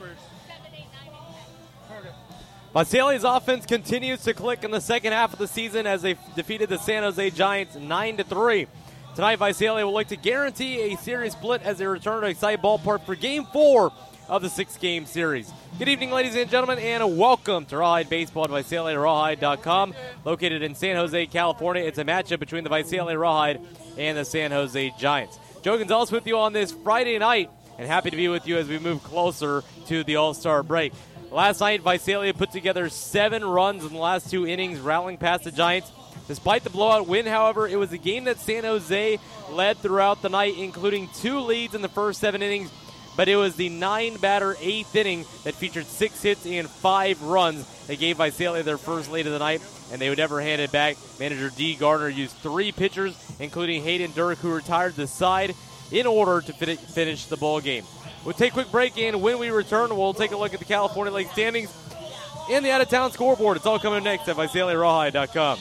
Visalia's offense continues to click in the second half of the season as they defeated the San Jose Giants 9-3. Tonight, Visalia will look to guarantee a series split as they return to Excite Ballpark for Game 4 of the 6-game series. Good evening, ladies and gentlemen, and welcome to Rawhide Baseball at VisaliaRawhide.com. Located in San Jose, California, it's a matchup between the Visalia Rawhide and the San Jose Giants. Joe Gonzalez with you on this Friday night, and happy to be with you as we move closer to the All-Star break. Last night, Visalia put together 7 runs in the last 2 innings, rallying past the Giants. Despite the blowout win, however, it was a game that San Jose led throughout the night, including 2 leads in the first 7 innings. But it was the 9-batter 8th inning that featured 6 hits and 5 runs that gave Visalia their first lead of the night, and they would never hand it back. Manager D. Gardner used 3 pitchers, including Hayden Dirk, who retired the side, in order to finish the ball game. We'll take a quick break, and when we return, we'll take a look at the California League standings and the out-of-town scoreboard. It's all coming next at VisaliaRawhide.com.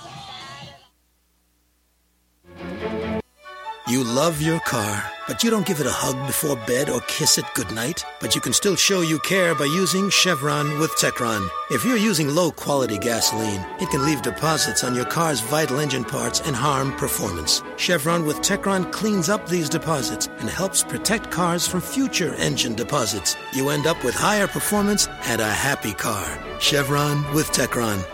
You love your car, but you don't give it a hug before bed or kiss it goodnight. But you can still show you care by using Chevron with Techron. If you're using low-quality gasoline, it can leave deposits on your car's vital engine parts and harm performance. Chevron with Techron cleans up these deposits and helps protect cars from future engine deposits. You end up with higher performance and a happy car. Chevron with Techron.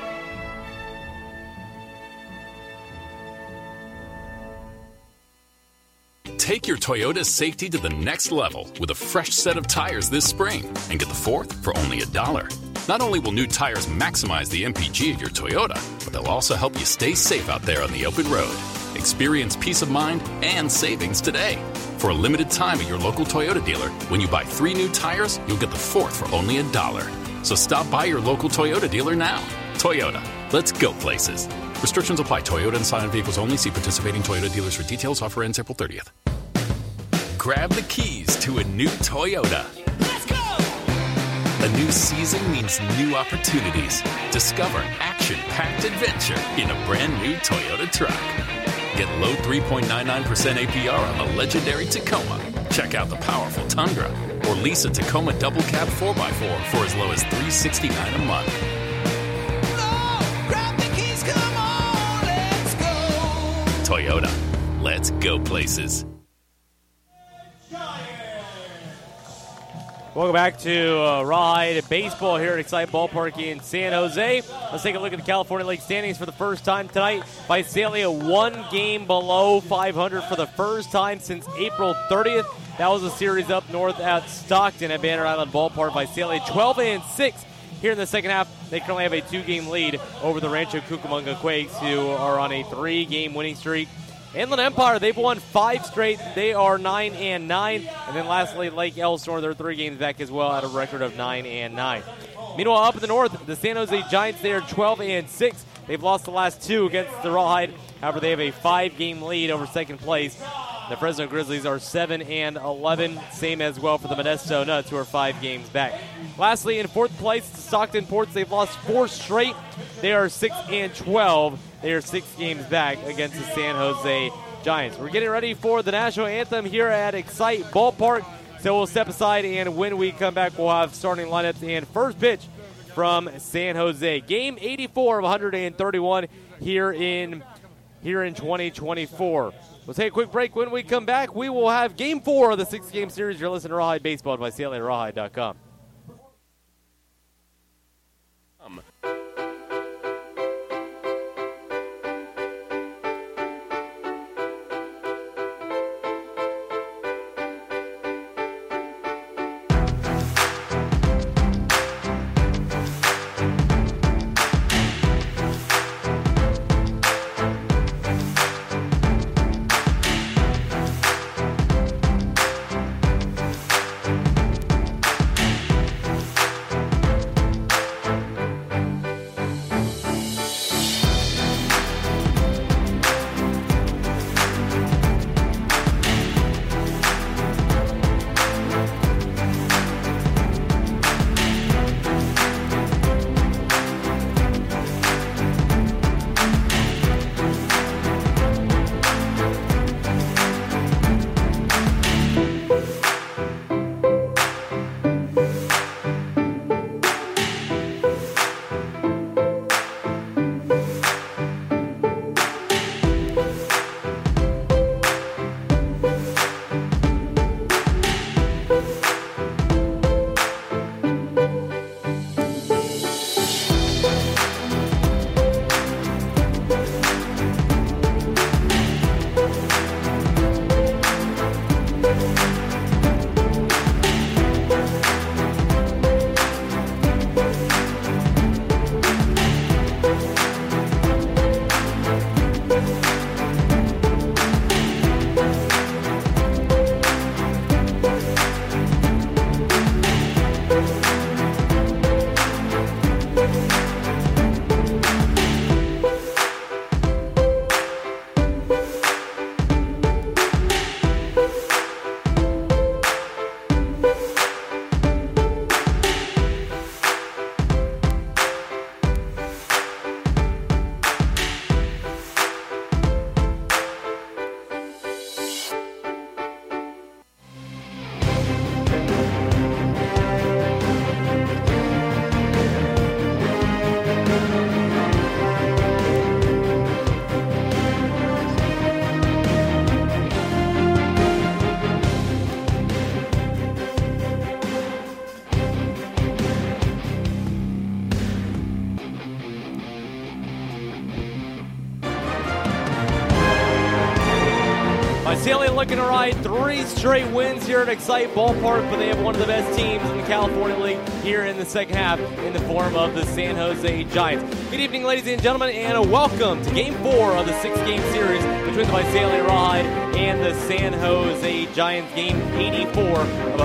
Take your Toyota safety to the next level with a fresh set of tires this spring and get the 4th for only $1. Not only will new tires maximize the MPG of your Toyota, but they'll also help you stay safe out there on the open road. Experience peace of mind and savings today. For a limited time at your local Toyota dealer, when you buy 3 new tires, you'll get the 4th for only $1. So stop by your local Toyota dealer now. Toyota, let's go places. Restrictions apply. Toyota and Scion vehicles only. See participating Toyota dealers for details. Offer ends April 30th. Grab the keys to a new Toyota. Let's go! A new season means new opportunities. Discover action-packed adventure in a brand new Toyota truck. Get low 3.99% APR on the legendary Tacoma. Check out the powerful Tundra. Or lease a Tacoma double cab 4x4 for as low as $369 a month. Grab the keys, come on, let's go! Toyota, let's go places. Welcome back to Rawhide Baseball here at Excite Ballpark in San Jose. Let's take a look at the California League standings for the first time tonight. Visalia 1 game below 500 for the first time since April 30th. That was a series up north at Stockton at Banner Island Ballpark. Visalia 12-6 here in the second half. They currently have a 2-game lead over the Rancho Cucamonga Quakes, who are on a 3-game winning streak. Inland Empire, they've won 5 straight. They are 9-9. And then lastly, Lake Elsinore, they're 3 games back as well at a record of 9-9. Meanwhile, up in the north, the San Jose Giants, they are 12-6. They've lost the last 2 against the Rawhide. However, they have a 5-game lead over second place. The Fresno Grizzlies are 7-11. Same as well for the Modesto Nuts, who are 5 games back. Lastly, in 4th place, the Stockton Ports, they've lost 4 straight. They are 6-12. They are 6 games back against the San Jose Giants. We're getting ready for the national anthem here at Excite Ballpark. So we'll step aside, and when we come back, we'll have starting lineups and first pitch from San Jose. Game 84 of 131 here in 2024. We'll take a quick break. When we come back, we will have Game 4 of the 6-game series. You're listening to Rawhide Baseball at VisaliaRawhide.com. Visalia looking to ride 3 straight wins here at Excite Ballpark, but they have one of the best teams in the California League here in the second half in the form of the San Jose Giants. Good evening, ladies and gentlemen, and welcome to Game 4 of the 6-game series between the Visalia Rawhide and the San Jose Giants. Game 84 of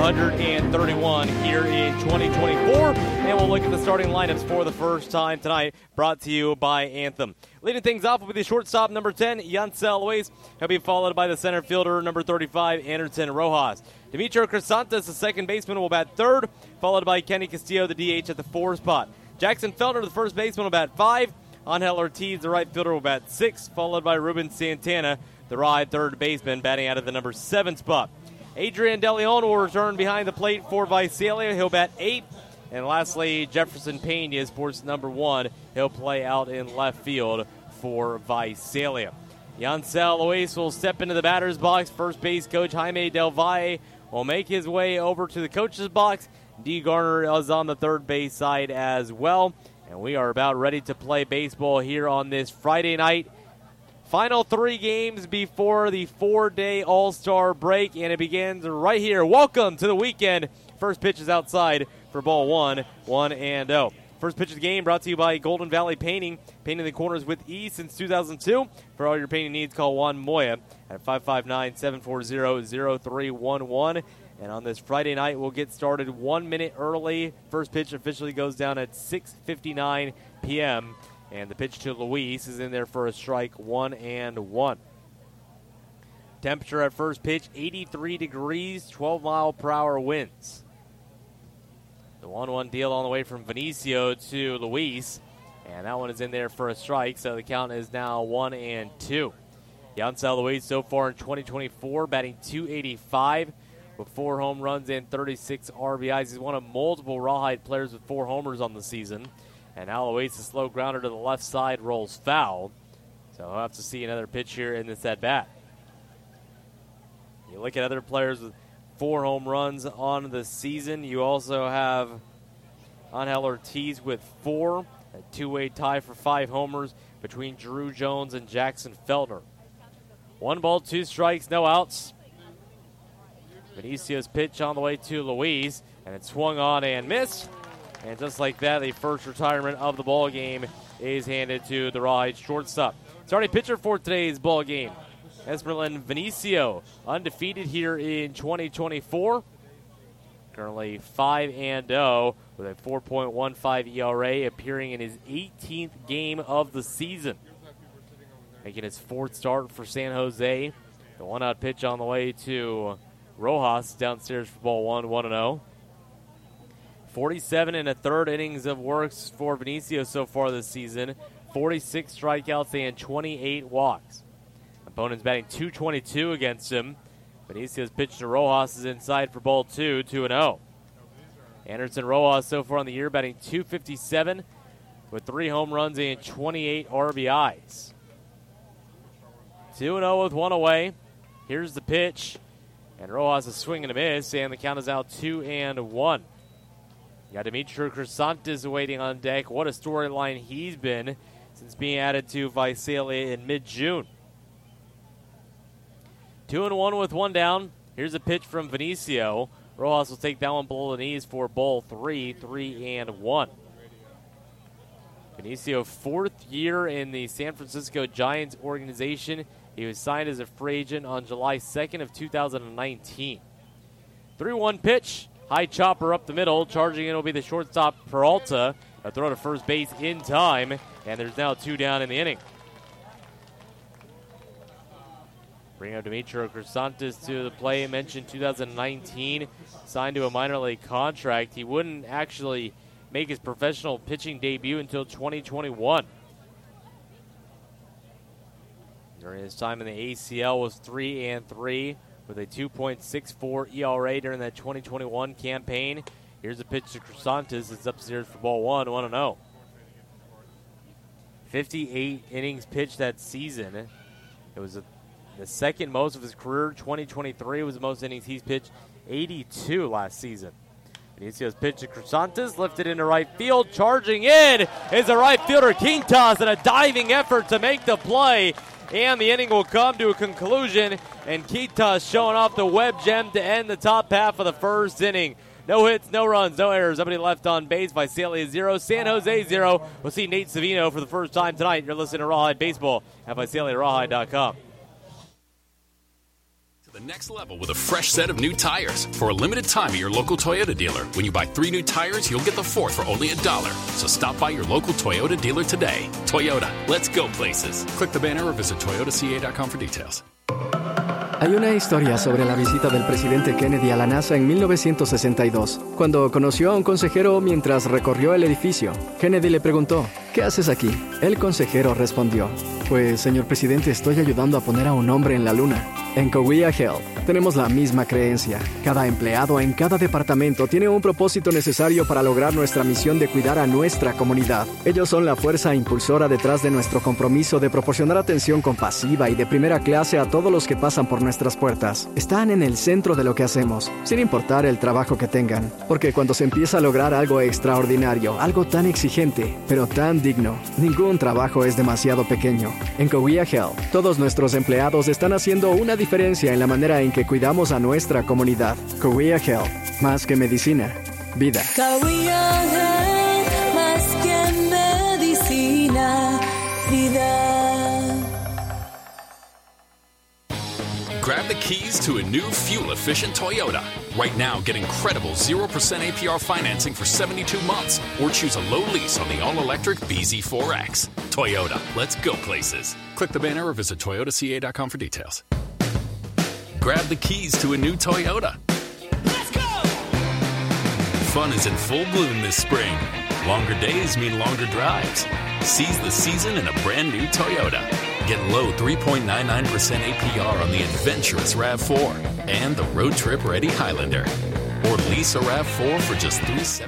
131 here in 2024, and we'll look at the starting lineups for the first time tonight, brought to you by Anthem. Leading things off will be the shortstop, number 10, Yancel Luis. He'll be followed by the center fielder, number 35, Anderson Rojas. Demetrio Crisantes, the second baseman, will bat third, followed by Kenny Castillo, the DH, at the 4 spot. Jackson Felder, the first baseman, will bat 5. Angel Ortiz, the right fielder, will bat 6, followed by Ruben Santana, the Rawhide third baseman, batting out of the number 7 spot. Adrian De Leon will return behind the plate for Visalia. He'll bat 8. And lastly, Jefferson Pena, sports number 1. He'll play out in left field for Visalia. Yancel Luis will step into the batter's box. First base coach Jaime Del Valle will make his way over to the coach's box. D. Garner is on the third base side as well. And we are about ready to play baseball here on this Friday night. Final 3 games before the 4-day All-Star break, and it begins right here. Welcome to the weekend. First pitch is outside for ball 1, 1-0. First pitch of the game brought to you by Golden Valley Painting. Painting the corners with ease since 2002. For all your painting needs, call Juan Moya at 559-740-0311. And on this Friday night, we'll get started 1 minute early. First pitch officially goes down at 6:59 p.m. And the pitch to Luis is in there for a strike, 1-1. Temperature at first pitch, 83 degrees, 12-mile-per-hour winds. The 1-1 deal on the way from Vinicio to Luis. And that one is in there for a strike, so the count is now 1-2. Yancel Luis so far in 2024, batting .285 with 4 home runs and 36 RBIs. He's one of multiple Rawhide players with 4 homers on the season. And now Luis, a slow grounder to the left side, rolls foul. So we'll have to see another pitch here in this at-bat. You look at other players with 4 home runs on the season. You also have Angel Ortiz with 4. A 2-way tie for 5 homers between Drew Jones and Jackson Felder. 1 ball, 2 strikes, no outs. Vinicio's pitch on the way to Luis, and it swung on and missed. And just like that, the first retirement of the ball game is handed to the Rawhide shortstop. Starting pitcher for today's ball game, Esmeralyn Vinicio, undefeated here in 2024. Currently 5-0 with a 4.15 ERA, appearing in his 18th game of the season. Making his 4th start for San Jose. The 1-out pitch on the way to Rojas downstairs for ball 1, 1-0. 47 1/3 innings of works for Vinicio so far this season. 46 strikeouts and 28 walks. Opponent's batting .222 against him. Vinicio's pitch to Rojas is inside for ball 2, 2-0. Anderson Rojas so far on the year batting .257 with 3 home runs and 28 RBIs. 2-0 with 1 away. Here's the pitch. And Rojas is swinging a miss, and the count is out 2-1. You got Demetrio Crisantes waiting on deck. What a storyline he's been since being added to Visalia in mid-June. 2-1 with 1 down. Here's a pitch from Vinicio. Rojas will take that one below the knees for ball 3-1. Vinicio, 4th year in the San Francisco Giants organization. He was signed as a free agent on July 2nd of 2019. 3-1 pitch. High chopper up the middle. Charging in will be the shortstop Peralta. A throw to first base in time. And there's now 2 down in the inning. Bring up Demetrio Crisantes to the play. Mentioned 2019. Signed to a minor league contract. He wouldn't actually make his professional pitching debut until 2021. During his time in the ACL was 3-3 with a 2.64 ERA during that 2021 campaign. Here's a pitch to Crisantes. It's upstairs for ball 1-0. 58 innings pitched that season. It was the second most of his career. 2023 was the most innings he's pitched, 82 last season. Benicio's pitch to Crisantes, lifted into right field. Charging in is the right fielder Quintas in a diving effort to make the play. And the inning will come to a conclusion. And Quintas showing off the web gem to end the top half of the first inning. No hits, no runs, no errors. Nobody left on base. Visalia 0, San Jose 0. We'll see Nate Savino for the first time tonight. You're listening to Rawhide Baseball at VisaliaRawhide.com. The next level with a fresh set of new tires. For a limited time at your local Toyota dealer. When you buy 3 new tires, you'll get the 4th for only $1. So stop by your local Toyota dealer today. Toyota, let's go places. Click the banner or visit toyotaca.com for details. Hay una historia sobre la visita del presidente Kennedy a la NASA en 1962. Cuando conoció a un consejero mientras recorrió el edificio, Kennedy le preguntó, ¿qué haces aquí? El consejero respondió, pues, señor presidente, estoy ayudando a poner a un hombre en la luna. En Coahuila Health tenemos la misma creencia. Cada empleado en cada departamento tiene un propósito necesario para lograr nuestra misión de cuidar a nuestra comunidad. Ellos son la fuerza impulsora detrás de nuestro compromiso de proporcionar atención compasiva y de primera clase a todos los que pasan por nuestras puertas. Están en el centro de lo que hacemos, sin importar el trabajo que tengan. Porque cuando se empieza a lograr algo extraordinario, algo tan exigente, pero tan digno, ningún trabajo es demasiado pequeño. En Coahuila Health, todos nuestros empleados están haciendo una diferencia en la manera en que cuidamos a nuestra comunidad. Coahuila Health, más que medicina, vida. Coahuila Health, más que medicina, vida. Grab the keys to a new fuel-efficient Toyota. Right now, get incredible 0% APR financing for 72 months or choose a low lease on the all-electric BZ4X. Toyota, let's go places. Click the banner or visit toyotaca.com for details. Grab the keys to a new Toyota. Let's go! Fun is in full bloom this spring. Longer days mean longer drives. Seize the season in a brand new Toyota. Get low 3.99% APR on the adventurous RAV4 and the road trip ready Highlander. Or lease a RAV4 for just $370.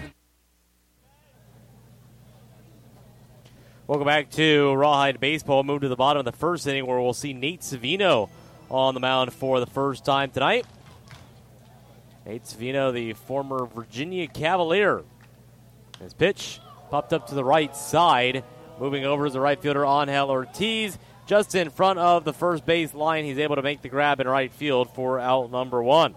Welcome back to Rawhide Baseball. Move to the bottom of the first inning where we'll see Nate Savino on the mound for the first time tonight. Nate Savino, the former Virginia Cavalier. His pitch popped up to the right side. Moving over is the right fielder Angel Ortiz. Just in front of the first base line, he's able to make the grab in right field for out number 1.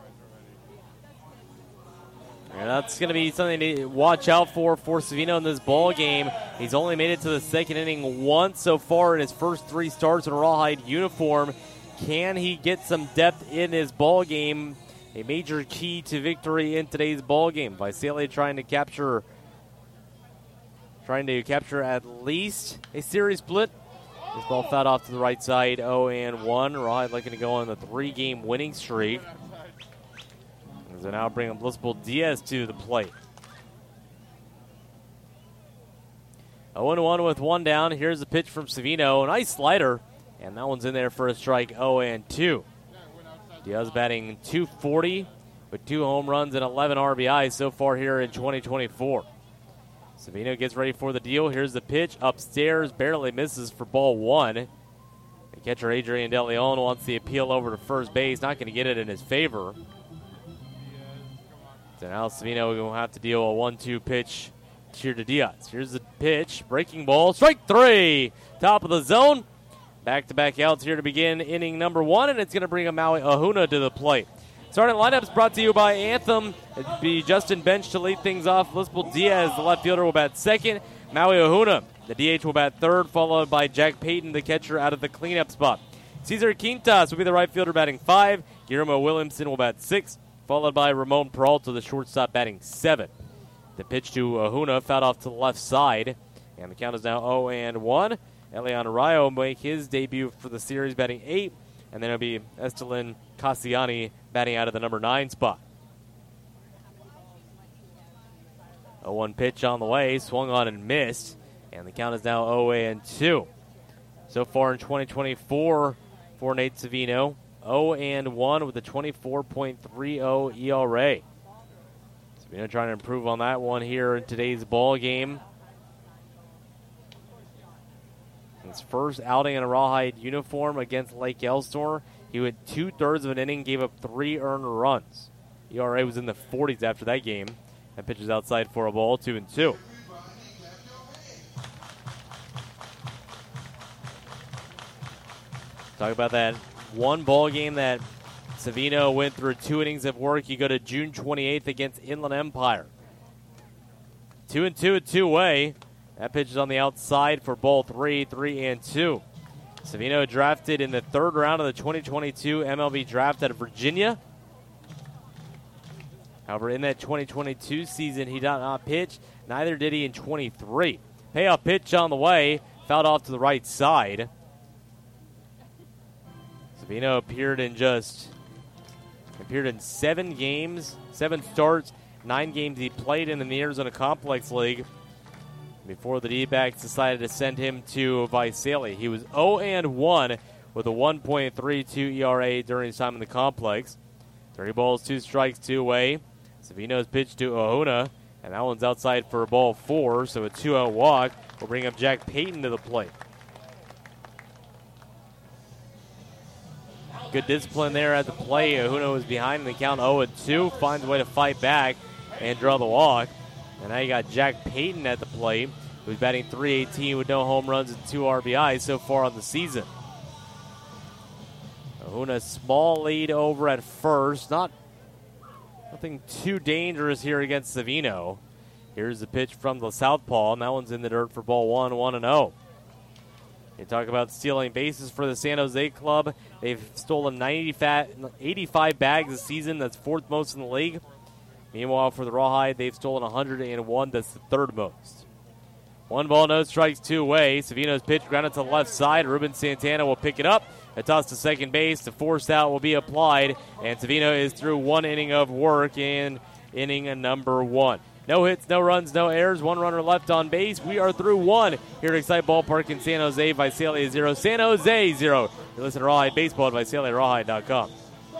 And that's going to be something to watch out for Savino in this ball game. He's only made it to the second inning once so far in his first 3 starts in a Rawhide uniform. Can he get some depth in his ball game? A major key to victory in today's ball game. Visalia trying to capture at least a series split. This ball fouled off to the right side, 0-1. Rawhide looking to go on the 3-game winning streak. As they now bring up Lisbel Diaz to the plate. 0-1 with 1 down. Here's the pitch from Savino. Nice slider. And that one's in there for a strike, 0-2. Diaz batting .240 with 2 home runs and 11 RBIs so far here in 2024. Savino gets ready for the deal. Here's the pitch. Upstairs, barely misses for ball 1. The catcher Adrian De Leon wants the appeal over to first base. Not going to get it in his favor. So now Savino will have to deal a 1-2 pitch here to Diaz. Here's the pitch. Breaking ball. Strike 3. Top of the zone. Back-to-back outs here to begin inning number 1, and it's going to bring a Maui Ahuna to the plate. Starting lineups brought to you by Anthem. It'd be Justin Bench to lead things off. Lisbel Diaz, the left fielder, will bat second. Maui Ahuna, the DH, will bat third, followed by Jack Payton, the catcher, out of the cleanup spot. Cesar Quintas will be the right fielder, batting 5. Guillermo Williamson will bat 6, followed by Ramon Peralta, the shortstop, batting 7. The pitch to Ahuna fouled off to the left side, and the count is now 0-1. Elian Arroyo will make his debut for the series, batting 8, and then it'll be Estelin Cassiani batting out of the number 9 spot. 0-1 pitch on the way, swung on and missed, and the count is now 0-2. So far in 2024 for Nate Savino, 0-1 with a 24.30 ERA. Savino trying to improve on that one here in today's ball game. His first outing in a Rawhide uniform against Lake Elsinore. He went 2/3 of an inning, gave up 3 earned runs. ERA was in the 40s after that game. And pitches outside for a ball, 2-2. Talk about that one ball game that Savino went through 2 innings of work. You go to June 28th against Inland Empire. 2-2 a two-way. That pitch is on the outside for ball 3, 3-2. Savino drafted in the 3rd round of the 2022 MLB draft out of Virginia. However, in that 2022 season, he did not pitch. Neither did he in 23. Payoff pitch on the way. Fouled off to the right side. Savino appeared in 7 games, 7 starts, 9 games he played in the Arizona Complex League before the D-backs decided to send him to Visalia. He was 0-1 with a 1.32 ERA during his time in the complex. 3 balls, 2 strikes, 2 away. Savino's pitch to Ahuna, and that one's outside for ball 4, so a 2-out walk will bring up Jack Payton to the plate. Good discipline there at the plate. Ahuna was behind in the count 0-2, finds a way to fight back and draw the walk. And now you got Jack Payton at the plate, who's batting .318 with no home runs and 2 RBIs so far on the season. Ahuna, small lead over at first. Nothing too dangerous here against Savino. Here's the pitch from the southpaw, and that one's in the dirt for ball 1, 1-0. You talk about stealing bases for the San Jose club. They've stolen 85 bags this season. That's 4th most in the league. Meanwhile, for the Rawhide, they've stolen 101. That's the 3rd most. 1 ball, no strikes, 2 away. Savino's pitch grounded to the left side. Ruben Santana will pick it up. A toss to second base. The force out will be applied. And Savino is through 1 inning of work in inning number 1. No hits, no runs, no errors. 1 runner left on base. We are through 1 here at Excite Ballpark in San Jose. Visalia 0, San Jose 0. You listen to Rawhide Baseball at VisaliaRawhide.com.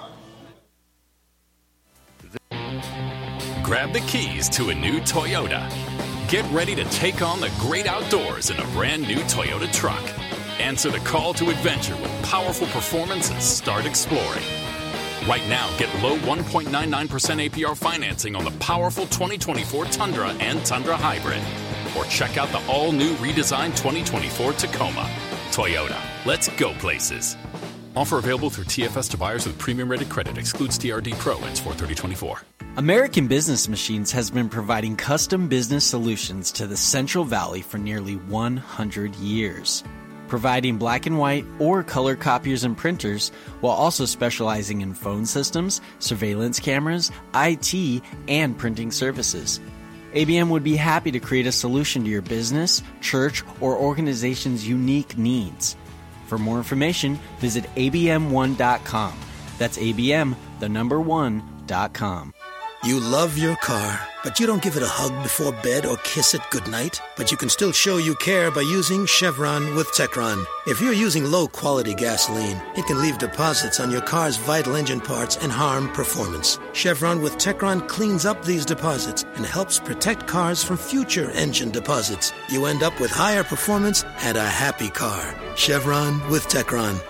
Grab the keys to a new Toyota. Get ready to take on the great outdoors in a brand new Toyota truck. Answer the call to adventure with powerful performance and start exploring. Right now, get low 1.99% APR financing on the powerful 2024 Tundra and Tundra Hybrid. Or check out the all-new redesigned 2024 Tacoma. Toyota, let's go places. Offer available through TFS to buyers with premium rated credit. Excludes TRD Pro. Ends 4/30/24. American Business Machines has been providing custom business solutions to the Central Valley for nearly 100 years, providing black and white or color copiers and printers, while also specializing in phone systems, surveillance cameras, IT, and printing services. ABM would be happy to create a solution to your business, church, or organization's unique needs. For more information, visit abm1.com. That's abm, the number 1.com. You love your car, but you don't give it a hug before bed or kiss it goodnight. But you can still show you care by using Chevron with Techron. If you're using low-quality gasoline, it can leave deposits on your car's vital engine parts and harm performance. Chevron with Techron cleans up these deposits and helps protect cars from future engine deposits. You end up with higher performance and a happy car. Chevron with Techron.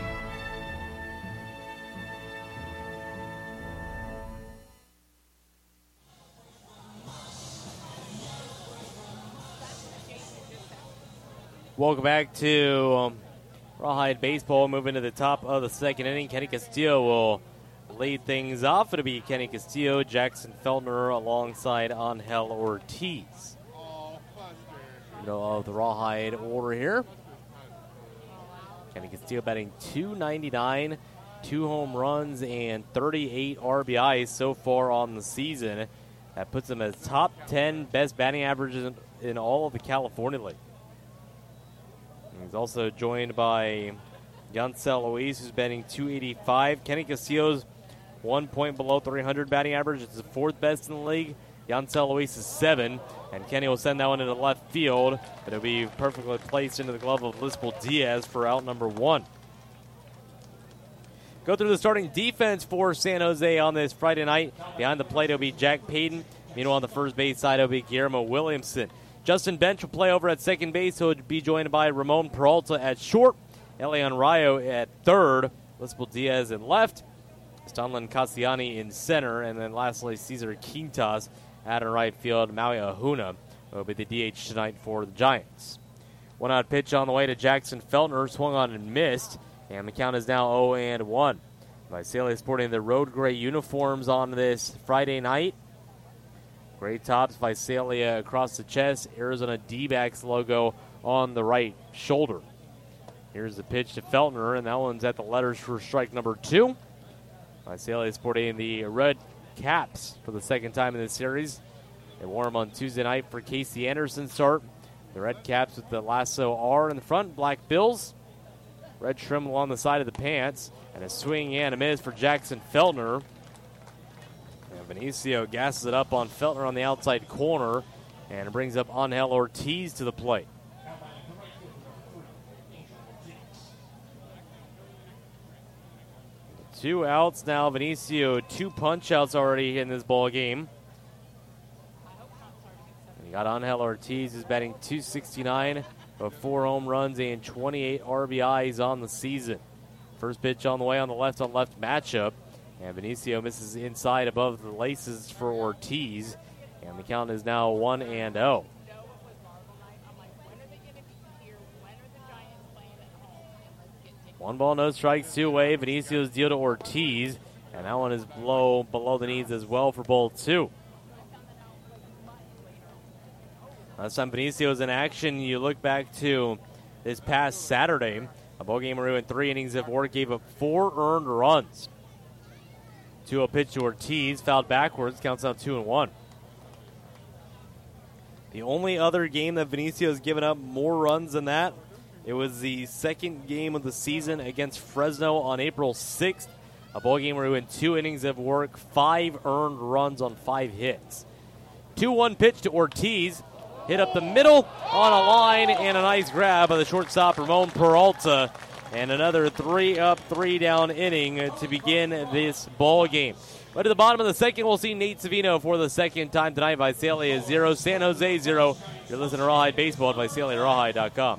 Welcome back to Rawhide Baseball. Moving to the top of the 2nd inning. Kenny Castillo will lead things off. It'll be Kenny Castillo, Jackson Feltner alongside Angel Ortiz. Of the Rawhide order here. Kenny Castillo batting .299, 2 home runs, and 38 RBIs so far on the season. That puts him as top 10 best batting averages in all of the California League. And he's also joined by Yancel Luis, who's batting .285. Kenny Castillo's 1 point below 300 batting average. It's the 4th best in the league. Yancel Luis is 7, and Kenny will send that one into left field. It'll be perfectly placed into the glove of Lisbel Diaz for out number 1. Go through the starting defense for San Jose on this Friday night. Behind the plate, it'll be Jack Payton. Meanwhile, on the first base side, it'll be Guillermo Williamson. Justin Bench will play over at second base. He'll be joined by Ramon Peralta at short, Elian Rayo at third, Lisbel Diaz in left, Stanley Castellani in center, and then lastly, Cesar Quintas at in right field. Maui Ahuna will be the DH tonight for the Giants. 1-out pitch on the way to Jackson Feltner, swung on and missed, and the count is now 0-1. Visalia sporting the road gray uniforms on this Friday night. Gray tops, Visalia across the chest, Arizona D-backs logo on the right shoulder. Here's the pitch to Feltner, and that one's at the letters for strike number 2. Visalia sporting the red caps for the second time in this series. They wore them on Tuesday night for Casey Anderson's start. The red caps with the lasso R in the front, black bills, red trim along the side of the pants, and a swing and a miss for Jackson Feltner. And Benicio gasses it up on Feltner on the outside corner, and it brings up Angel Ortiz to the plate. Two outs now. Benicio, 2 punch-outs already in this ball game. And you got Angel Ortiz, who's batting .269, with 4 home runs and 28 RBIs on the season. First pitch on the way on the left-on-left matchup. And Benicio misses inside above the laces for Ortiz. And the count is now 1-0. One ball, no strikes, 2 away. Benicio's deal to Ortiz, and that one is below the knees as well for ball 2. Last time Benicio was in action, you look back to this past Saturday, a ball game where he went 3 innings of work, gave up 4 earned runs. 2-0 pitch to Ortiz, fouled backwards, counts out 2-1. The only other game that Benicio has given up more runs than that, it was the second game of the season against Fresno on April 6th. A ball game where he went 2 innings of work, 5 earned runs on 5 hits. 2-1 pitch to Ortiz. Hit up the middle on a line, and a nice grab by the shortstop, Ramon Peralta. And another 3-up, 3-down inning to begin this ball game. But at the bottom of the second, we'll see Nate Savino for the second time tonight. Visalia 0, San Jose 0. You're listening to Rawhide Baseball at VisaliaRawhide.com.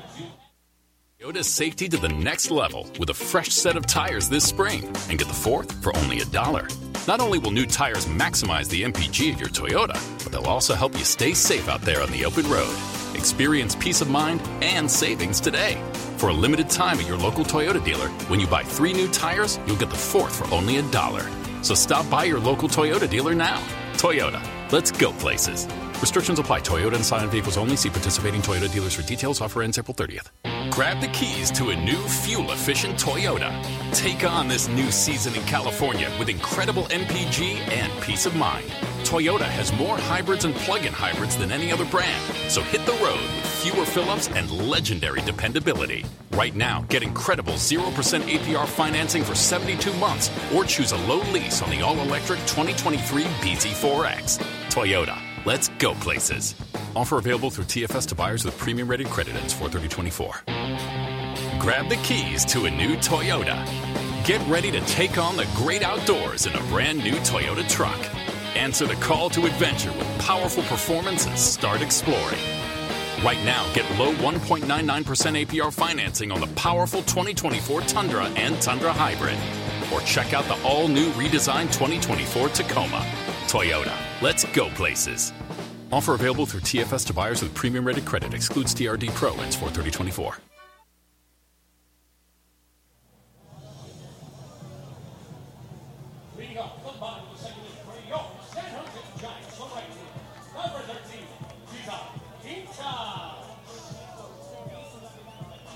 Toyota safety to the next level with a fresh set of tires this spring, and get the 4th for only $1. Not only will new tires maximize the MPG of your Toyota, but they'll also help you stay safe out there on the open road. Experience peace of mind and savings today. For a limited time at your local Toyota dealer, when you buy 3 new tires, you'll get the 4th for only $1. So stop by your local Toyota dealer now. Toyota, let's go places. Restrictions apply. Toyota and Scion vehicles only. See participating Toyota dealers for details. Offer ends April 30th. Grab the keys to a new fuel-efficient Toyota. Take on this new season in California with incredible MPG and peace of mind. Toyota has more hybrids and plug-in hybrids than any other brand. So hit the road with fewer fill-ups and legendary dependability. Right now, get incredible 0% APR financing for 72 months or choose a low lease on the all-electric 2023 BZ4X. Toyota. Let's go places. Offer available through TFS to buyers with premium-rated credit ends 4/30/24. Grab the keys to a new Toyota. Get ready to take on the great outdoors in a brand new Toyota truck. Answer the call to adventure with powerful performance and start exploring. Right now, get low 1.99% APR financing on the powerful 2024 Tundra and Tundra Hybrid. Or check out the all-new redesigned 2024 Tacoma. Toyota. Let's go places. Offer available through TFS to buyers with premium-rated credit. Excludes TRD Pro. Ends 4/30/24.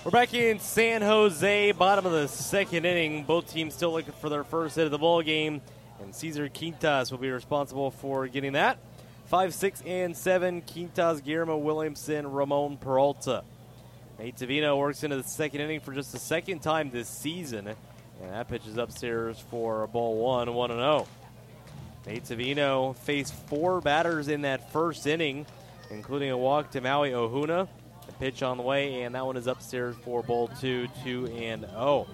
We're back in San Jose, bottom of the second inning. Both teams still looking for their first hit of the ball game, and Cesar Quintas will be responsible for getting that. 5, 6, and 7, Quintas, Guillermo Williamson, Ramon Peralta. Nate Savino works into the second inning for just the second time this season, and that pitch is upstairs for ball 1-0. Nate Savino faced 4 batters in that first inning, including a walk to Maui Ohuna. The pitch on the way, and that one is upstairs for ball 2-2-0.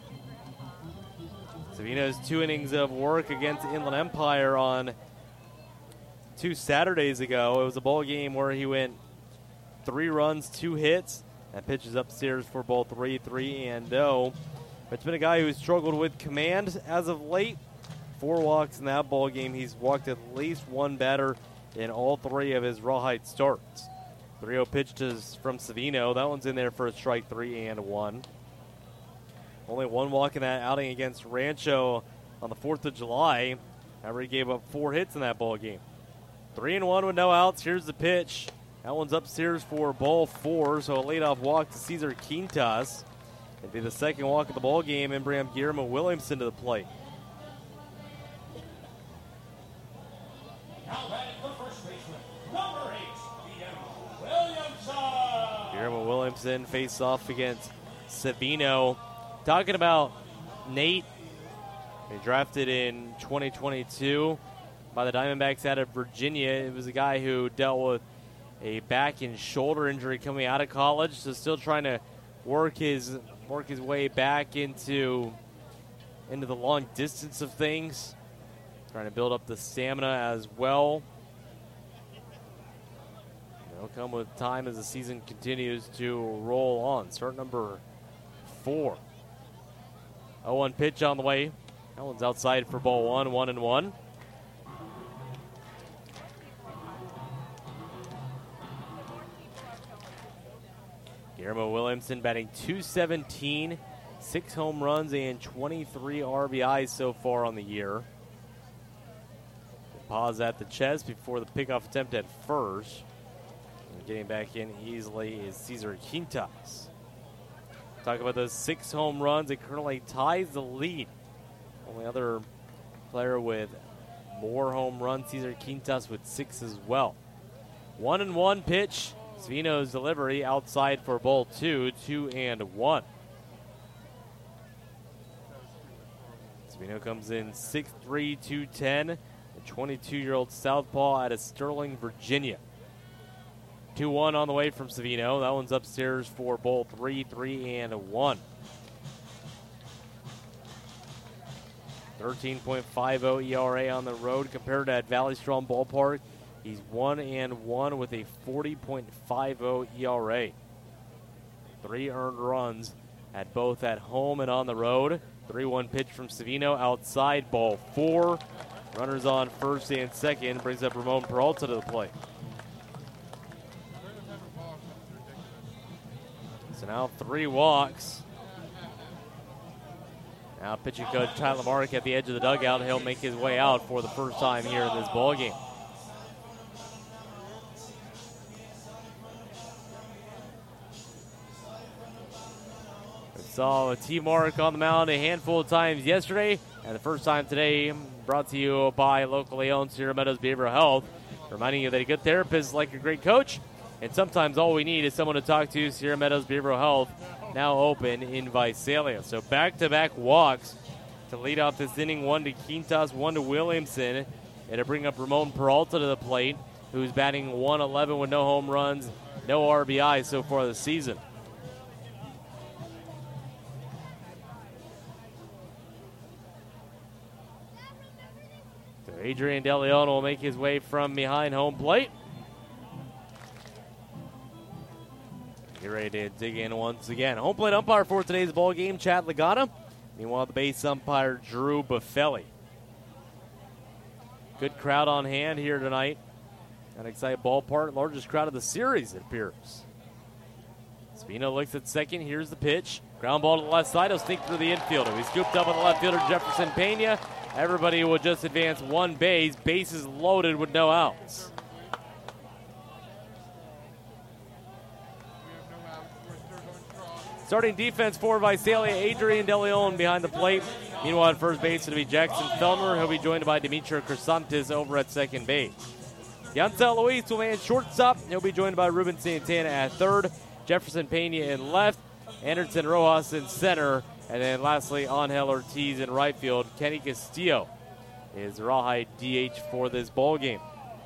Savino's 2 innings of work against Inland Empire on 2 Saturdays ago. It was a ball game where he went 3 runs, 2 hits. That pitch is upstairs for ball 3-0. But it's been a guy who's struggled with command as of late. 4 walks in that ball game. He's walked at least 1 batter in all 3 of his rawhide starts. 3-0 pitch from Savino. That one's in there for a strike, 3-1. Only 1 walk in that outing against Rancho on the 4th of July. However, he gave up 4 hits in that ball game. 3-1 with no outs. Here's the pitch. That one's upstairs for ball 4, so a leadoff walk to Cesar Quintas. It'd be the second walk of the ball game and bring up Guillermo Williamson to the plate. Guillermo Williamson face off against Savino. Talking about Nate, he drafted in 2022 by the Diamondbacks out of Virginia. It was a guy who dealt with a back and shoulder injury coming out of college, so still trying to work his way back into the long distance of things, trying to build up the stamina as well. It'll come with time as the season continues to roll on. Start number 4. 0-1 pitch on the way. That one's outside for ball 1-1. Guillermo Williamson batting .217, 6 home runs and 23 RBIs so far on the year. Pause at the chest before the pickoff attempt at first. And getting back in easily is Cesar Quintas. Talk about those 6 home runs. It currently ties the lead. Only other player with more home runs, Cesar Quintas with 6 as well. 1-1 pitch. Savino's delivery outside for ball 2-1. Savino comes in 6'3", 210. The 22-year-old southpaw out of Sterling, Virginia. 2-1 on the way from Savino. That one's upstairs for ball 3-1. 13.50 ERA on the road compared to at Valley Strong Ballpark. He's 1-1 with a 40.50 ERA. 3 earned runs at both at home and on the road. 3-1 pitch from Savino outside, ball 4. Runners on first and second, brings up Ramon Peralta to the plate. So now 3 walks. Now pitching coach Tyler Mark at the edge of the dugout. He'll make his way out for the first time here in this ballgame. Saw T-Mark on the mound a handful of times yesterday, and the first time today, brought to you by locally owned Sierra Meadows Behavioral Health, reminding you that a good therapist is like a great coach, and sometimes all we need is someone to talk to. Sierra Meadows Behavioral Health, now open in Visalia. So back-to-back walks to lead off this inning, 1 to Quintas, 1 to Williamson, and to bring up Ramon Peralta to the plate, who's batting .111 with no home runs, no RBI so far this season. Adrian DeLeon will make his way from behind home plate. Get ready to dig in once again. Home plate umpire for today's ball game, Chad Lagana. Meanwhile, the base umpire, Drew Buffelli. Good crowd on hand here tonight at Excite Ballpark. Largest crowd of the series, it appears. Savino looks at second. Here's the pitch. Ground ball to the left side. He'll sneak through the infielder. He scooped up on the left fielder, Jefferson Pena. Everybody will just advance 1 base. Bases loaded with no outs. Starting defense for Visalia, Adrian DeLeon behind the plate. Meanwhile, at first base, it'll be Jackson Fellner. He'll be joined by Demetrio Crisantes over at second base. Yantel Luis will man shortstop. He'll be joined by Ruben Santana at third. Jefferson Pena in left. Anderson Rojas in center. And then lastly, Angel Ortiz in right field. Kenny Castillo is the Rawhide DH for this ball game.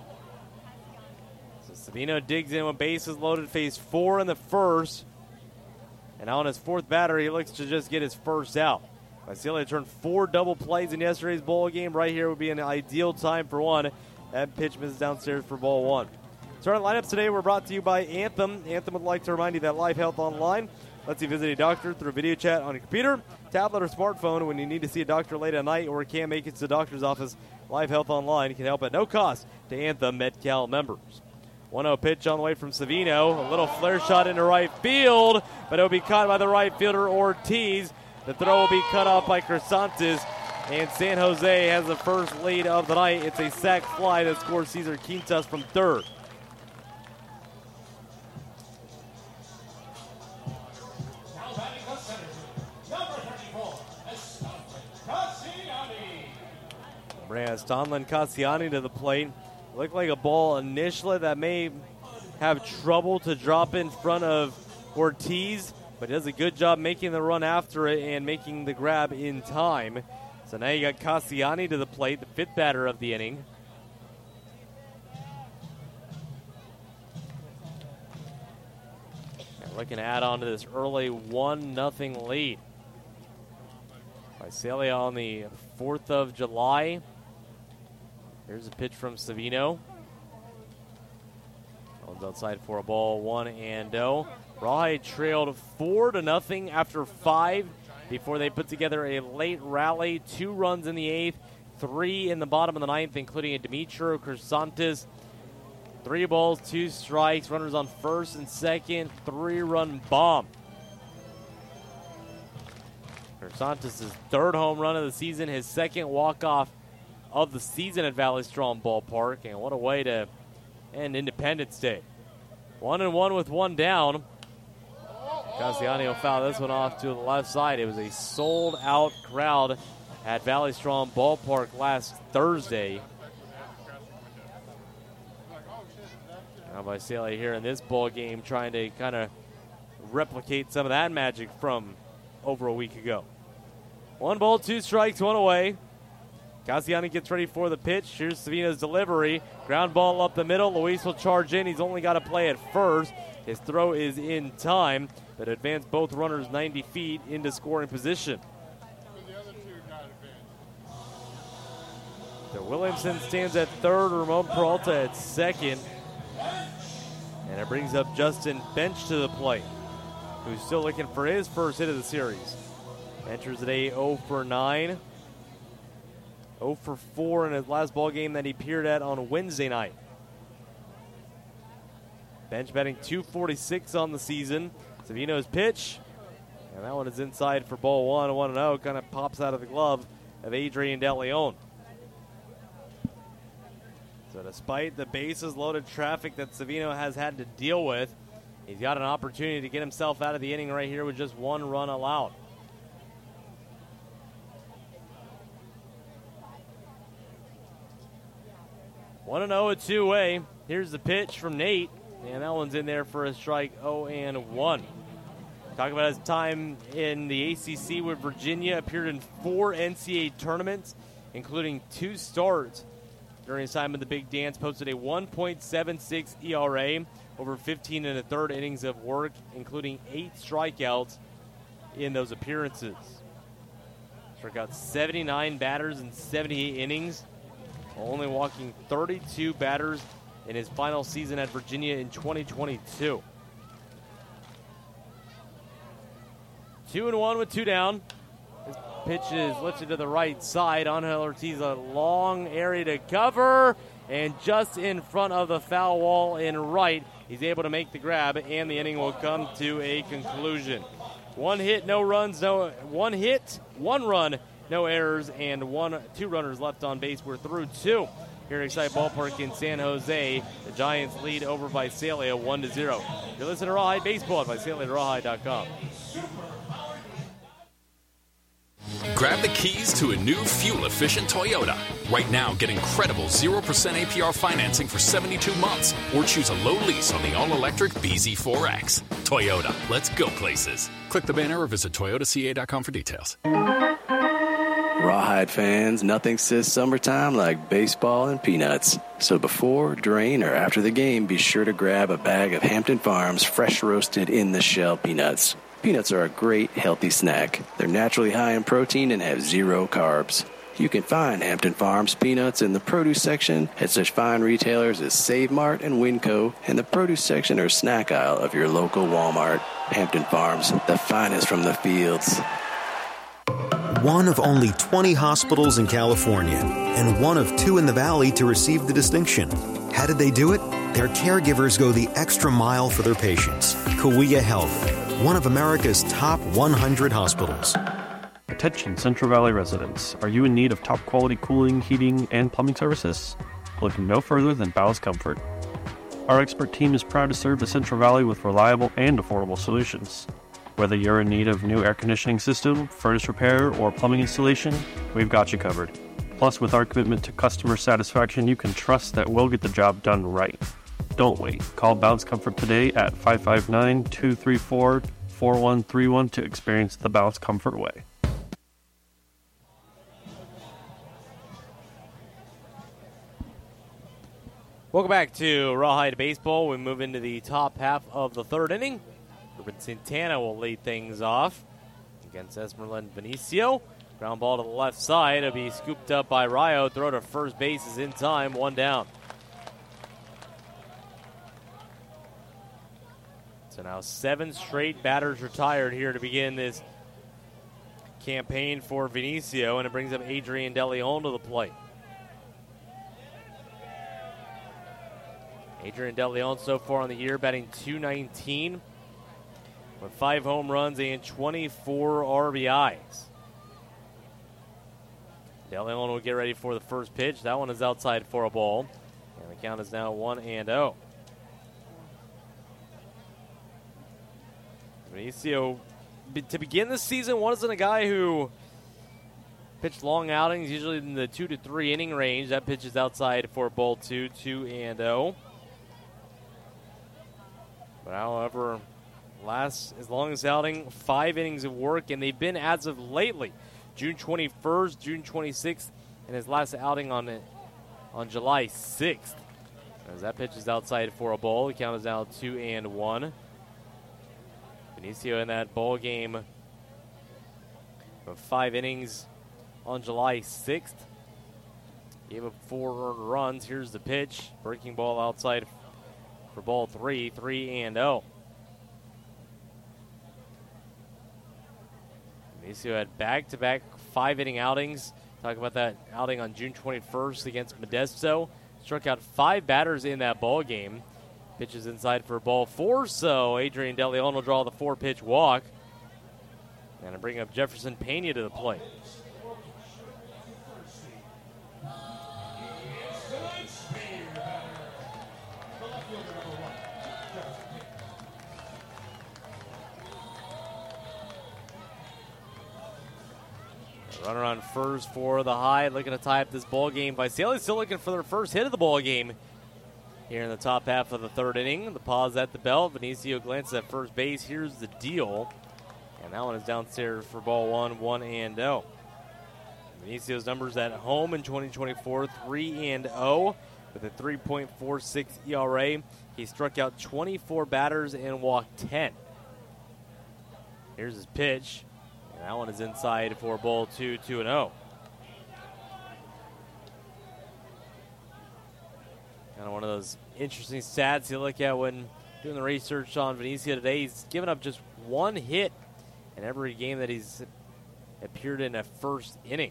So Savino digs in with bases loaded, phase 4 in the first. And on his fourth batter, he looks to just get his first out. Visalia turned 4 double plays in yesterday's ball game. Right here would be an ideal time for one. That pitch misses downstairs for ball 1. Starting lineups today were brought to you by Anthem. Anthem would like to remind you that Live Health Online lets you visit a doctor through video chat on your computer, tablet, or smartphone when you need to see a doctor late at night or can't make it to the doctor's office. Live Health Online can help at no cost to Anthem Med-Cal members. 1-0 pitch on the way from Savino. A little flare shot into right field, but it will be caught by the right fielder Ortiz. The throw will be cut off by Crisantes, and San Jose has the first lead of the night. It's a sac fly that scores Cesar Quintas from third. Stanlin Cassiani to the plate. Looked like a ball initially that may have trouble to drop in front of Ortiz, but he does a good job making the run after it and making the grab in time. So now you got Cassiani to the plate, the 5th batter of the inning. And looking to add on to this early 1-0 lead. Visalia on the 4th of July. Here's a pitch from Savino. Runs outside for a ball, 1-0. Rawhide trailed 4-0 after 5 before they put together a late rally. 2 runs in the 8th, 3 in the bottom of the 9th, including a Demetrio Crisantes. 3 balls, 2 strikes, runners on first and second, 3-run bomb. Crisantes' 3rd home run of the season, his 2nd walk-off of the season at Valley Strong Ballpark, and what a way to end Independence Day. 1-1 with 1 down. Cassiani will foul this one off to the left side. It was a sold-out crowd at Valley Strong Ballpark last Thursday. Now Visalia here in this ball game trying to kind of replicate some of that magic from over a week ago. 1 ball, 2 strikes, 1 away. Cassiani gets ready for the pitch. Here's Savino's delivery. Ground ball up the middle. Luis will charge in. He's only got to play at first. His throw is in time, but advanced both runners 90 feet into scoring position. So Williamson stands at third. Ramon Peralta at second. And it brings up Justin Bench to the plate, who's still looking for his first hit of the series. Enters today 0 for 9. 0 for 4 in his last ball game that he appeared at on Wednesday night. Bench batting .246 on the season. Savino's pitch, and that one is inside for ball 1. 1-0, kind of pops out of the glove of Adrian DeLeon. So despite the bases loaded traffic that Savino has had to deal with, he's got an opportunity to get himself out of the inning right here with just 1 run allowed. One and 0 at 2-way. Here's the pitch from Nate, and that one's in there for a strike. 0-1. Talk about his time in the ACC with Virginia. Appeared in 4 NCAA tournaments, including 2 starts during his time in the Big Dance. Posted a 1.76 ERA over 15 1/3 innings of work, including 8 strikeouts in those appearances. Struck out 79 batters in 78 innings, only walking 32 batters in his final season at Virginia in 2022. 2-1 with 2 down. This pitch is lifted to the right side. Angel Ortiz, a long area to cover, and just in front of the foul wall in right, he's able to make the grab, and the inning will come to a conclusion. 1 hit, no runs, 1 hit, 1 run, no errors, and 2 runners left on base. We're through 2 here at Excite Ballpark in San Jose. The Giants lead over Visalia 1-0. You're listening to Rawhide Baseball at VisaliaRawhide.com. Grab the keys to a new fuel-efficient Toyota. Right now, get incredible 0% APR financing for 72 months, or choose a low lease on the all-electric BZ4X. Toyota, let's go places. Click the banner or visit toyotaca.com for details. Rawhide fans, nothing says summertime like baseball and peanuts. So before, during, or after the game, be sure to grab a bag of Hampton Farms fresh roasted in the shell peanuts. Peanuts are a great, healthy snack. They're naturally high in protein and have 0 carbs. You can find Hampton Farms peanuts in the produce section at such fine retailers as Save Mart and Winco, and the produce section or snack aisle of your local Walmart. Hampton Farms, the finest from the fields. One of only 20 hospitals in California, and one of 2 in the Valley to receive the distinction. How did they do it? Their caregivers go the extra mile for their patients. Cahuilla Health, one of America's top 100 hospitals. Attention Central Valley residents. Are you in need of top quality cooling, heating, and plumbing services? Look no further than Bowles Comfort. Our expert team is proud to serve the Central Valley with reliable and affordable solutions. Whether you're in need of new air conditioning system, furnace repair, or plumbing installation, we've got you covered. Plus, with our commitment to customer satisfaction, you can trust that we'll get the job done right. Don't wait. Call Bowles Comfort today at 559-234-4131 to experience the Bowles Comfort way. Welcome back to Rawhide Baseball. We move into the top half of the third inning. Ruben Santana will lead things off against Esmeralda Vinicio. Ground ball to the left side. It'll be scooped up by Rayo. Throw to first base is in time. 1 down. So now 7 straight batters retired here to begin this campaign for Vinicio, and it brings up Adrian De Leon to the plate. Adrian De Leon so far on the year batting .219 with 5 home runs and 24 RBIs. De Leon will get ready for the first pitch. That one is outside for a ball, and the count is now 1-0. Vinicio, to begin the season, wasn't a guy who pitched long outings, usually in the 2 to 3 inning range. That pitch is outside for ball 2, 2-0. But however, last as long as outing, 5 innings of work, and they've been as of lately. June 21st, June 26th, and his last outing on July 6th. As that pitch is outside for a ball, the count is now 2-1. Vinicio in that ball game of 5 innings on July 6th. Gave up 4 earned runs. Here's the pitch. Breaking ball outside for ball 3, 3-0. Vinicio had back-to-back 5-inning outings. Talk about that outing on June 21st against Modesto. Struck out 5 batters in that ball game. Pitches inside for ball 4, so Adrian De Leon will draw the 4-pitch walk. And bring up Jefferson Pena to the plate. Runner on first for the High, looking to tie up this ball game. Visalia still looking for their first hit of the ball game here in the top half of the third inning. The pause at the belt. Vinicio glances at first base. Here's the deal. And that one is downstairs for ball 1, 1-0. Vinicio's numbers at home in 2024, 3-0 with a 3.46 ERA. He struck out 24 batters and walked 10. Here's his pitch. And that one is inside for ball 2, 2-0. Kind of one of those interesting stats you look at when doing the research on Vinicio today. He's given up just 1 hit in every game that he's appeared in a first inning.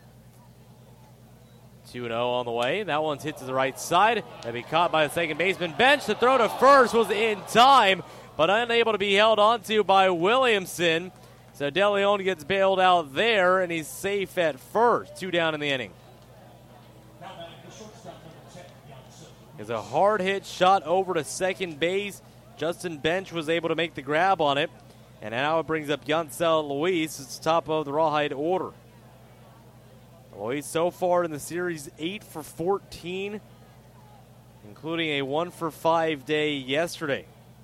2-0 on the way. That one's hit to the right side. That'll be caught by the second baseman. Bench. The throw to first was in time, but unable to be held onto by Williamson. So De Leon gets bailed out there, and he's safe at first. 2 down in the inning. is a hard hit shot over to second base. Justin Bench was able to make the grab on it. And now it brings up Yancel Luis. It's top of the Rawhide order. Luis so far in the series 8 for 14, including a 1 for 5 day yesterday.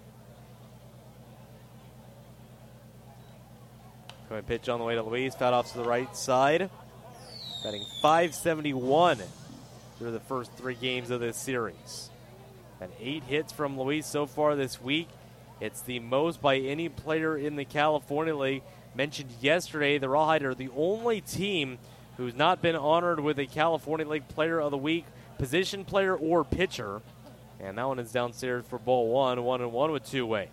Going to pitch on the way to Luis. Fouled off to the right side. Batting .571 through the first 3 games of this series. And 8 hits from Luis so far this week. It's the most by any player in the California League. Mentioned yesterday, the Rawhide are the only team who's not been honored with a California League Player of the Week, position player or pitcher. And that one is downstairs for ball 1, 1-1 with two-way.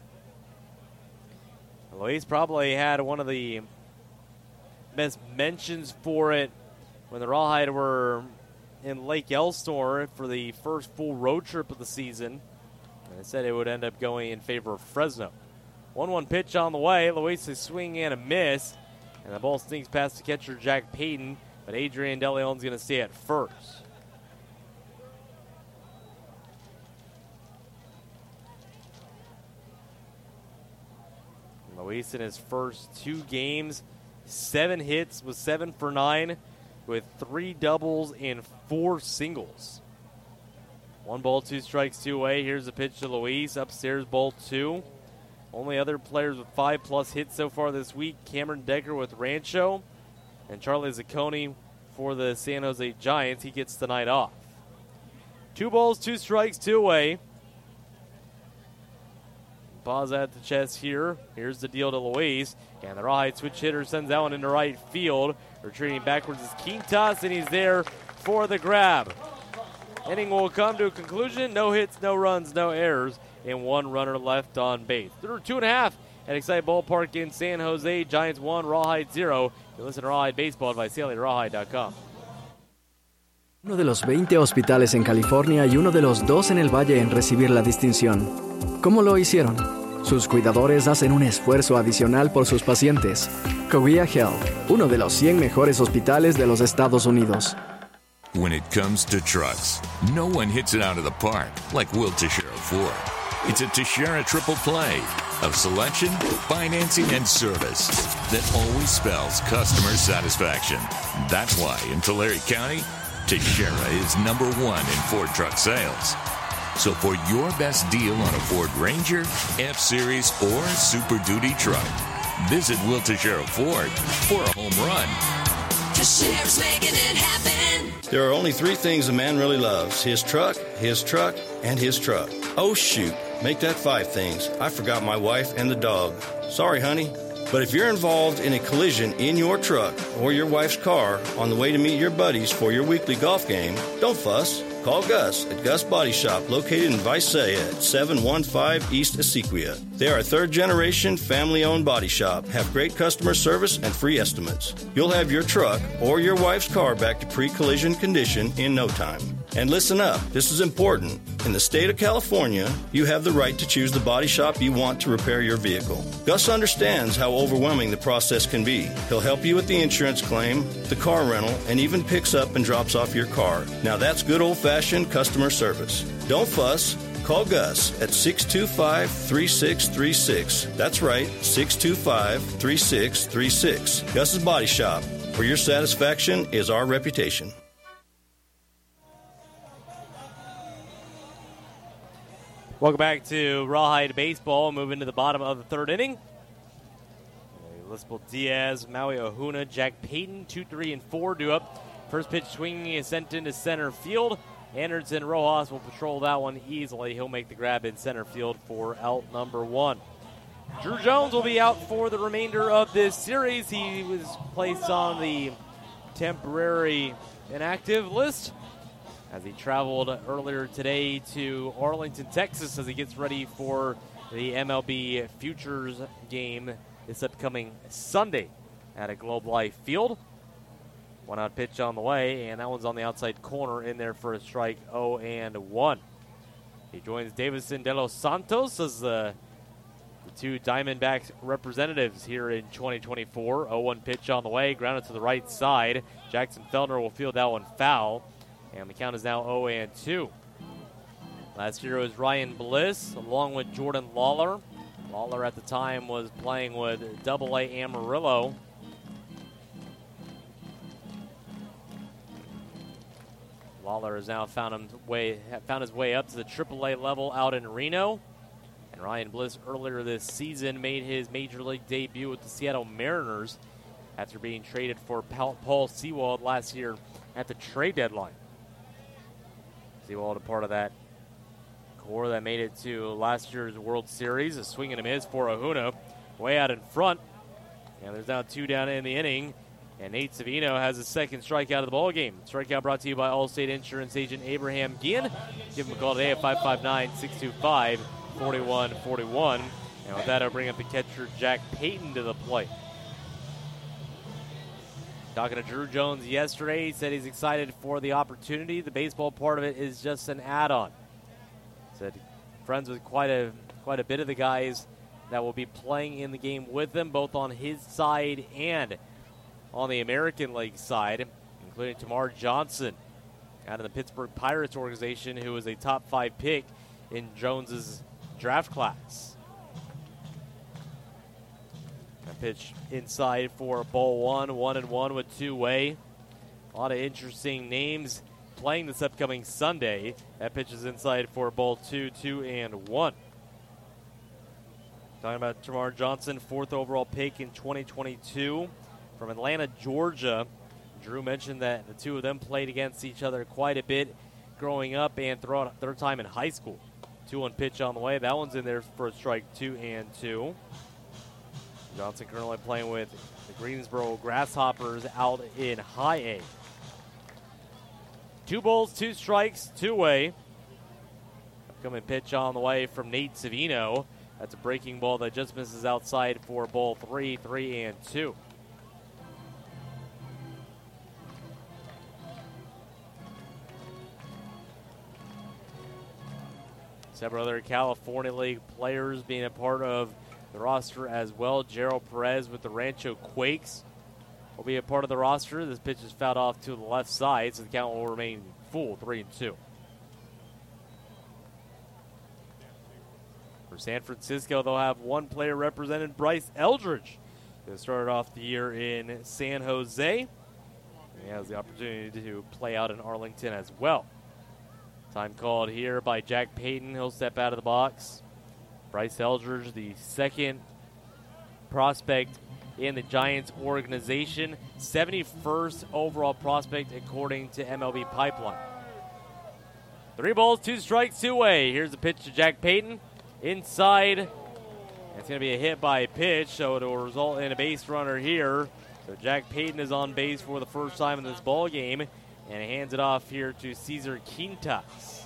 Luis probably had one of the best mentions for it when the Rawhide were in Lake Elsinore for the first full road trip of the season. And it said it would end up going in favor of Fresno. 1-1 pitch on the way. Luis is swing and a miss. And the ball sneaks past the catcher, Jack Payton. But Adrian De Leon's going to stay at first. Luis in his first 2 games, 7 hits, was 7 for 9 with 3 doubles and 4 singles. 1 ball, 2 strikes, 2 away. Here's the pitch to Luis. Upstairs, ball 2. Only other players with 5+ hits so far this week, Cameron Decker with Rancho and Charlie Zacconi for the San Jose Giants. He gets the night off. 2 balls, 2 strikes, 2 away. Pause at the chest here. Here's the deal to Luis. And the Rawhide switch hitter sends that one into right field. Retreating backwards is Quintas, and he's there for the grab. Inning will come to a conclusion. No hits, no runs, no errors, and 1 runner left on base. Through 2.5 at Excite Ballpark in San Jose. Giants 1, Rawhide 0. You listen to Rawhide Baseball by sailing to rawhide.com. Uno de los 20 hospitales en California y uno de los 2 en el Valle en recibir la distinción. ¿Cómo lo hicieron? Sus cuidadores hacen un esfuerzo adicional por sus pacientes. Covia Health, uno de los 100 mejores hospitales de los Estados Unidos. When it comes to trucks, no one hits it out of the park like Will Teixeira Ford. It's a Teixeira triple play of selection, financing, and service that always spells customer satisfaction. That's why in Tulare County, Teixeira is number 1 in Ford truck sales. So for your best deal on a Ford Ranger, F-Series, or Super Duty truck, visit Will Teixeira Ford for a home run. Teixeira's making it happen. There are only 3 things a man really loves: his truck, and his truck. Oh, shoot. Make that 5 things. I forgot my wife and the dog. Sorry, honey. But if you're involved in a collision in your truck or your wife's car on the way to meet your buddies for your weekly golf game, don't fuss. Call Gus at Gus Body Shop, located in Visalia at 715 East Essequia. They are a 3rd-generation, family-owned body shop, have great customer service and free estimates. You'll have your truck or your wife's car back to pre-collision condition in no time. And listen up, this is important. In the state of California, you have the right to choose the body shop you want to repair your vehicle. Gus understands how overwhelming the process can be. He'll help you with the insurance claim, the car rental, and even picks up and drops off your car. Now that's good old-fashioned customer service. Don't fuss. Call Gus at 625-3636. That's right, 625-3636. Gus's Body Shop, where your satisfaction is our reputation. Welcome back to Rawhide Baseball. Moving to the bottom of the 3rd inning. Lisbel Diaz, Maui Ohuna, Jack Payton, 2, 3, and 4 due up. First pitch swinging is sent into center field. Anderson Rojas will patrol that one easily. He'll make the grab in center field for out number 1. Drew Jones will be out for the remainder of this series. He was placed on the temporary inactive list as he traveled earlier today to Arlington, Texas, as he gets ready for the MLB Futures game this upcoming Sunday at a Globe Life Field. 1-out pitch on the way, and that one's on the outside corner in there for a strike, 0-1. He joins Davison De Los Santos as the 2 Diamondbacks representatives here in 2024. 0-1 pitch on the way, grounded to the right side. Jackson Feldner will field that one foul, and the count is now 0-2. Last year it was Ryan Bliss along with Jordan Lawler. Lawler at the time was playing with AA Amarillo. Lawler has now found his way up to the AAA level out in Reno. And Ryan Bliss earlier this season made his major league debut with the Seattle Mariners after being traded for Paul Sewald last year at the trade deadline. Sewald, a part of that core that made it to last year's World Series. A swing and a miss for Ahuna, way out in front. And there's now 2 down in the inning. And Nate Savino has his second strikeout of the ballgame. Strikeout brought to you by Allstate Insurance agent Abraham Guillen. Give him a call today at 559-625-4141. And with that, I'll bring up the catcher Jack Payton to the plate. Talking to Drew Jones yesterday, he said he's excited for the opportunity. The baseball part of it is just an add-on. Said friends with quite a bit of the guys that will be playing in the game with him, both on his side and on the American League side, including Tamar Johnson out of the Pittsburgh Pirates organization, who was a top 5 pick in Jones's draft class. A pitch inside for ball 1-1 with 2-way. A lot of interesting names playing this upcoming Sunday. That pitch is inside for ball 2-1. Talking about Tamar Johnson, 4th overall pick in 2022 from Atlanta, Georgia. Drew mentioned that the two of them played against each other quite a bit growing up and throughout their time in high school. 2-1 pitch on the way. That one's in there for a strike, 2-2. Johnson currently playing with the Greensboro Grasshoppers out in High A. 2 balls, 2 strikes, 2-way. Upcoming pitch on the way from Nate Savino. That's a breaking ball that just misses outside for ball 3-2. Several other California League players being a part of the roster as well. Gerald Perez with the Rancho Quakes will be a part of the roster. This pitch is fouled off to the left side, so the count will remain full, 3-2. For San Francisco, they'll have one player represented, Bryce Eldridge, who started off the year in San Jose. He has the opportunity to play out in Arlington as well. Time called here by Jack Payton. He'll step out of the box. Bryce Eldridge, the second prospect in the Giants organization. 71st overall prospect according to MLB Pipeline. 3 balls, 2 strikes, 2-way. Here's the pitch to Jack Payton. Inside. It's going to be a hit by pitch, so it will result in a base runner here. So Jack Payton is on base for the first time in this ball game. And he hands it off here to Cesar Quintas.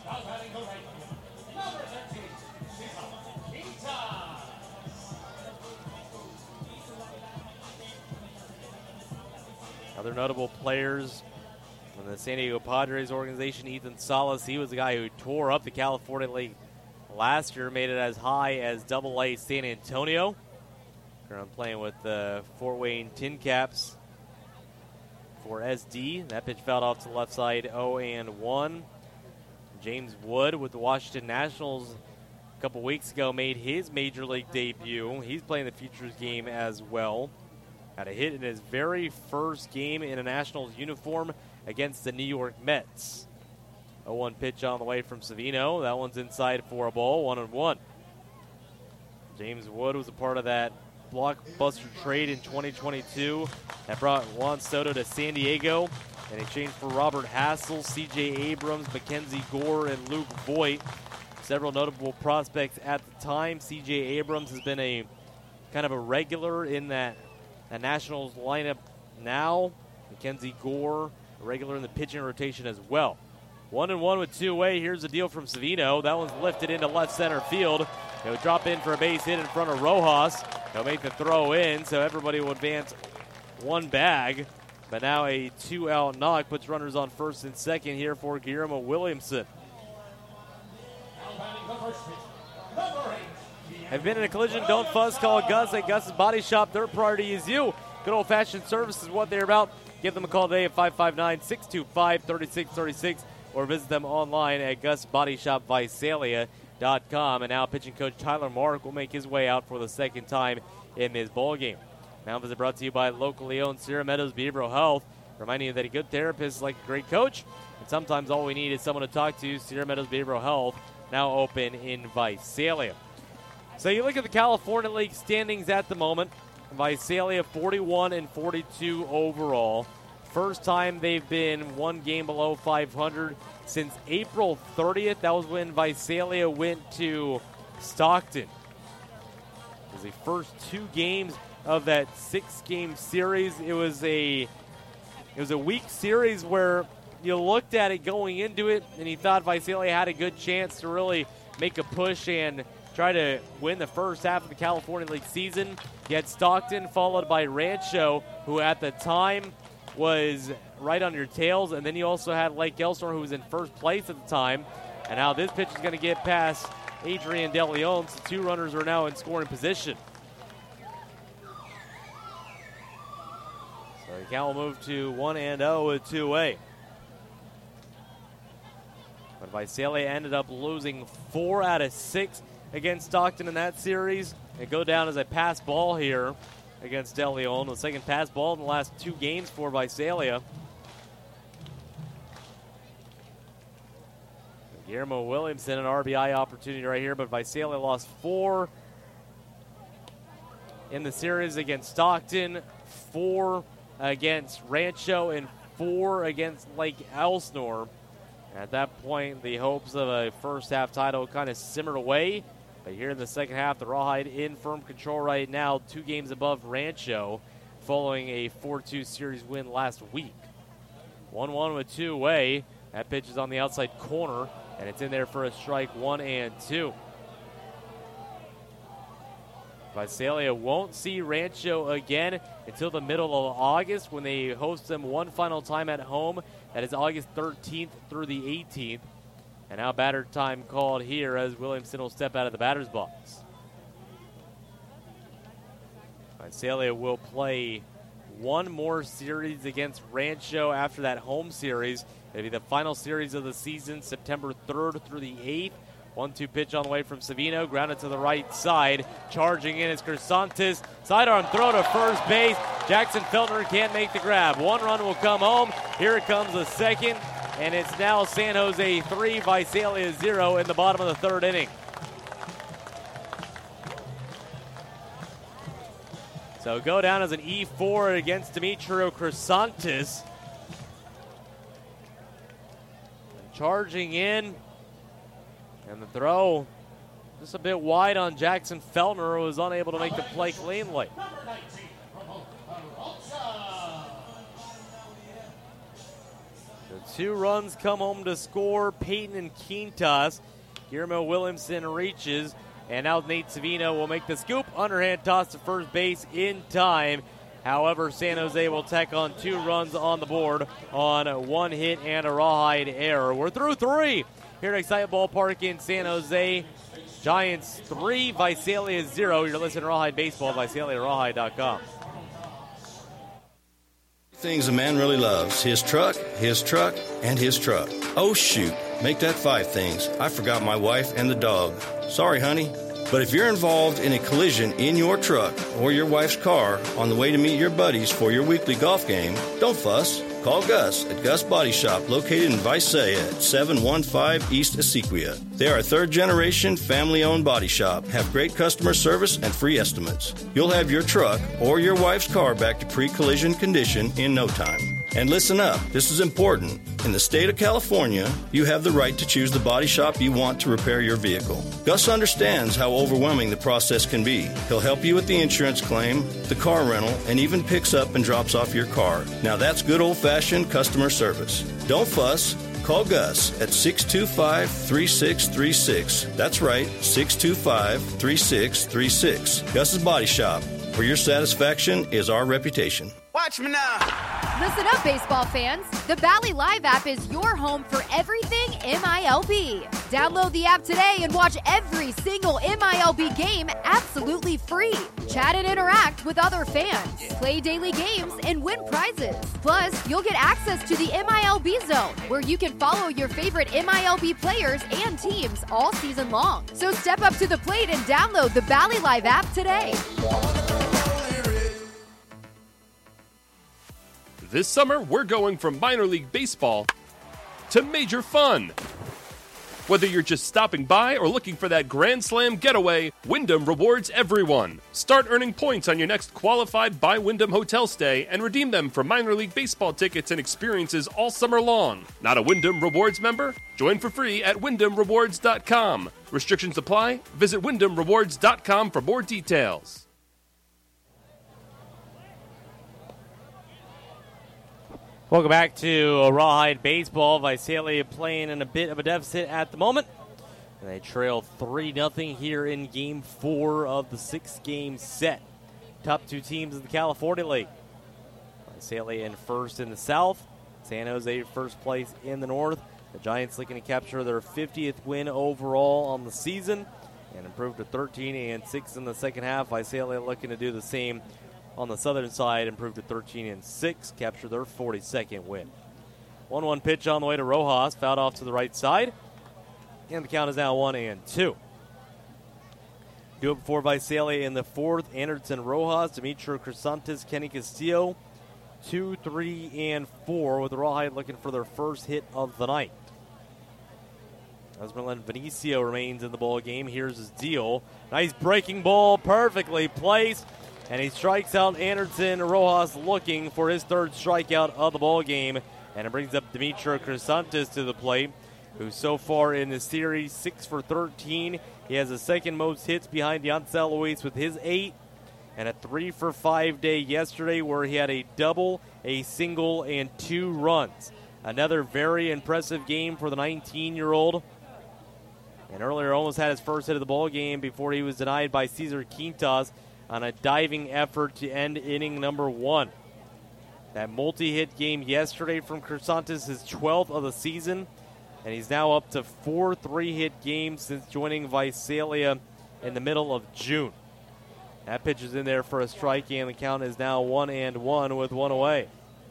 Other notable players from the San Diego Padres organization, Ethan Salas. He was the guy who tore up the California League last year, made it as high as AA San Antonio. Currently playing with the Fort Wayne Tin Caps for SD. That pitch fouled off to the left side, 0-1. James Wood with the Washington Nationals a couple weeks ago made his major league debut. He's playing the Futures game as well. Had a hit in his very first game in a Nationals uniform against the New York Mets. 0-1 pitch on the way from Savino. That one's inside for a ball, 1-1. James Wood was a part of that blockbuster trade in 2022 that brought Juan Soto to San Diego in exchange for Robert Hassel, C.J. Abrams, Mackenzie Gore, and Luke Voigt. Several notable prospects at the time. C.J. Abrams has been a kind of a regular in that Nationals lineup now. Mackenzie Gore, a regular in the pitching rotation as well. 1-1 with 2-way. Here's the deal from Savino. That one's lifted into left center field. He'll drop in for a base hit in front of Rojas. He'll make the throw in, so everybody will advance one bag. But now a 2-out knock puts runners on first and second here for Guillermo Williamson. Have been in a collision? Don't fuss. Call Gus at Gus's Body Shop. Their priority is you. Good old-fashioned service is what they're about. Give them a call today at 559-625-3636. or visit them online at GusBodyShopVisalia.com. And now pitching coach Tyler Mark will make his way out for the second time in this ballgame. Now visit brought to you by locally owned Sierra Meadows Behavioral Health, reminding you that a good therapist is like a great coach, and sometimes all we need is someone to talk to. Sierra Meadows Behavioral Health, now open in Visalia. So you look at the California League standings at the moment. Visalia 41-42 overall. First time they've been one game below 500 since April 30th. That was when Visalia went to Stockton. It was the first 2 games of that 6-game series. It was a weak series where you looked at it going into it and you thought Visalia had a good chance to really make a push and try to win the first half of the California League season. You had Stockton followed by Rancho, who at the time was right on your tails, and then you also had Lake Elsinore, who was in first place at the time. And now this pitch is going to get past Adrian De Leon, so 2 runners are now in scoring position. So the count will move to 1-0 with 2 away. But Visalia ended up losing 4 out of 6 against Stockton in that series. They go down as a pass ball here against De Leon. The second pass ball in the last 2 games for Visalia. Guillermo Williamson, an RBI opportunity right here, but Visalia lost 4 in the series against Stockton, 4 against Rancho, and 4 against Lake Elsinore. At that point, the hopes of a first-half title kind of simmered away. But here in the second half, the Rawhide in firm control right now, 2 games above Rancho, following a 4-2 series win last week. 1-1 with 2 away. That pitch is on the outside corner, and it's in there for a strike, 1-2. Visalia won't see Rancho again until the middle of August when they host them one final time at home. That is August 13th through the 18th. And now batter time called here as Williamson will step out of the batter's box. Visalia will play one more series against Rancho after that home series. It'll be the final series of the season, September 3rd through the 8th. 1-2 pitch on the way from Savino, grounded to the right side. Charging in is Crisantes. Sidearm throw to first base. Jackson Feltner can't make the grab. 1 run will come home. Here it comes the second, and it's now San Jose 3, Visalia 0 in the bottom of the 3rd inning. So go down as an E4 against Demetrio Crisantes. Charging in. And the throw just a bit wide on Jackson Feltner, who was unable to make the play cleanly. The 2 runs come home to score. Peyton and Quintas. Guillermo Williamson reaches. And now Nate Savino will make the scoop. Underhand toss to first base in time. However, San Jose will tack on 2 runs on the board on 1 hit and a Rawhide error. We're through 3. Here at Excitement Ballpark in San Jose. Giants 3, Visalia 0. You're listening to Rawhide Baseball at VisaliaRawhide.com. Things a man really loves: his truck, and his truck. Oh, shoot. Make that 5 things. I forgot my wife and the dog. Sorry, honey. But if you're involved in a collision in your truck or your wife's car on the way to meet your buddies for your weekly golf game, don't fuss. Call Gus at Gus Body Shop, located in Visalia at 715 East Essequia. They are a 3rd-generation, family-owned body shop, have great customer service and free estimates. You'll have your truck or your wife's car back to pre-collision condition in no time. And listen up, this is important. In the state of California, you have the right to choose the body shop you want to repair your vehicle. Gus understands how overwhelming the process can be. He'll help you with the insurance claim, the car rental, and even picks up and drops off your car. Now that's good old-fashioned customer service. Don't fuss. Call Gus at 625-3636. That's right, 625-3636. Gus's Body Shop, where your satisfaction is our reputation. Watch me now. Listen up, baseball fans. The Valley Live app is your home for everything MILB. Download the app today and watch every single MILB game absolutely free. Chat and interact with other fans, play daily games, and win prizes. Plus, you'll get access to the MILB Zone, where you can follow your favorite MILB players and teams all season long. So step up to the plate and download the Valley Live app today. This summer, we're going from minor league baseball to major fun. Whether you're just stopping by or looking for that Grand Slam getaway, Wyndham rewards everyone. Start earning points on your next qualified by Wyndham hotel stay and redeem them for minor league baseball tickets and experiences all summer long. Not a Wyndham Rewards member? Join for free at WyndhamRewards.com. Restrictions apply. Visit WyndhamRewards.com for more details. Welcome back to Rawhide Baseball. Visalia playing in a bit of a deficit at the moment. And they trail 3-0 here in Game 4 of the 6-game set. Top two teams in the California League. Visalia in first in the South. San Jose first place in the North. The Giants looking to capture their 50th win overall on the season and improve to 13-6 in the second half. Visalia looking to do the same on the southern side, improved to 13-6, capture their 42nd win. 1-1 pitch on the way to Rojas, fouled off to the right side, and the count is now 1-2. Do it before Visalia in the fourth. Anderson Rojas, Demetrio Crisantes, Kenny Castillo, 2, 3, and 4, with Rawhide looking for their first hit of the night. Esmeralda Vinicio remains in the ball game. Here's his deal. Nice breaking ball, perfectly placed. And he strikes out Anderson Rojas, looking for his third strikeout of the ball game. And it brings up Demetrio Crisantes to the plate, who so far in the series, 6 for 13. He has the second most hits behind Yancel Luis with his 8. And a 3 for 5 day yesterday where he had a double, a single, and 2 runs. Another very impressive game for the 19-year-old. And earlier almost had his first hit of the ball game before he was denied by Cesar Quintas on a diving effort to end inning number 1. That multi-hit game yesterday from Crisantes, his 12th of the season, and he's now up to 4 3-hit games since joining Visalia in the middle of June. That pitch is in there for a strike, and the count is now 1-1 with 1 away.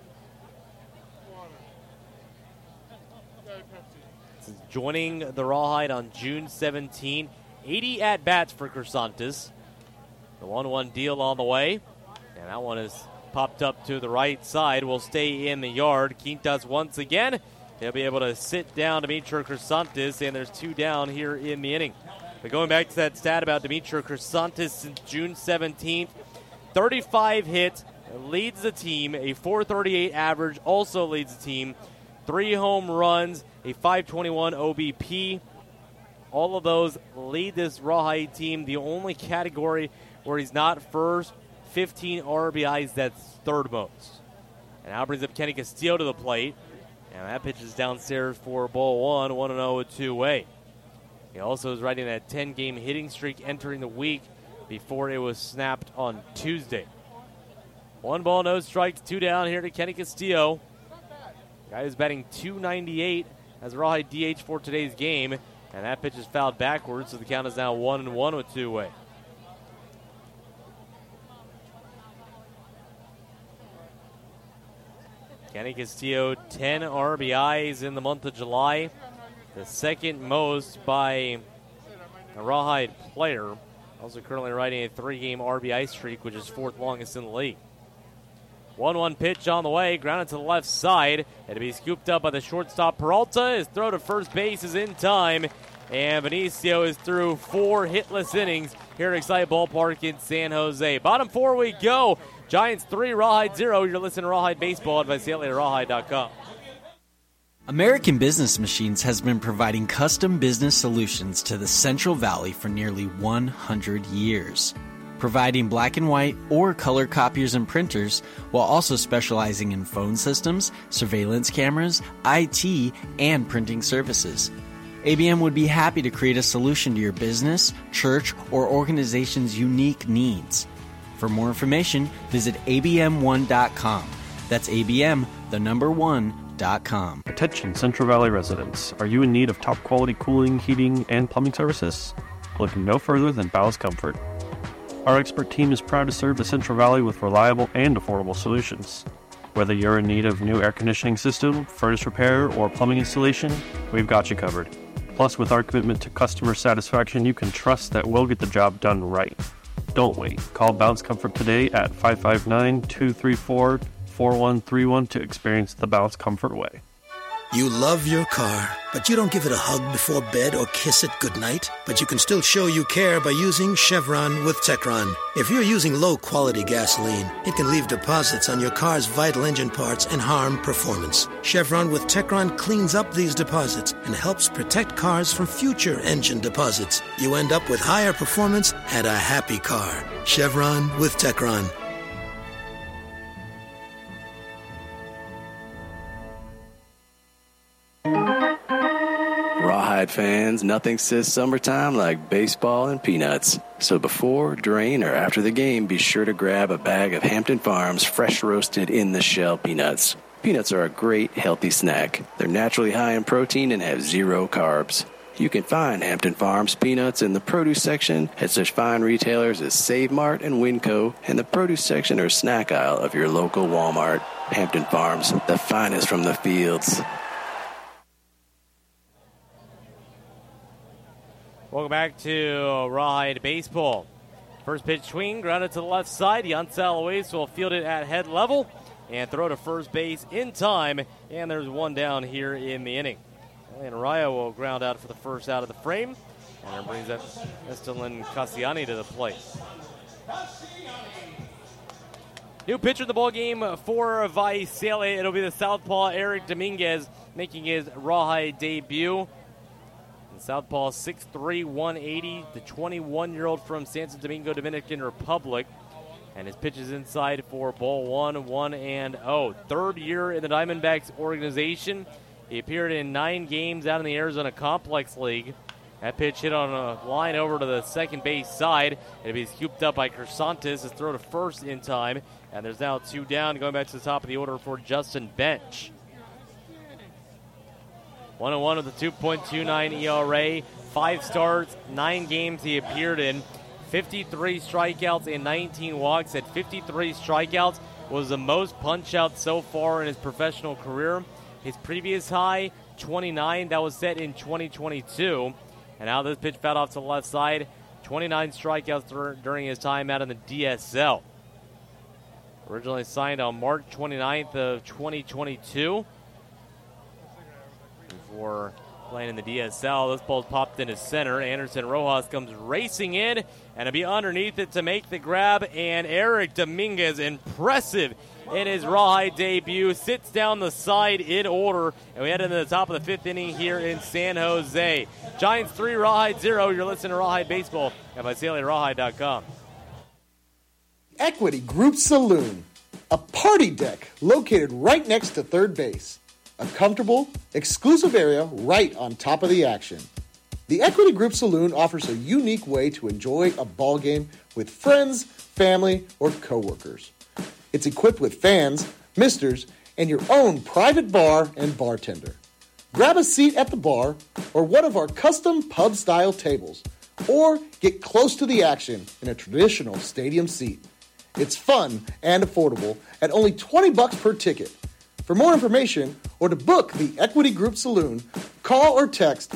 Since joining the Rawhide on June 17, 80 at-bats for Crisantes. The 1-1 deal on the way, and that one is popped up to the right side. Will stay in the yard. Quintas once again. He'll be able to sit down Demetrio Crisantes, and there's 2 down here in the inning. But going back to that stat about Demetrio Crisantes since June 17th, 35 hits, leads the team, a 438 average, also leads the team, 3 home runs, a 521 OBP. All of those lead this Rawhide team. The only category where he's not first, 15 RBIs, that's third most. And now brings up Kenny Castillo to the plate. And that pitch is downstairs for ball 1-0 with 2 away. He also is riding that 10-game hitting streak entering the week before it was snapped on Tuesday. 1 ball, no strikes, 2 down here to Kenny Castillo. Guy is batting .298 as Rawhide DH for today's game. And that pitch is fouled backwards, so the count is now 1-1 with 2 away. Kenny Castillo, 10 RBIs in the month of July. The second most by a Rawhide player. Also currently riding a 3-game RBI streak, which is 4th longest in the league. 1-1 pitch on the way, grounded to the left side. It'll be scooped up by the shortstop Peralta. His throw to first base is in time. And Vinicio is through 4 hitless innings here at Excite Ballpark in San Jose. Bottom 4 we go. Giants 3, Rawhide 0. You're listening to Rawhide Baseball at VisaliaRawhide.com. American Business Machines has been providing custom business solutions to the Central Valley for nearly 100 years, providing black and white or color copiers and printers, while also specializing in phone systems, surveillance cameras, IT, and printing services. ABM would be happy to create a solution to your business, church, or organization's unique needs. For more information, visit abm1.com. That's ABM, the number 1.com. centralvalleyresidents.com. Attention Central Valley residents. Are you in need of top quality cooling, heating, and plumbing services? Look no further than Bow's Comfort. Our expert team is proud to serve the Central Valley with reliable and affordable solutions. Whether you're in need of new air conditioning system, furnace repair, or plumbing installation, we've got you covered. Plus, with our commitment to customer satisfaction, you can trust that we'll get the job done right. Don't wait. Call Bow's Comfort today at 559-234-4131 to experience the Bow's Comfort way. You love your car, but you don't give it a hug before bed or kiss it goodnight. But you can still show you care by using Chevron with Techron. If you're using low-quality gasoline, it can leave deposits on your car's vital engine parts and harm performance. Chevron with Techron cleans up these deposits and helps protect cars from future engine deposits. You end up with higher performance and a happy car. Chevron with Techron. Rawhide fans, nothing says summertime like baseball and peanuts. So before, during, or after the game, be sure to grab a bag of Hampton Farms fresh roasted in the shell peanuts. Peanuts are a great healthy snack. They're naturally high in protein and have 0 carbs. You can find Hampton Farms peanuts in the produce section at such fine retailers as Save Mart and Winco, and the produce section or snack aisle of your local Walmart. Hampton Farms, the finest from the fields. Welcome back to Rawhide Baseball. First pitch swing, grounded to the left side. Yancel Luis will field it at head level and throw to first base in time. And there's one down here in the inning. And Araya will ground out for the first out of the frame. And that brings up Estelin Cassiani to the plate. New pitcher in the ball game for Visalia. It'll be the southpaw Eric Dominguez making his Rawhide debut. Southpaw 6'3", 180, the 21-year-old from Santo Domingo, Dominican Republic. And his pitch is inside for ball 1-1-0. Third year in the Diamondbacks organization. He appeared in 9 games out in the Arizona Complex League. That pitch hit on a line over to the second base side. It'll be scooped up by Kersantis. His throw to first in time. And there's now 2 down, going back to the top of the order for Justin Bench. 1-1 with a 2.29 ERA, 5 starts, 9 games he appeared in, 53 strikeouts and 19 walks. At 53 strikeouts was the most punch-outs so far in his professional career. His previous high, 29, that was set in 2022. And now this pitch fouled off to the left side, 29 strikeouts during his time out in the DSL. Originally signed on March 29th of 2022. Before playing in the DSL, this ball's popped into center. Anderson Rojas comes racing in, and it'll be underneath it to make the grab. And Eric Dominguez, impressive in his Rawhide debut, sits down the side in order, and we head into the top of the 5th inning here in San Jose. Giants 3, Rawhide 0. You're listening to Rawhide Baseball at VisaliaRawhide.com. Equity Group Saloon, a party deck located right next to third base. A comfortable, exclusive area right on top of the action. The Equity Group Saloon offers a unique way to enjoy a ball game with friends, family, or coworkers. It's equipped with fans, misters, and your own private bar and bartender. Grab a seat at the bar or one of our custom pub-style tables, or get close to the action in a traditional stadium seat. It's fun and affordable at only $20 per ticket. For more information or to book the Equity Group Saloon, call or text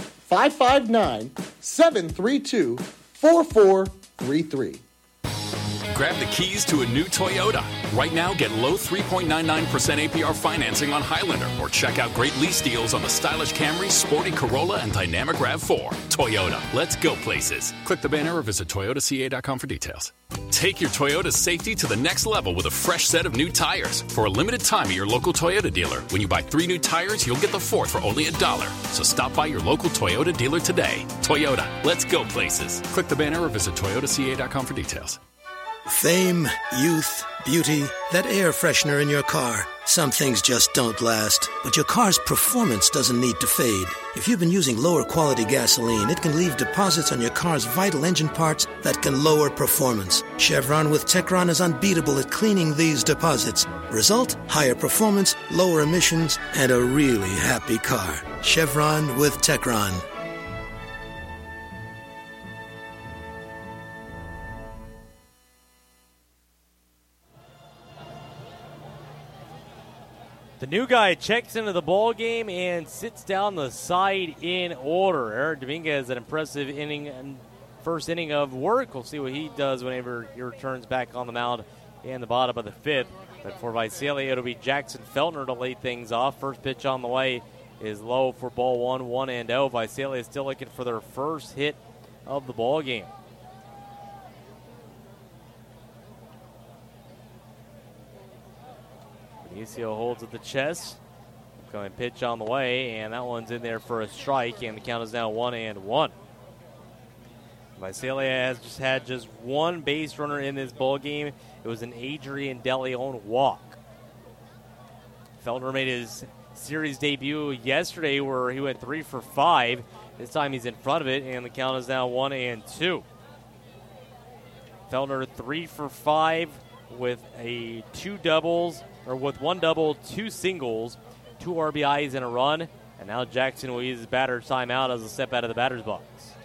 559-732-4433. Grab the keys to a new Toyota. Right now, get low 3.99% APR financing on Highlander, or check out great lease deals on the stylish Camry, sporty Corolla, and dynamic RAV4. Toyota, let's go places. Click the banner or visit toyotaca.com for details. Take your Toyota safety to the next level with a fresh set of new tires. For a limited time at your local Toyota dealer, when you buy 3 new tires, you'll get the 4th for only $1. So stop by your local Toyota dealer today. Toyota, let's go places. Click the banner or visit toyotaca.com for details. Fame, youth, beauty, that air freshener in your car. Some things just don't last, but your car's performance doesn't need to fade. If you've been using lower quality gasoline, it can leave deposits on your car's vital engine parts that can lower performance. Chevron with Techron is unbeatable at cleaning these deposits. Result, higher performance, lower emissions, and a really happy car. Chevron with Techron. The new guy checks into the ball game and sits down the side in order. Eric Dominguez, an impressive first inning of work. We'll see what he does whenever he returns back on the mound in the bottom of the fifth. But for Visalia, it'll be Jackson Feltner to lead things off. First pitch on the way is low for ball 1-0. Visalia is still looking for their first hit of the ball game. Benicio holds at the chest. Coming pitch on the way, and that one's in there for a strike, and the count is now 1-1. Visalia has just had one base runner in this ball game. It was an Adrian DeLeon walk. Feltner made his series debut yesterday where he went 3 for 5. This time he's in front of it, and the count is now 1-2. Feltner 3 for 5 with with one double, 2 singles, 2 RBIs and a run. And now Jackson will use his batter's timeout as a step out of the batter's box.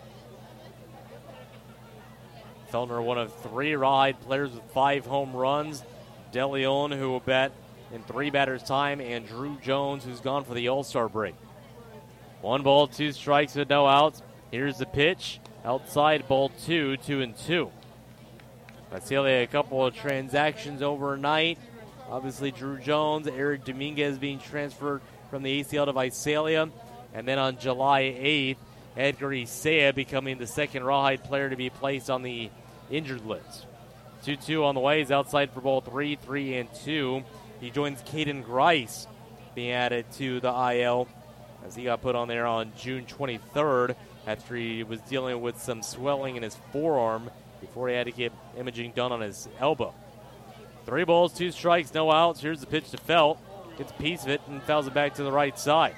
Feltner, one of 3 Rawhide players with 5 home runs. DeLeon, who will bat in 3 batters' time, and Drew Jones, who's gone for the All-Star break. 1 ball, 2 strikes with no outs. Here's the pitch. Outside, ball 2, 2-2. Visalia, a couple of transactions overnight. Obviously, Drew Jones, Eric Dominguez being transferred from the ACL to Visalia. And then on July 8th, Edgar Isaiah becoming the second Rawhide player to be placed on the injured list. 2-2 on the way. He's outside for ball 3, 3-2. He joins Caden Grice being added to the IL as he got put on there on June 23rd after he was dealing with some swelling in his forearm before he had to get imaging done on his elbow. 3 balls, 2 strikes, no outs. Here's the pitch to Felt. Gets a piece of it and fouls it back to the right side.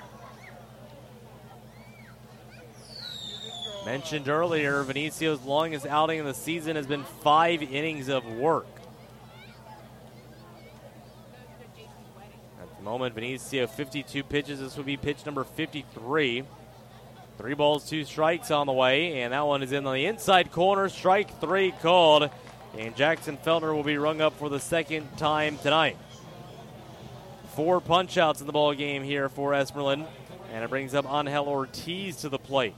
Mentioned earlier, Venicio's longest outing in the season has been 5 innings of work. At the moment, Venicio 52 pitches. This would be pitch number 53. 3 balls, 2 strikes on the way, and that one is in the inside corner. Strike 3 called, and Jackson Feltner will be rung up for the second time tonight. 4 punch-outs in the ball game here for Esmeralda, and it brings up Angel Ortiz to the plate.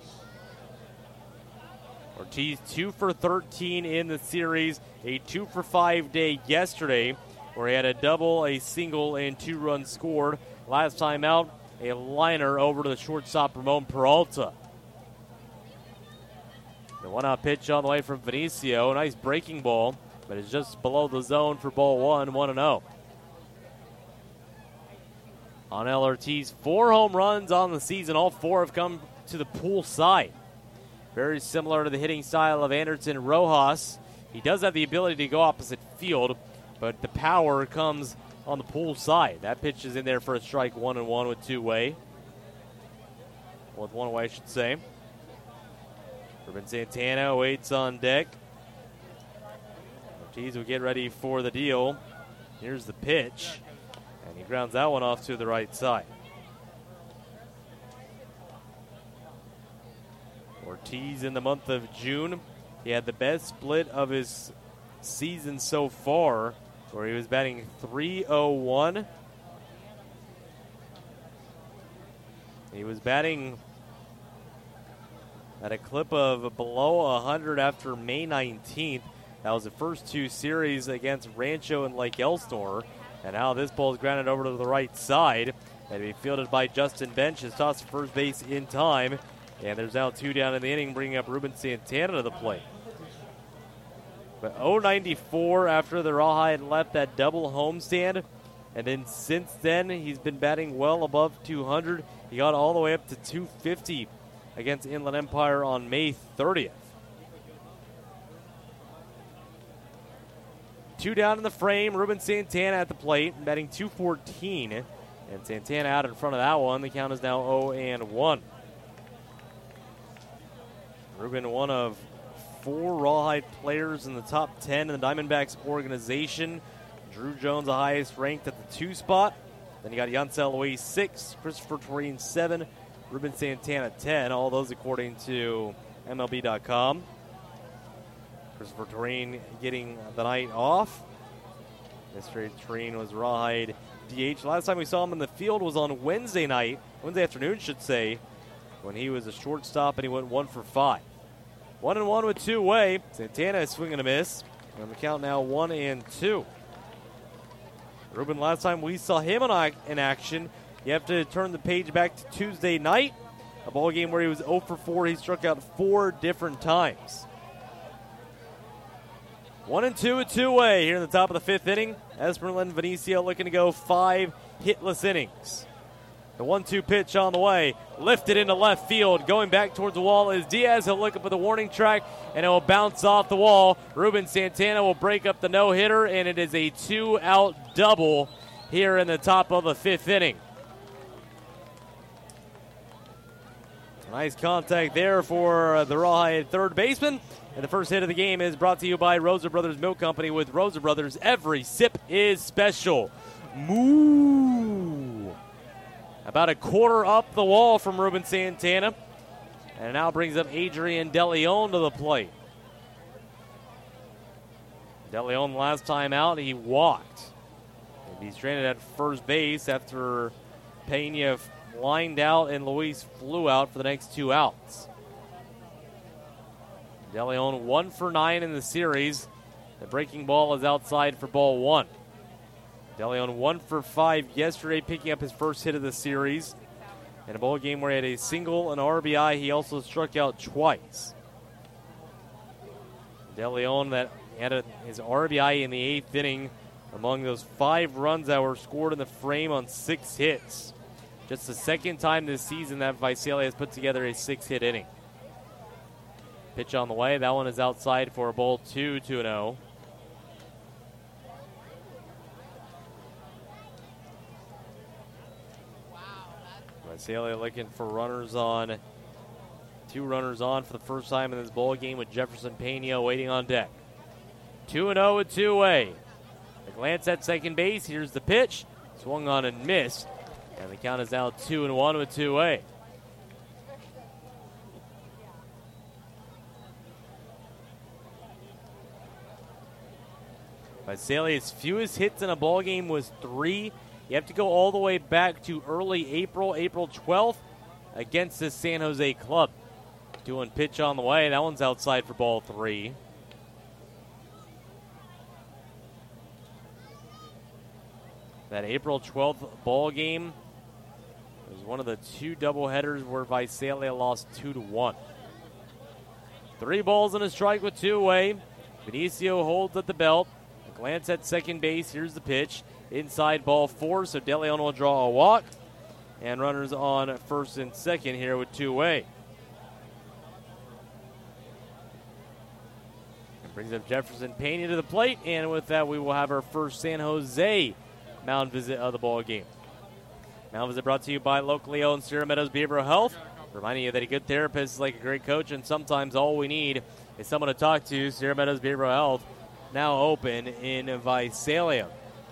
Ortiz 2 for 13 in the series, a 2 for 5 day yesterday, where he had a double, a single, and 2 runs scored. Last time out, a liner over to the shortstop, Ramon Peralta. The 1-out pitch on the way from Venicio. Nice breaking ball, but it's just below the zone for ball 1, 1-0. Angel Ortiz, 4 home runs on the season. All 4 have come to the pool side. Very similar to the hitting style of Anderson Rojas. He does have the ability to go opposite field, but the power comes on the pool side. That pitch is in there for a strike, 1-1 with 2 away. With 1 away, I should say. Ruben Santana waits on deck. Ortiz will get ready for the deal. Here's the pitch, and he grounds that one off to the right side. Ortiz in the month of June, he had the best split of his season so far, where he was batting .301. He was batting at a clip of below 100 after May 19th. That was the first 2 series against Rancho and Lake Elsinore. And now this ball is grounded over to the right side. And be fielded by Justin Bench. His toss to first base in time. And there's now 2 down in the inning, bringing up Ruben Santana to the plate. But 094 after the Rawhide left that double homestand. And then since then, he's been batting well above 200. He got all the way up to 250 against Inland Empire on May 30th. 2 down in the frame. Ruben Santana at the plate, batting .214. And Santana out in front of that one. The count is now 0-1. Ruben, one of 4 Rawhide players in the top 10 in the Diamondbacks organization. Drew Jones, the highest ranked at the 2 spot. Then you got Yancel Luis 6, Christopher Torine 7, Ruben Santana 10. All those according to MLB.com. Christopher Torine getting the night off. Mr. Torine was Rawhide DH. Last time we saw him in the field was on Wednesday afternoon, should say, when he was a shortstop and he went 1 for 5. 1-1 with 2-way. Santana is swinging a miss. And the count now 1-2. Ruben, last time we saw him in action, you have to turn the page back to Tuesday night, a ball game where he was 0 for 4. He struck out 4 different times. 1-2 with 2-way here in the top of the 5th inning. Esperlin Vinicio looking to go 5 hitless innings. The 1-2 pitch on the way, lifted into left field. Going back towards the wall is Diaz. He'll look up at the warning track, and it will bounce off the wall. Ruben Santana will break up the no-hitter, and it is a 2-out double here in the top of the 5th inning. Nice contact there for the Rawhide third baseman. And the first hit of the game is brought to you by Rosa Brothers Milk Company. With Rosa Brothers, every sip is special. Moo! About a quarter up the wall from Ruben Santana. And now brings up Adrian DeLeon to the plate. DeLeon last time out, he walked. And he's stranded at first base after Pena lined out and Luis flew out for the next 2 outs. DeLeon 1 for 9 in the series. The breaking ball is outside for ball 1. DeLeon 1 for 5 yesterday, picking up his first hit of the series. In a ball game where he had a single and RBI, he also struck out twice. DeLeon that had his RBI in the 8th inning among those 5 runs that were scored in the frame on 6 hits. Just the second time this season that Visalia has put together a 6-hit inning. Pitch on the way. That one is outside for a ball 2-0. Visalia looking for runners on. 2 runners on for the first time in this ball game with Jefferson Pena waiting on deck. 2-0 with 2-way. A glance at second base. Here's the pitch. Swung on and missed. And the count is now 2-1 with 2-way. Visalia's fewest hits in a ball game was 3. You have to go all the way back to early April 12th, against the San Jose club. Doing pitch on the way. That one's outside for ball 3. That April 12th ball game was one of the 2 doubleheaders where Visalia lost 2-1. 3 balls and a strike with 2-way. Vinicio holds at the belt. A glance at second base. Here's the pitch. Inside ball 4, so DeLeon will draw a walk. And runners on first and second here with 2-way. Brings up Jefferson Pena to the plate, and with that we will have our first San Jose mound visit of the ball game. Mound visit brought to you by locally owned Sierra Meadows Behavioral Health. Reminding you that a good therapist is like a great coach, and sometimes all we need is someone to talk to. Sierra Meadows Behavioral Health now open in Visalia.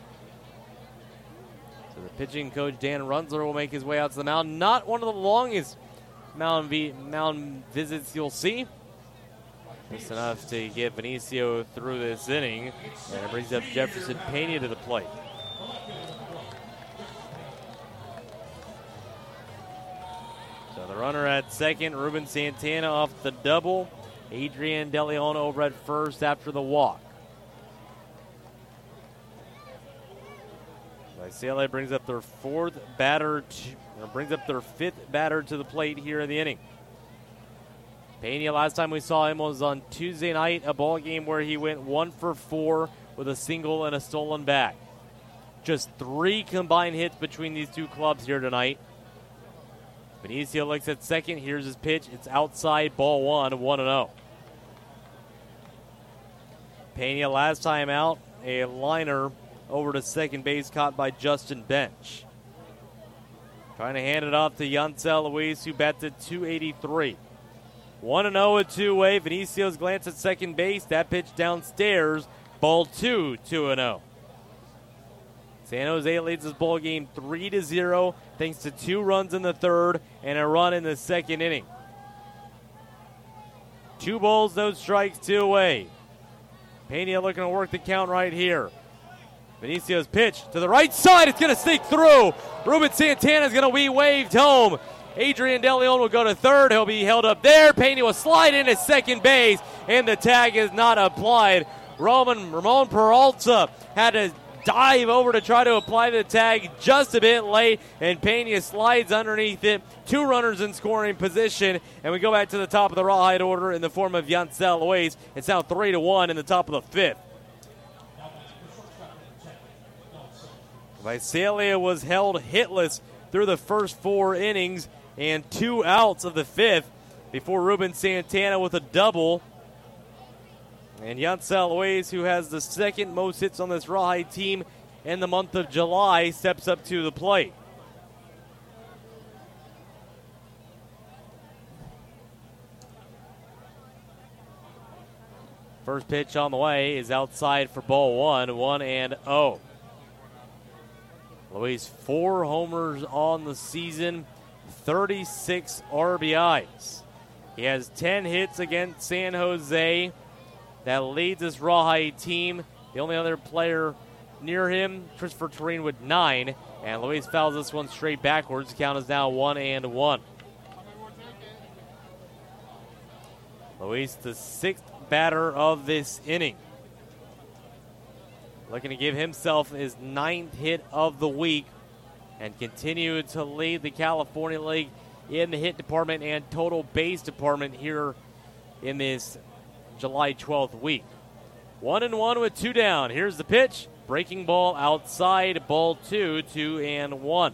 So the pitching coach Dan Runzler will make his way out to the mound. Not one of the longest mound visits you'll see. Just enough to get Vinicio through this inning. And it brings up Jefferson Pena to the plate. So the runner at second, Ruben Santana off the double. Adrian DeLeon over at first after the walk. Visalia brings up their fifth batter to the plate here in the inning. Pena, last time we saw him was on Tuesday night, a ball game where he went 1 for 4 with a single and a stolen bag. Just 3 combined hits between these 2 clubs here tonight. Vinicio looks at second. Here's his pitch. It's outside, ball 1, 1-0. Pena last time out a liner over to second base, caught by Justin Bench. Trying to hand it off to Yancel Luis, who bats at 283. 1-0 with two-way. Venicio's glance at second base. That pitch downstairs. Ball 2-0. San Jose leads this ball game 3-0 thanks to 2 runs in the third and a run in the second inning. 2 balls, no strikes, 2 away. Pena looking to work the count right here. Venicio's pitch to the right side. It's going to sneak through. Ruben Santana is going to be waved home. Adrian DeLeon will go to third. He'll be held up there. Pena will slide into second base, and the tag is not applied. Ramon Peralta had to dive over to try to apply the tag just a bit late, and Pena slides underneath it. 2 runners in scoring position, and we go back to the top of the Rawhide order in the form of Yancel Luis. It's now 3-1 in the top of the 5th. Visalia was held hitless through the first 4 innings and 2 outs of the 5th before Ruben Santana with a double. And Yancel Luis, who has the second most hits on this Rawhide team in the month of July, steps up to the plate. First pitch on the way is outside for ball 1, 1-0. Luis, 4 homers on the season, 36 RBIs. He has 10 hits against San Jose. That leads this Rawhide team. The only other player near him, Christopher Tureen, with 9. And Luis fouls this one straight backwards. The count is now 1-1. Luis, the 6th batter of this inning. Looking to give himself his 9th hit of the week and continue to lead the California League in the hit department and total base department here in this July 12th week. 1-1 with 2 down. Here's the pitch. Breaking ball outside. Ball 2, 2-1.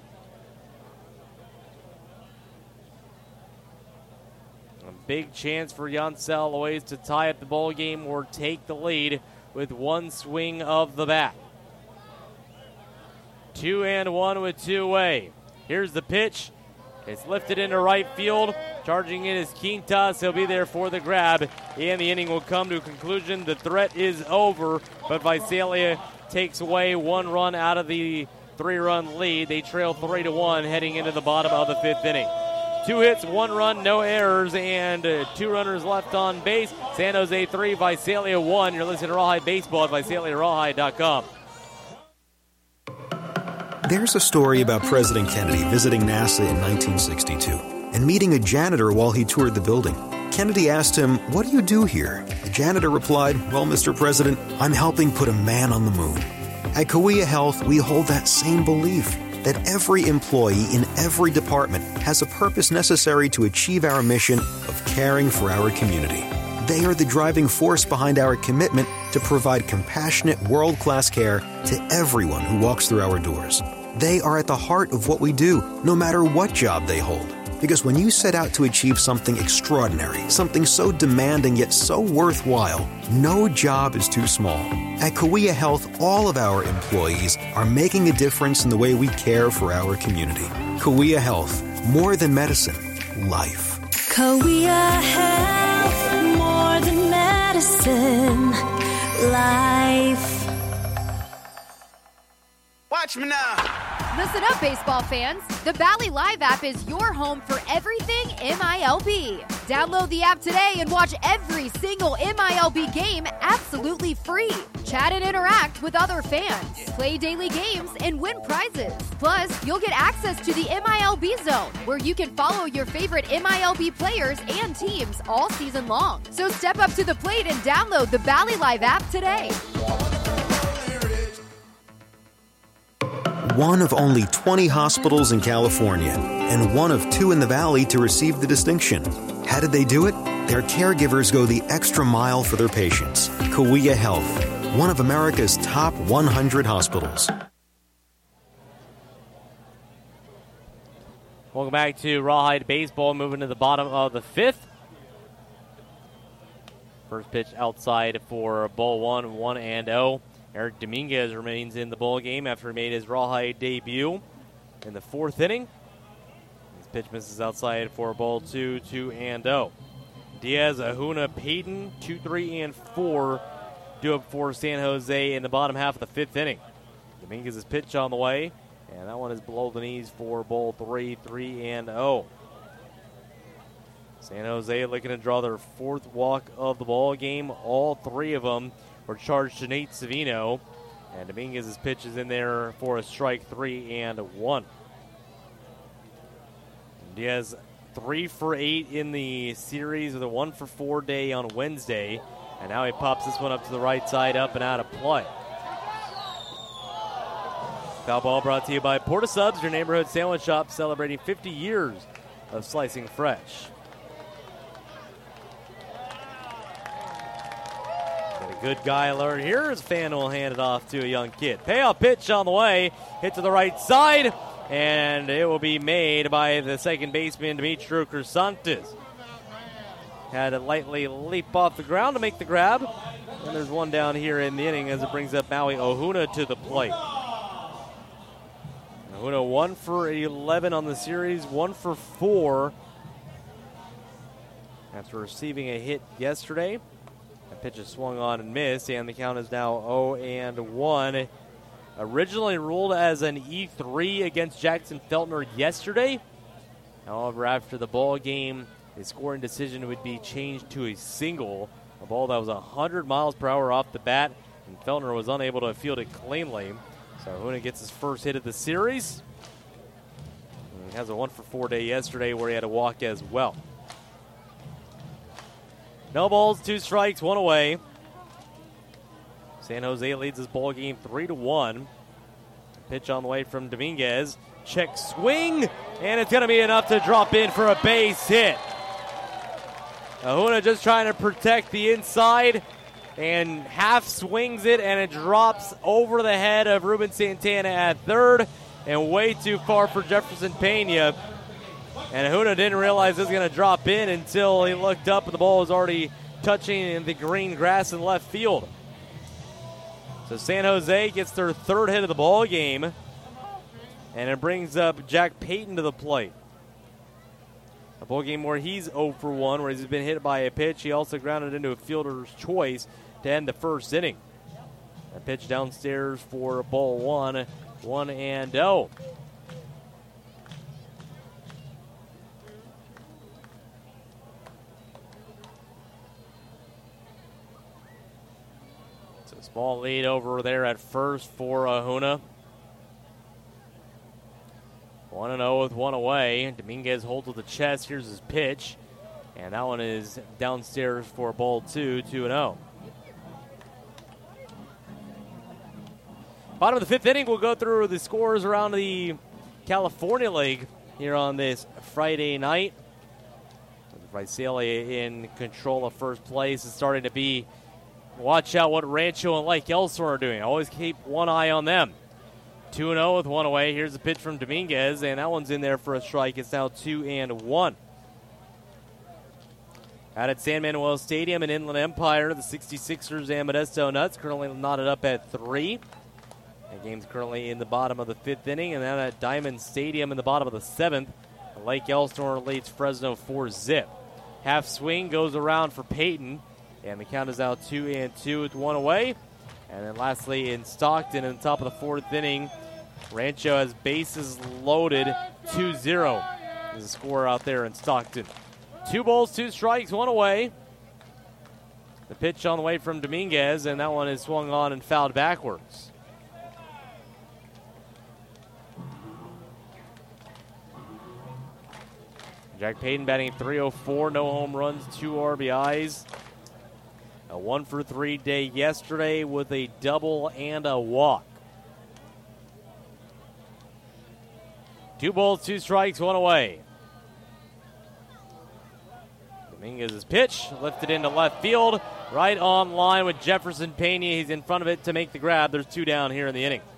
A big chance for Yancel Luis to tie up the ball game or take the lead with 1 swing of the bat. 2-1 with 2 away. Here's the pitch. It's lifted into right field. Charging in is Quintas. He'll be there for the grab. And the inning will come to a conclusion. The threat is over, but Visalia takes away 1 run out of the 3-run lead. They trail 3-1 heading into the bottom of the 5th inning. 2 hits, 1 run, no errors, and 2 runners left on base. San Jose 3, Visalia 1. You're listening to Rawhide Baseball at VisaliaRawhide.com. There's a story about President Kennedy visiting NASA in 1962 and meeting a janitor while he toured the building. Kennedy asked him, "What do you do here?" The janitor replied, "Well, Mr. President, I'm helping put a man on the moon." At Kauai Health, we hold that same belief, that every employee in every department has a purpose necessary to achieve our mission of caring for our community. They are the driving force behind our commitment to provide compassionate, world-class care to everyone who walks through our doors. They are at the heart of what we do, no matter what job they hold. Because when you set out to achieve something extraordinary, something so demanding yet so worthwhile, no job is too small. At Kauai Health, all of our employees are making a difference in the way we care for our community. Kauai Health, more than medicine, life. Kauai Health, more than medicine, life. Watch me now. Listen up, baseball fans. The Valley Live app is your home for everything MILB. Download the app today and watch every single MILB game absolutely free. Chat and interact with other fans. Play daily games and win prizes. Plus, you'll get access to the MILB Zone, where you can follow your favorite MILB players and teams all season long. So step up to the plate and download the Valley Live app today. One of only 20 hospitals in California, and one of 2 in the Valley to receive the distinction. How did they do it? Their caregivers go the extra mile for their patients. Kauai Health, one of America's top 100 hospitals. Welcome back to Rawhide Baseball, moving to the bottom of the 5th. First pitch outside for ball 1, 1-0. Eric Dominguez remains in the ball game after he made his Rawhide debut in the 4th inning. His pitch misses outside for ball 2, 2-0. Diaz, Ahuna, Payton, 2, 3, and 4 due up for San Jose in the bottom half of the 5th inning. Dominguez's pitch on the way, and that one is below the knees for ball 3, 3-0. San Jose looking to draw their 4th walk of the ball game. All 3 of them were charged to Nate Savino, and Dominguez's pitch is in there for a strike, 3-1. Diaz 3 for 8 in the series with a 1 for 4 day on Wednesday, and now he pops this one up to the right side, up and out of play. Foul ball brought to you by Porta Subs, your neighborhood sandwich shop celebrating 50 years of slicing fresh. Good guy alert here as Fan will hand it off to a young kid. Payoff pitch on the way, hit to the right side, and it will be made by the second baseman, Dimitri Crisantes. Had to lightly leap off the ground to make the grab, and there's one down here in the inning as it brings up Maui Ahuna to the plate. Ahuna 1 for 11 on the series, 1 for 4 after receiving a hit yesterday. Pitch is swung on and missed, and the count is now 0-1. Originally ruled as an E3 against Jackson Feltner yesterday. However, after the ball game, the scoring decision would be changed to a single. A ball that was 100 miles per hour off the bat, and Feltner was unable to field it cleanly. So Ahuna gets his first hit of the series. And he has a 1 for 4 day yesterday where he had a walk as well. No balls, 2 strikes, 1 away. San Jose leads this ball game 3-1. Pitch on the way from Dominguez. Check swing, and it's going to be enough to drop in for a base hit. Ahuna just trying to protect the inside and half swings it, and it drops over the head of Ruben Santana at third and way too far for Jefferson Pena. And Ahuna didn't realize it was going to drop in until he looked up and the ball was already touching the green grass in left field. So San Jose gets their 3rd hit of the ball game, and it brings up Jack Payton to the plate. A ball game where he's 0 for 1, where he's been hit by a pitch. He also grounded into a fielder's choice to end the 1st inning. A pitch downstairs for ball 1, 1-0. Small lead over there at first for Ahuna. 1-0 with 1 away. Dominguez holds with the chest. Here's his pitch. And that one is downstairs for ball 2, 2-0. Bottom of the 5th inning, we'll go through the scores around the California League here on this Friday night. Visalia in control of first place. It's starting to be watch out what Rancho and Lake Elsinore are doing. Always keep one eye on them. 2-0 with 1 away. Here's a pitch from Dominguez, and that one's in there for a strike. It's now 2-1. Out at San Manuel Stadium in Inland Empire, the 66ers and Modesto Nuts currently knotted up at 3. The game's currently in the bottom of the 5th inning, and then at Diamond Stadium in the bottom of the 7th, Lake Elsinore leads Fresno 4-0. Half swing goes around for Payton. And the count is now 2-2 with 1 away. And then lastly in Stockton in the top of the 4th inning, Rancho has bases loaded 2-0. There's a score out there in Stockton. 2 balls, 2 strikes, 1 away. The pitch on the way from Dominguez, and that one is swung on and fouled backwards. Jack Payton batting .304, no home runs, 2 RBIs. A 1 for 3 day yesterday with a double and a walk. 2 balls, 2 strikes, 1 away. Dominguez's pitch lifted into left field, right on line with Jefferson Pena. He's in front of it to make the grab. There's 2 down here in the inning.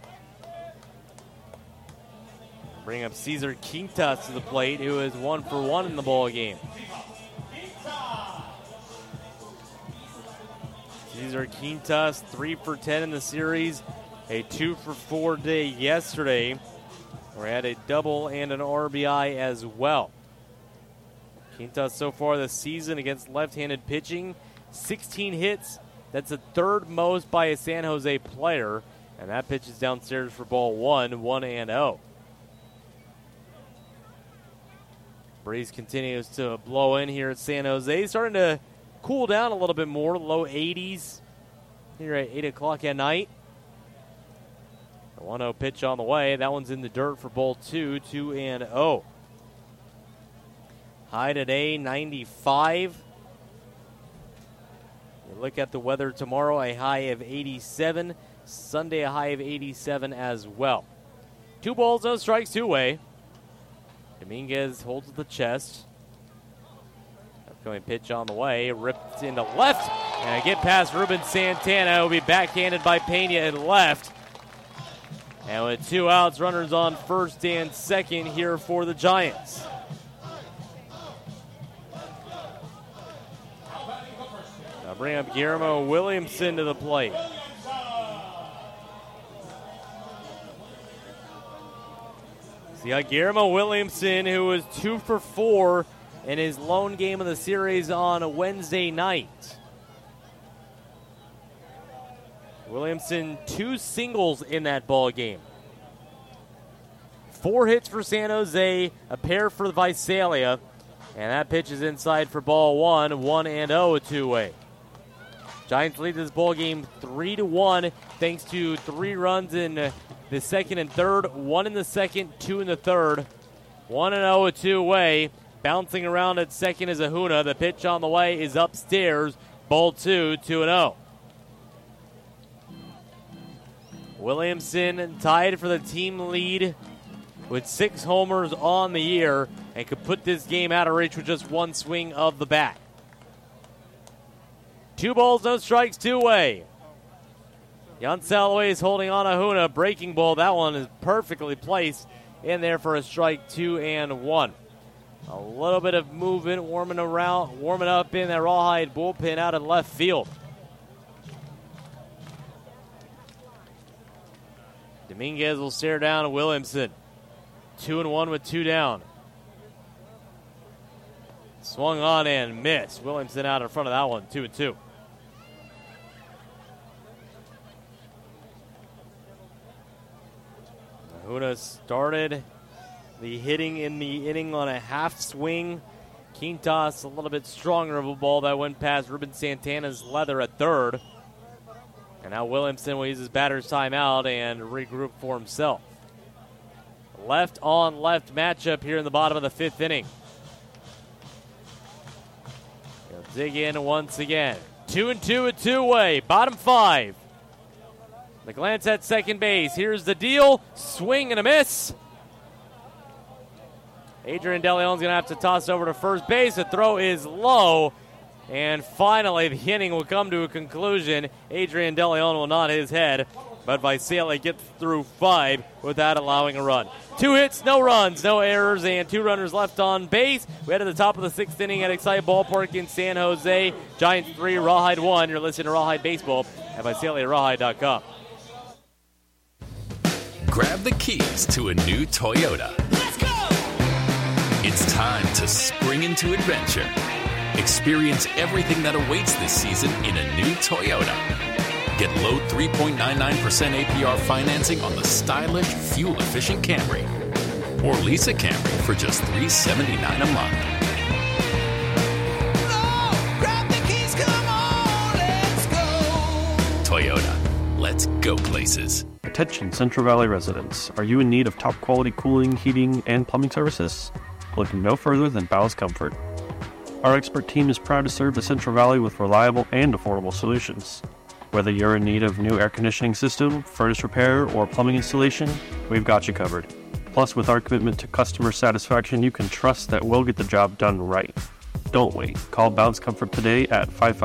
Bring up Cesar Quintas to the plate, who is 1 for 1 in the ball game. Cesar Quintas, 3 for 10 in the series. A 2 for 4 day yesterday. We had a double and an RBI as well. Quintas so far this season against left-handed pitching, 16 hits. That's the third most by a San Jose player. And that pitch is downstairs for ball 1-0. Breeze continues to blow in here at San Jose. Starting to cool down a little bit more, low 80s here at 8 o'clock at night. The 1-0 pitch on the way. That one's in the dirt for ball 2-0. High today, 95. You look at the weather tomorrow, a high of 87. Sunday, a high of 87 as well. 2 balls, no strikes, 2-away. Dominguez holds the chest. Upcoming pitch on the way, ripped into left. And I get past Ruben Santana. Will be backhanded by Pena in left. And with 2 outs, runners on first and second here for the Giants. Now bring up Guillermo Williamson to the plate. So you got Guillermo Williamson, who was 2 for 4 in his lone game of the series on a Wednesday night. Williamson, 2 singles in that ball game. 4 hits for San Jose, a pair for Visalia, and that pitch is inside for ball 1-0, a 2-way. Giants lead this ball game 3-1 thanks to 3 runs in the second and third, 1 in the second, 2 in the third. 1-0, a 2-way. Bouncing around at second is Ahuna. The pitch on the way is upstairs. Ball 2-0. Williamson tied for the team lead with 6 homers on the year and could put this game out of reach with just 1 swing of the bat. 2 balls, no strikes, 2-way. Jan Salaway is holding on Ahuna. Breaking ball. That one is perfectly placed in there for a strike, 2-1. A little bit of movement, warming up in that Rawhide bullpen out in left field. Dominguez will stare down Williamson. 2-1 with 2 down. Swung on and missed. Williamson out in front of that one, 2-2. Ahuna started the hitting in the inning on a half swing. Quintas, a little bit stronger of a ball that went past Ruben Santana's leather at third. And now Williamson will use his batter's timeout and regroup for himself. Left on left matchup here in the bottom of the 5th inning. He'll dig in once again. 2-2, a 2-way. Bottom 5. The glance at second base. Here's the deal. Swing and a miss. Adrian DeLeon's going to have to toss over to first base. The throw is low. And finally, the inning will come to a conclusion. Adrian DeLeon will nod his head. But Visalia gets through 5 without allowing a run. 2 hits, no runs, no errors, and 2 runners left on base. We head to the top of the 6th inning at Excite Ballpark in San Jose. Giants 3, Rawhide 1. You're listening to Rawhide Baseball at VisaliaRawhide.com. Grab the keys to a new Toyota. Let's go! It's time to spring into adventure. Experience everything that awaits this season in a new Toyota. Get low 3.99% APR financing on the stylish, fuel-efficient Camry. Or lease a Camry for just $379 a month. Grab the keys, come on, let's go. Toyota, let's go places. Attention Central Valley residents. Are you in need of top quality cooling, heating, and plumbing services? Look no further than Bowers Comfort. Our expert team is proud to serve the Central Valley with reliable and affordable solutions. Whether you're in need of new air conditioning system, furnace repair, or plumbing installation, we've got you covered. Plus, with our commitment to customer satisfaction, you can trust that we'll get the job done right. Don't wait. Call Bowers Comfort today at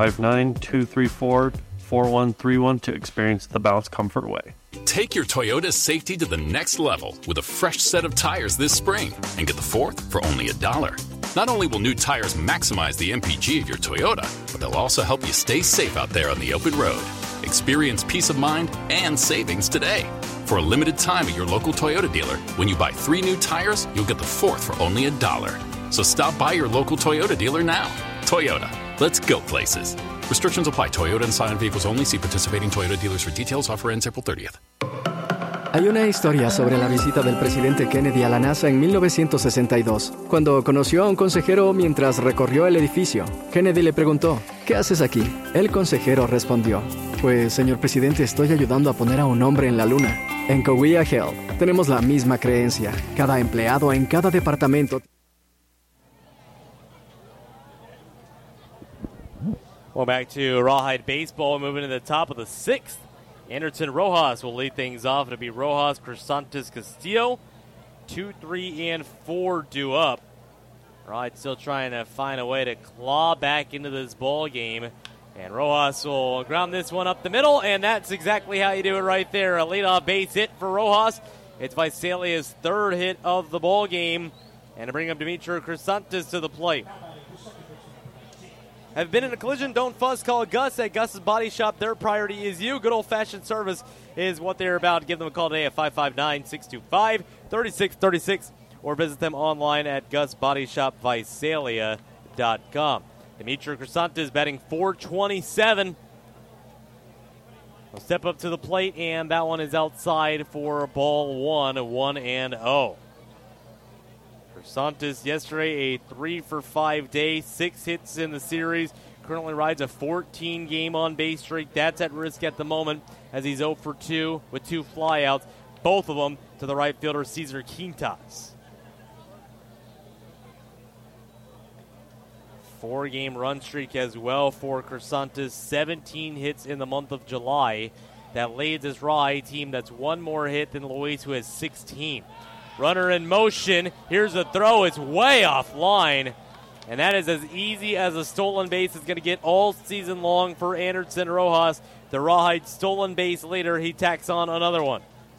559-234-4131 to experience the Bowers Comfort way. Take your Toyota safety to the next level with a fresh set of tires this spring and get the 4th for only $1. Not only will new tires maximize the MPG of your Toyota, but they'll also help you stay safe out there on the open road. Experience peace of mind and savings today. For a limited time at your local Toyota dealer, when you buy 3 new tires, you'll get the 4th for only $1. So stop by your local Toyota dealer now. Toyota, let's go places. Restrictions apply. Toyota and Scion vehicles only. See participating Toyota dealers for details. Offer ends April 30th. Hay una historia sobre la visita del presidente Kennedy a la NASA en 1962, cuando conoció a un consejero mientras recorrió el edificio. Kennedy le preguntó, ¿qué haces aquí? El consejero respondió, pues, señor presidente, estoy ayudando a poner a un hombre en la luna. En Cowiah Health tenemos la misma creencia. Cada empleado en cada departamento. Well, back to Rawhide Baseball, moving to the top of the 6th. Anderson Rojas will lead things off. It'll be Rojas, Crisantes, Castillo. 2, 3, and 4 due up. Rawhide still trying to find a way to claw back into this ball game. And Rojas will ground this one up the middle, and that's exactly how you do it right there. A leadoff base hit for Rojas. It's Visalia's 3rd hit of the ball game. And to bring up Dimitri Crisantes to the plate. Have been in a collision? Don't fuss. Call Gus at Gus's Body Shop. Their priority is you. Good old-fashioned service is what they're about. Give them a call today at 559-625-3636 or visit them online at GusBodyShopVisalia.com. Dimitri Crisantes batting .427. He'll step up to the plate, and that one is outside for ball 1, 1-0. Crisantes yesterday a 3-for-5 day, 6 hits in the series. Currently rides a 14-game on-base streak. That's at risk at the moment as he's 0-for-2 with 2 flyouts, both of them to the right fielder Cesar Quintas. 4-game run streak as well for Crisantes. 17 hits in the month of July. That leads this Rawhide team that's 1 more hit than Luis, who has 16. Runner in motion. Here's a throw. It's way offline. And that is as easy as a stolen base is going to get all season long for Anderson Rojas. The Rawhide stolen base leader. He tacks on another one.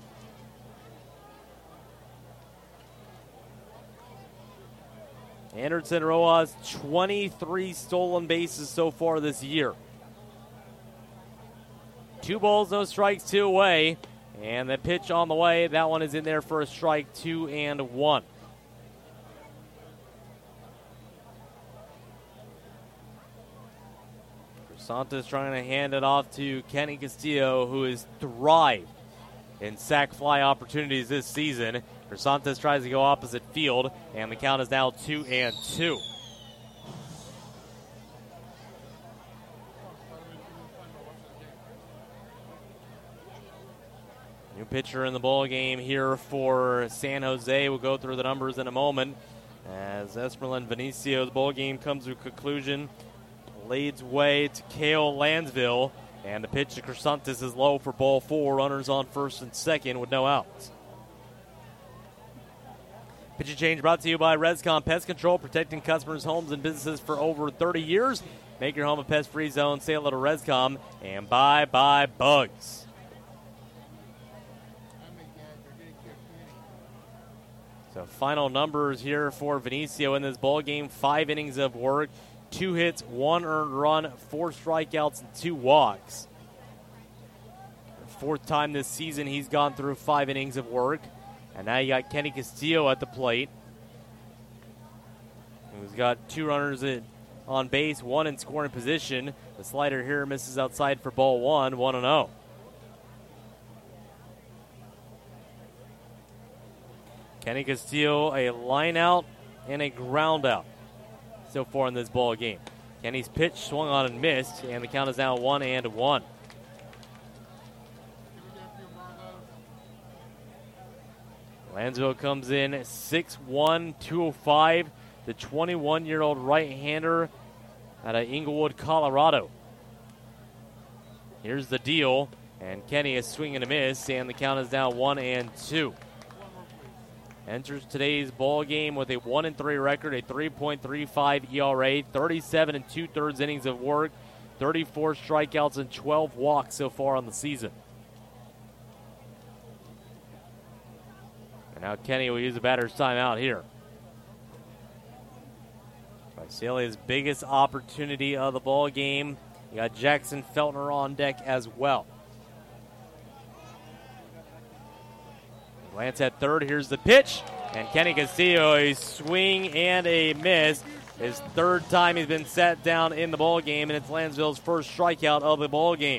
Anderson Rojas, 23 stolen bases so far this year. 2 balls, no strikes, 2 away. And the pitch on the way, that one is in there for a strike, 2-1. Crisantes trying to hand it off to Kenny Castillo, who has thrived in sac fly opportunities this season. Crisantes tries to go opposite field, and the count is now 2-2. New pitcher in the ball game here for San Jose. We'll go through the numbers in a moment as Esmeralyn Venicio's ball game comes to a conclusion. Leads way to Kale Lansville, and the pitch to Crisantes is low for ball 4. Runners on first and second with no outs. Pitching change brought to you by Rescom Pest Control, protecting customers' homes and businesses for over 30 years. Make your home a pest-free zone. Say hello to Rescom, and bye-bye bugs. So final numbers here for Venicio in this ball game. 5 innings of work, 2 hits, 1 earned run, 4 strikeouts, and 2 walks. 4th time this season he's gone through 5 innings of work. And now you got Kenny Castillo at the plate, who's got 2 runners on base, 1 in scoring position. The slider here misses outside for ball 1, 1-0. Kenny Castillo, a line out and a ground out so far in this ball game. Kenny's pitch swung on and missed, and the count is now 1-1. Lansville comes in 6'1", 205, the 21-year-old right-hander out of Inglewood, Colorado. Here's the deal, and Kenny is swinging a miss, and the count is now 1-2. Enters today's ball game with a 1-3 record, a 3.35 ERA, 37 2/3 innings of work, 34 strikeouts, and 12 walks so far on the season. And now Kenny will use a batter's timeout here. Visalia's biggest opportunity of the ball game. You got Jackson Feltner on deck as well. Glance at third. Here's the pitch. And Kenny Castillo, a swing and a miss. His third time he's been sat down in the ball game, and it's Lansville's first strikeout of the ball game.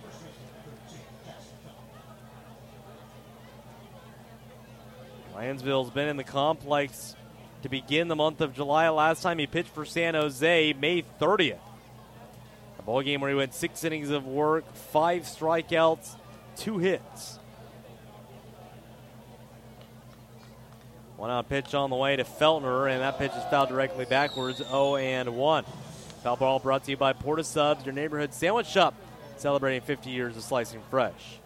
Lansville's been in the complex to begin the month of July. Last time he pitched for San Jose, May 30th. A ball game where he went 6 innings of work, 5 strikeouts, 2 hits. 1-out pitch on the way to Feltner, and that pitch is fouled directly backwards, 0-1. Foul ball brought to you by Porta Subs, your neighborhood sandwich shop, celebrating 50 years of slicing fresh.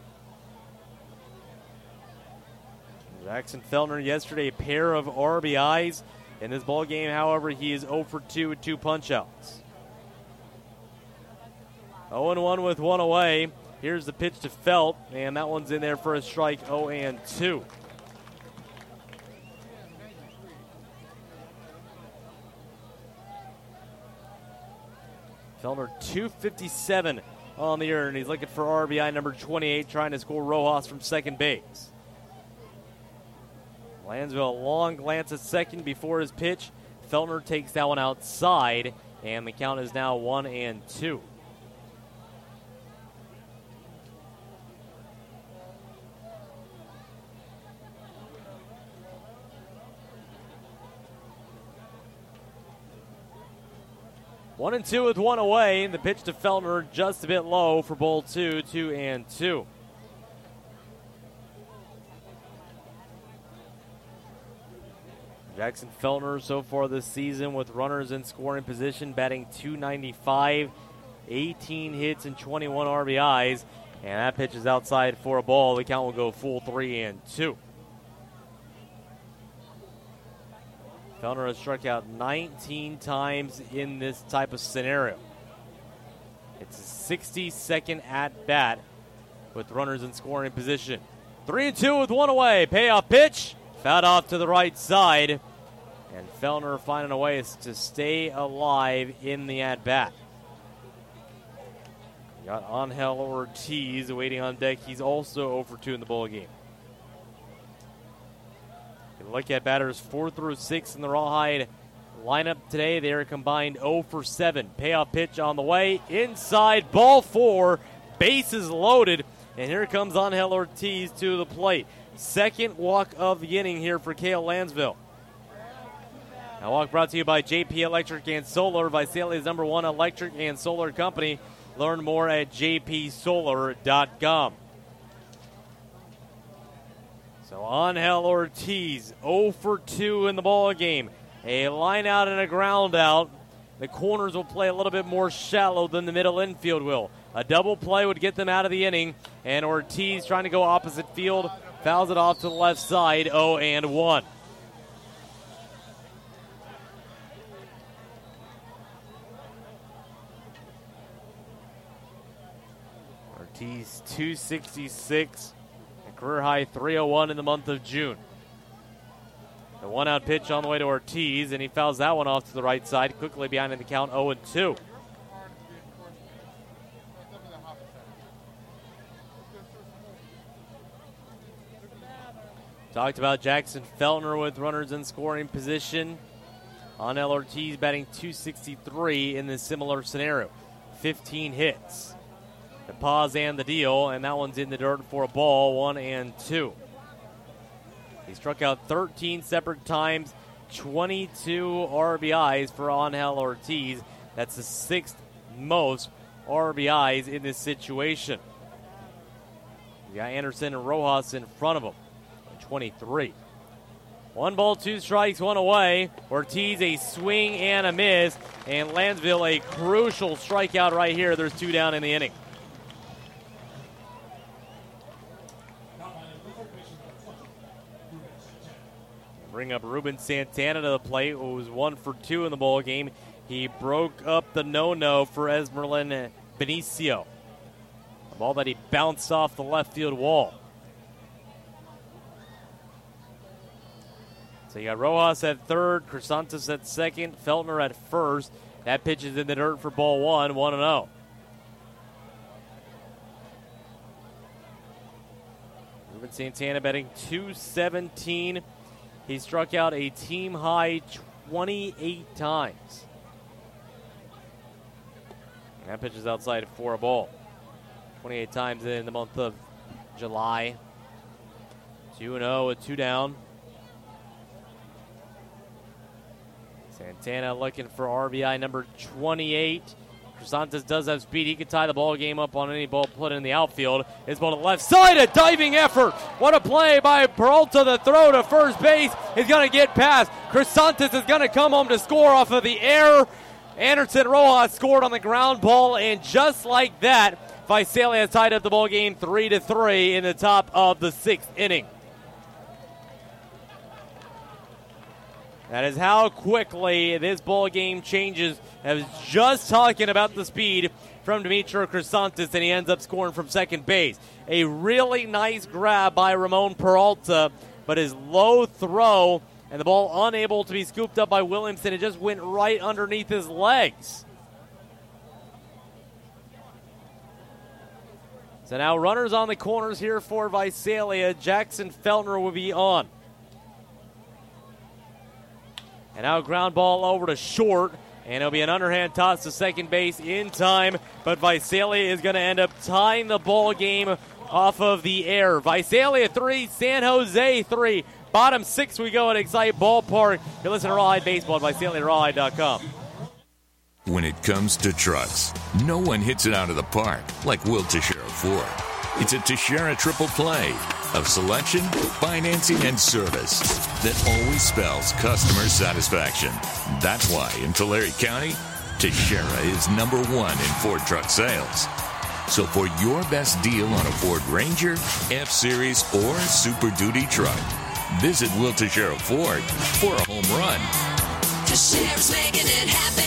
Jackson Feltner yesterday, a pair of RBIs. In this ball game, however, he is 0 for 2 with 2 punch-outs. 0-1 with 1 away. Here's the pitch to Felt, and that one's in there for a strike, 0-2. Feltner 257 on the year, and he's looking for RBI number 28, trying to score Rojas from second base. Lansville, a long glance at second before his pitch. Feltner takes that one outside, and the count is now 1-2. One and 2 with 1 away. The pitch to Feltner just a bit low for ball 2, 2-2. Jackson Feltner so far this season with runners in scoring position, batting .295, 18 hits and 21 RBIs. And that pitch is outside for a ball. The count will go full 3-2. Feltner has struck out 19 times in this type of scenario. It's a 62nd at-bat with runners in scoring position. 3-2 with 1 away. Payoff pitch. Fouled off to the right side. And Feltner finding a way to stay alive in the at-bat. You got Angel Ortiz waiting on deck. He's also 0 for 2 in the ball game. Look at batters 4 through 6 in the Rawhide lineup today. They are combined 0 for 7. Payoff pitch on the way. Inside, ball 4. Bases loaded. And here comes Angel Ortiz to the plate. Second walk of the inning here for Kale Lansville. That walk brought to you by JP Electric and Solar, Visalia's #1 electric and solar company. Learn more at jpsolar.com. So Angel Ortiz, 0 for 2 in the ball game. A line out and a ground out. The corners will play a little bit more shallow than the middle infield will. A double play would get them out of the inning, and Ortiz trying to go opposite field, fouls it off to the left side, 0-1. Ortiz 266. Career high 301 in the month of June. The 1-out pitch on the way to Ortiz, and he fouls that one off to the right side, quickly behind in the count 0-2. Talked about Jackson Feltner with runners in scoring position. Angel Ortiz batting .263 in this similar scenario. 15 hits. The pause and the deal, and that one's in the dirt for a ball, 1-2. He struck out 13 separate times, 22 RBIs for Angel Ortiz. That's the 6th most RBIs in this situation. You got Anderson and Rojas in front of him, 23. 1 ball, 2 strikes, 1 away. Ortiz a swing and a miss, and Lansville a crucial strikeout right here. There's 2 down in the inning. Bring up Ruben Santana to the plate, who was 1 for 2 in the ball game. He broke up the no-no for Esmeralyn Benicio. A ball that he bounced off the left field wall. So you got Rojas at third, Crisantes at second, Feltner at first. That pitch is in the dirt for ball one, 1-0. Ruben Santana batting .217. He struck out a team-high 28 times. And that pitch is outside for a ball. 28 times in the month of July. 2-0 with 2 down. Santana looking for RBI number 28. Crisantes does have speed. He can tie the ball game up on any ball put in the outfield. His ball to the left side, a diving effort. What a play by Peralta. The throw to first base is going to get past. Crisantes is going to come home to score off of the air. Anderson Rojas scored on the ground ball, and just like that, Visalia has tied up the ball game 3-3 in the top of the 6th inning. That is how quickly this ball game changes. I was just talking about the speed from Demetrio Crisantes, and he ends up scoring from second base. A really nice grab by Ramon Peralta, but his low throw and the ball unable to be scooped up by Williamson. It just went right underneath his legs. So now runners on the corners here for Visalia. Jackson Feltner will be on. And now ground ball over to short. And it'll be an underhand toss to second base in time. But Visalia is going to end up tying the ball game off of the air. Visalia 3, San Jose 3. Bottom 6 we go at Excite Ballpark. You're listening to Rawhide Baseball at VisaliaRawhide.com. When it comes to trucks, no one hits it out of the park like Will Teixeira Ford. It's a Teixeira triple play of selection, financing, and service that always spells customer satisfaction. That's why in Tulare County, Teixeira is #1 in Ford truck sales. So for your best deal on a Ford Ranger, F-Series, or Super Duty truck, visit Will Teixeira Ford for a home run. Teixeira's making it happen.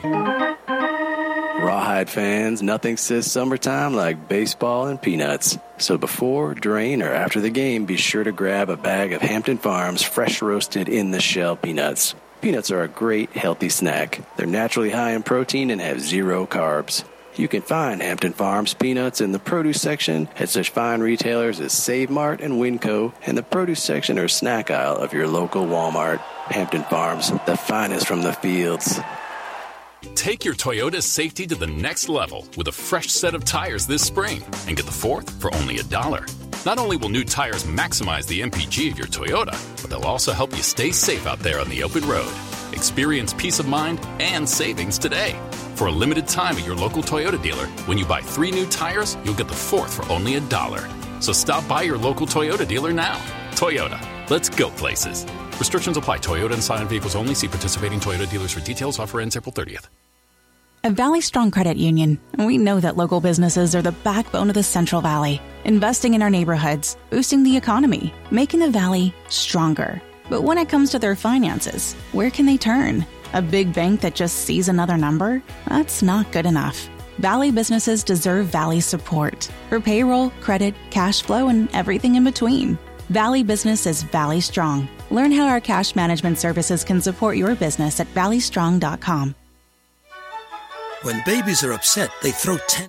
Rawhide fans, nothing says summertime like baseball and peanuts. So before, during, or after the game, be sure to grab a bag of Hampton Farms fresh roasted in the shell peanuts. Peanuts are a great healthy snack. They're naturally high in protein and have 0 carbs. You can find Hampton Farms peanuts in the produce section at such fine retailers as Save Mart and Winco, and the produce section or snack aisle of your local Walmart. Hampton Farms, the finest from the fields. Take your Toyota safety to the next level with a fresh set of tires this spring and get the 4th for only $1. Not only will new tires maximize the MPG of your Toyota, but they'll also help you stay safe out there on the open road. Experience peace of mind and savings today. For a limited time at your local Toyota dealer, when you buy 3 new tires, you'll get the 4th for only $1. So stop by your local Toyota dealer now. Toyota, let's go places. Restrictions apply. Toyota and Scion vehicles only. See participating Toyota dealers for details. Offer ends April 30th. At Valley Strong Credit Union, we know that local businesses are the backbone of the Central Valley, investing in our neighborhoods, boosting the economy, making the Valley stronger. But when it comes to their finances, where can they turn? A big bank that just sees another number? That's not good enough. Valley businesses deserve Valley's support for payroll, credit, cash flow, and everything in between. Valley Business is Valley Strong. Learn how our cash management services can support your business at valleystrong.com. When babies are upset, they throw 10.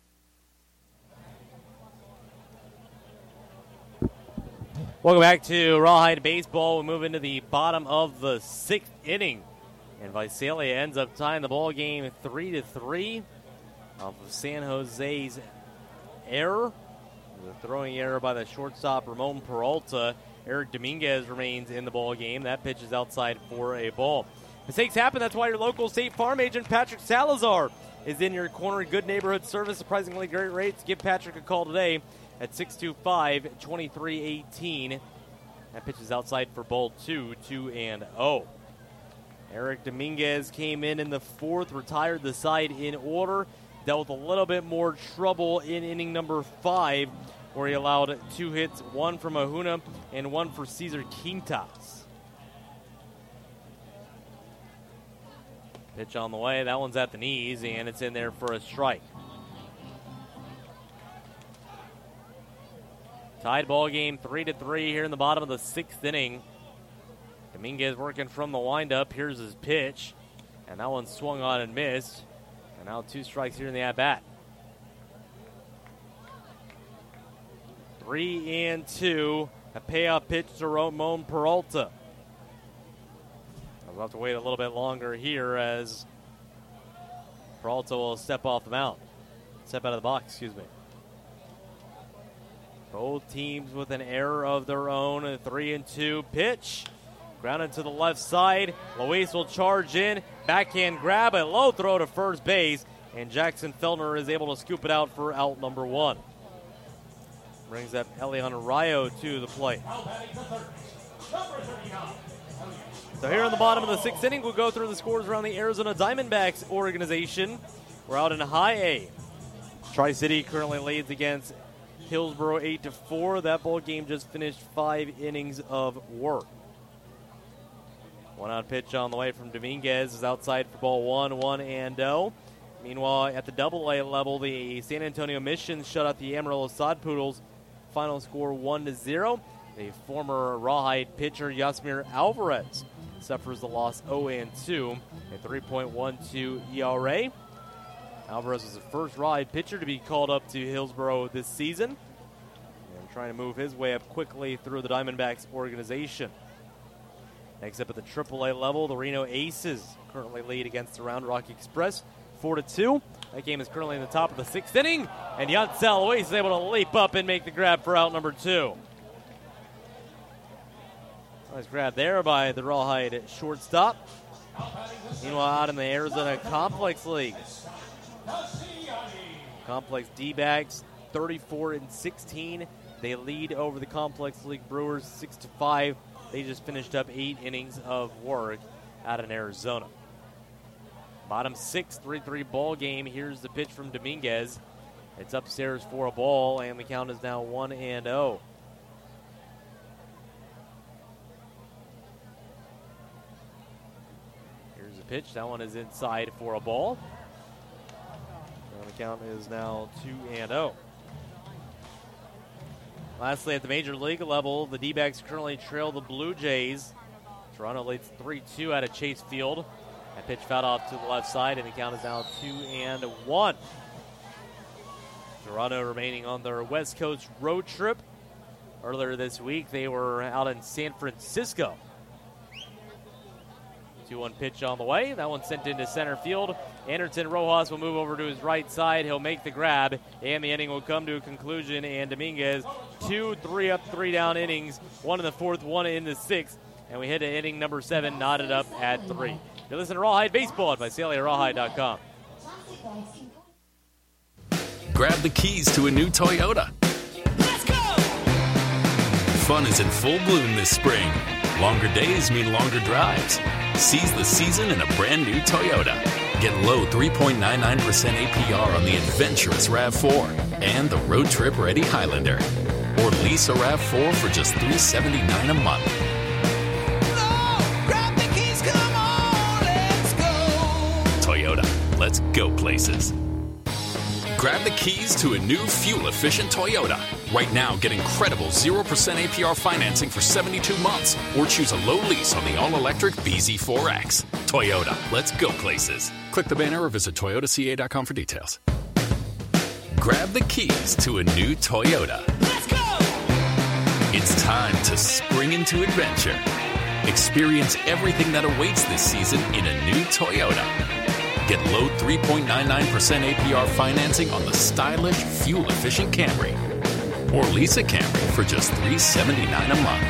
Welcome back to Rawhide Baseball. We move into the bottom of the 6th inning. And Visalia ends up tying the ball game 3-3 off of San Jose's error. The throwing error by the shortstop, Ramon Peralta. Eric Dominguez remains in the ball game. That pitch is outside for a ball. Mistakes happen. That's why your local State Farm agent, Patrick Salazar, is in your corner. Good neighborhood service, surprisingly great rates. Give Patrick a call today at 625-2318. That pitch is outside for ball 2, 2-0. Eric Dominguez came in the 4th, retired the side in order, dealt with a little bit more trouble in inning number 5, where he allowed 2 hits, 1 from Ahuna and 1 for Cesar Quintas. Pitch on the way. That one's at the knees, and it's in there for a strike. Tied ball game 3-3 here in the bottom of the 6th inning. Dominguez working from the windup. Here's his pitch. And that one swung on and missed. And now 2 strikes here in the at-bat. 3-2. A payoff pitch to Ramon Peralta. We'll have to wait a little bit longer here as Peralta will step off the mound. Step out of the box, excuse me. Both teams with an error of their own. A 3-2 pitch. Grounded to the left side. Luis will charge in. Backhand grab. A low throw to first base. And Jackson Feldner is able to scoop it out for out number 1. Brings up Elian Rayo to the plate. So here in the bottom of the 6th inning, we'll go through the scores around the Arizona Diamondbacks organization. We're out in High A. Tri-City currently leads against Hillsboro 8-4. That ball game just finished 5 innings of work. 1-out pitch on the way from Dominguez is outside for ball 1, 1-0. Meanwhile, at the Double-A level, the San Antonio Missions shut out the Amarillo Sod Poodles. Final score 1-0. The former Rawhide pitcher Yasmir Alvarez suffers the loss 0-2, a 3.12 ERA. Alvarez was the first Rawhide pitcher to be called up to Hillsboro this season, and trying to move his way up quickly through the Diamondbacks organization. Next up at the AAA level, the Reno Aces currently lead against the Round Rock Express 4-2. That game is currently in the top of the 6th inning, and Yancel Luis is able to leap up and make the grab for out number 2. Nice grab there by the Rawhide shortstop. Meanwhile, out in the Arizona Complex League, Complex D-backs 34-16. They lead over the Complex League Brewers 6-5. They just finished up 8 innings of work out in Arizona. Bottom 6, 3-3 ball game. Here's the pitch from Dominguez. It's upstairs for a ball, and the count is now 1-0. Here's the pitch. That one is inside for a ball. And the count is now 2-0. Lastly, at the major league level, the D-backs currently trail the Blue Jays. Toronto leads 3-2 out of Chase Field. That pitch fouled off to the left side, and the count is now 2-1. Toronto remaining on their West Coast road trip. Earlier this week, they were out in San Francisco. 2-1 pitch on the way. That one sent into center field. Anderson Rojas will move over to his right side. He'll make the grab, and the inning will come to a conclusion. And Dominguez, 2 3-up, 3-down innings, 1 in the 4th, 1 in the 6th. And we hit to inning number 7, knotted up at 3. You're listening to Rawhide Baseball at VisaliaRawhide.com. Grab the keys to a new Toyota. Let's go! Fun is in full bloom this spring. Longer days mean longer drives. Seize the season in a brand new Toyota. Get low 3.99% APR on the adventurous RAV4 and the road trip ready Highlander. Or lease a RAV4 for just $379 a month. Grab the keys, come on, let's go! Toyota, let's go places. Grab the keys to a new fuel-efficient Toyota. Right now, get incredible 0% APR financing for 72 months, or choose a low lease on the all-electric BZ4X. Toyota, let's go places. Click the banner or visit toyotaca.com for details. Grab the keys to a new Toyota. Let's go! It's time to spring into adventure. Experience everything that awaits this season in a new Toyota. Get low 3.99% APR financing on the stylish, fuel-efficient Camry. Or lease a Camry for just $379 a month.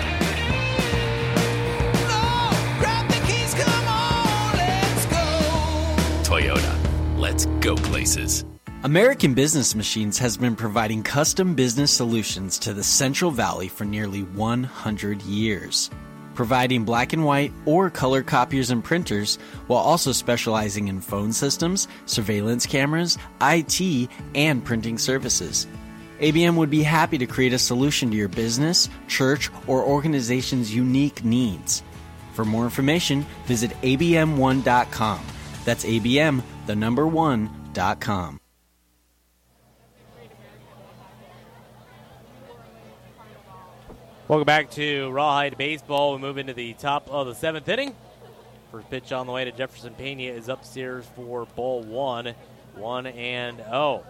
Grab the keys, come on, let's go! Toyota, let's go places. American Business Machines has been providing custom business solutions to the Central Valley for nearly 100 years. Providing black and white or color copiers and printers, while also specializing in phone systems, surveillance cameras, IT, and printing services. ABM would be happy to create a solution to your business, church, or organization's unique needs. For more information, visit abm1.com. That's abm, the number 1.com. Welcome back to Rawhide Baseball. We move into the top of the 7th inning. First pitch on the way to Jefferson Pena is upstairs for ball 1. 1-0.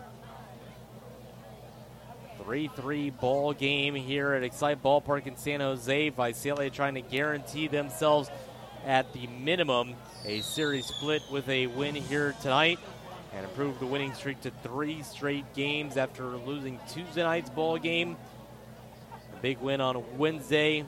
3-3 ball game here at Excite Ballpark in San Jose. Visalia trying to guarantee themselves at the minimum a series split with a win here tonight and improve the winning streak to 3 straight games after losing Tuesday night's ball game. A big win on Wednesday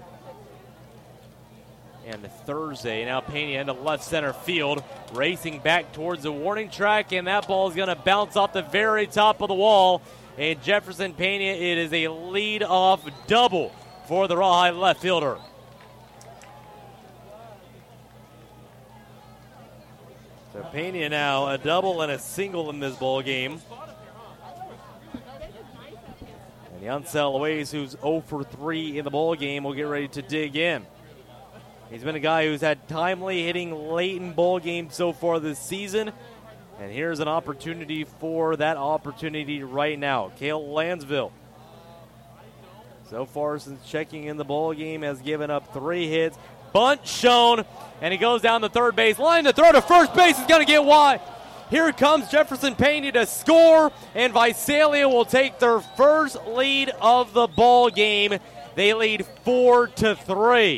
and Thursday. Now Pena into left center field, racing back towards the warning track, and that ball is going to bounce off the very top of the wall. And Jefferson Pena, it is a lead-off double for the Rawhide left fielder. So Pena now a double and a single in this ball game. And Yancel Luis, who's 0 for 3 in the ball game, will get ready to dig in. He's been a guy who's had timely hitting late in ball games so far this season. And here's an opportunity for that opportunity right now. Cale Lansville, so far since checking in the ball game, has given up 3 hits. Bunt shown, and he goes down the third base line. The throw to first base is going to get wide. Here comes Jefferson Pena to score, and Visalia will take their first lead of the ball game. They lead 4-3.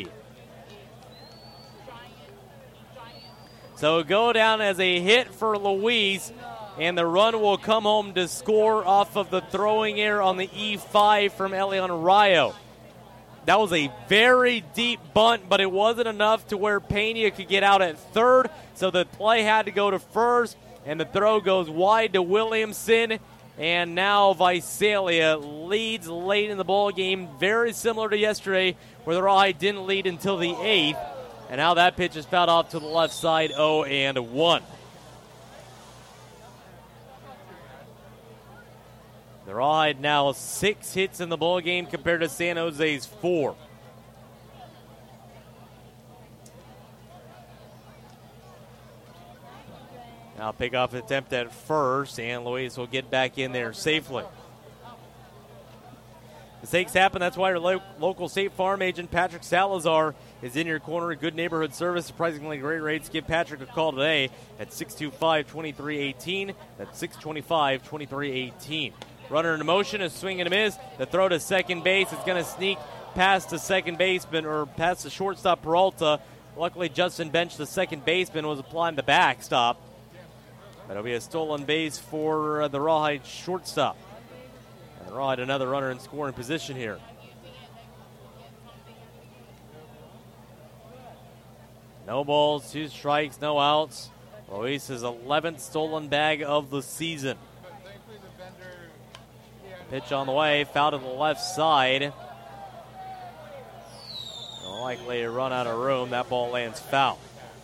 So go down as a hit for Luis, and the run will come home to score off of the throwing error on the E5 from Elion Rayo. That was a very deep bunt, but it wasn't enough to where Pena could get out at third, so the play had to go to first, and the throw goes wide to Williamson, and now Visalia leads late in the ball game, very similar to yesterday, where the Rawhide didn't lead until the 8th. And now that pitch is fouled off to the left side, 0-1. The Rawhide now 6 hits in the ball game compared to San Jose's 4. Now pick-off attempt at first, and Luis will get back in there safely. Mistakes happen. That's why your local State Farm agent, Patrick Salazar, is in your corner. Good neighborhood service, surprisingly great rates. Give Patrick a call today at 625-2318. That's 625-2318. Runner in motion, a swing and a miss. The throw to second base is going to sneak past the second baseman, or past the shortstop Peralta. Luckily, Justin Bench, the second baseman, was applying the backstop. That'll be a stolen base for the Rawhide shortstop. And the Rawhide another runner in scoring position here. No balls, 2 strikes, no outs. Luis's 11th stolen bag of the season. Pitch on the way, foul to the left side. Likely a run out of room. That ball lands foul.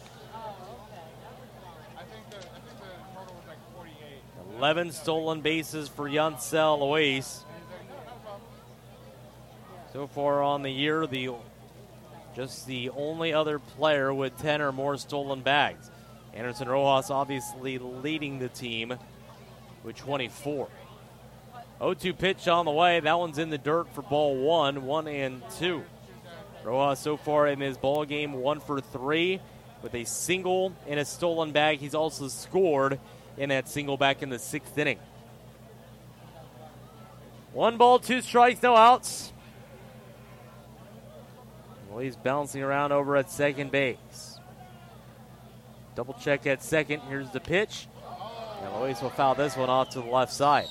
11 stolen bases for Yancel Luis. So far on the year, just the only other player with 10 or more stolen bags. Anderson Rojas obviously leading the team with 24. 0-2 pitch on the way. That one's in the dirt for ball 1, 1-2. Rojas so far in his ball game 1 for 3 with a single and a stolen bag. He's also scored in that single back in the 6th inning. 1 ball, 2 strikes, no outs. Well, he's bouncing around over at second base. Double check at second. Here's the pitch. And Luis will foul this one off to the left side.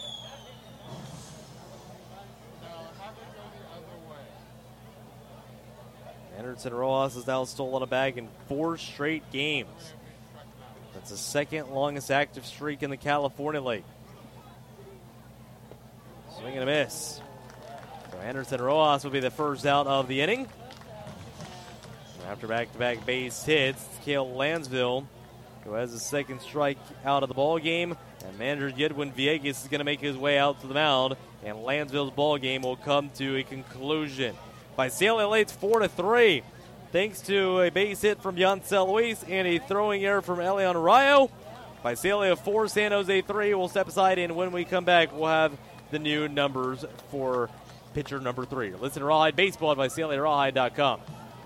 Anderson Rojas has now stolen a bag in 4 straight games. That's the 2nd longest active streak in the California League. Swing and a miss. So Anderson Rojas will be the first out of the inning. After back-to-back base hits, Cale Lansville, who has his 2nd strike out of the ball game, and manager Yedwin Villegas is going to make his way out to the mound, and Lansville's ball game will come to a conclusion. Visalia leads 4-3, thanks to a base hit from Yancel Luis and a throwing error from Elion Rayo. Visalia 4, San Jose 3. We'll step aside, and when we come back, we'll have the new numbers for pitcher number 3. Listen to Rawhide Baseball by SaleyRawhide.com.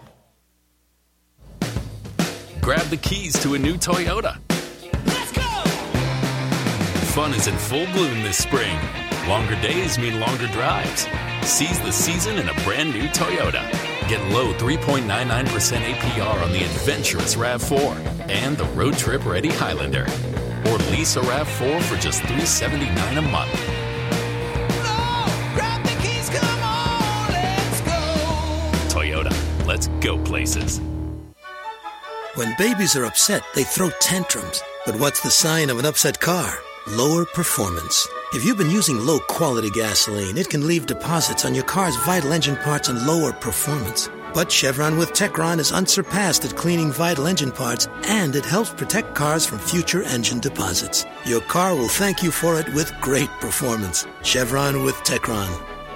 Grab the keys to a new Toyota. Let's go! Fun is in full bloom this spring. Longer days mean longer drives. Seize the season in a brand new Toyota. Get low 3.99% APR on the adventurous RAV4 and the road trip ready Highlander. Or lease a RAV4 for just $379 a month. Grab the keys, come on, let's go! Toyota, let's go places. When babies are upset, they throw tantrums. But what's the sign of an upset car? Lower performance. If you've been using low-quality gasoline, it can leave deposits on your car's vital engine parts and lower performance. But Chevron with Techron is unsurpassed at cleaning vital engine parts, and it helps protect cars from future engine deposits. Your car will thank you for it with great performance. Chevron with Techron.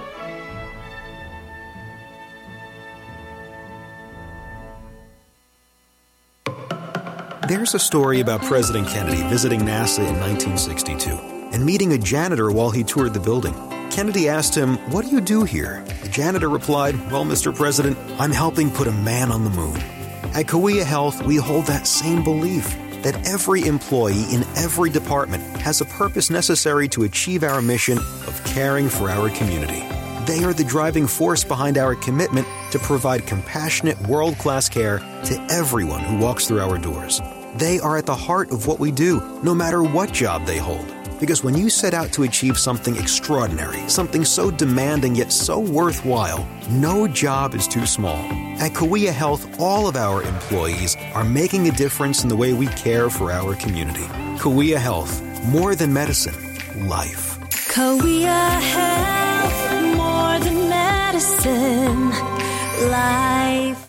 There's a story about President Kennedy visiting NASA in 1962 and meeting a janitor while he toured the building. Kennedy asked him, "What do you do here?" The janitor replied, "Well, Mr. President, I'm helping put a man on the moon." At Kauai Health, we hold that same belief, that every employee in every department has a purpose necessary to achieve our mission of caring for our community. They are the driving force behind our commitment to provide compassionate, world-class care to everyone who walks through our doors. They are at the heart of what we do, no matter what job they hold. Because when you set out to achieve something extraordinary, something so demanding yet so worthwhile, no job is too small. At Kauai Health, all of our employees are making a difference in the way we care for our community. Kauai Health, more than medicine, life. Kauai Health, more than medicine, life.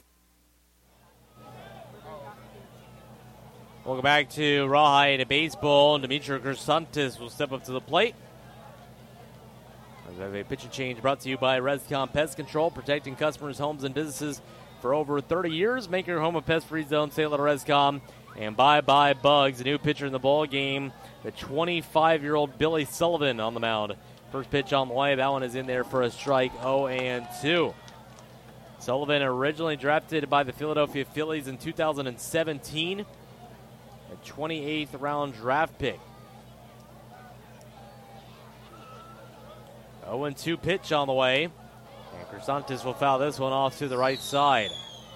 Welcome back to Rawhide Baseball. Dimitri Chrysantis will step up to the plate. We have a pitcher change brought to you by Rescom Pest Control, protecting customers' homes and businesses for over 30 years. Make your home a pest-free zone. Say hello to Rescom. And bye-bye bugs. A new pitcher in the ball game, the 25-year-old Billy Sullivan on the mound. First pitch on the way. That one is in there for a strike, 0-2. Sullivan originally drafted by the Philadelphia Phillies in 2017. A 28th round draft pick. 0-2 pitch on the way. And Chrysantis will foul this one off to the right side.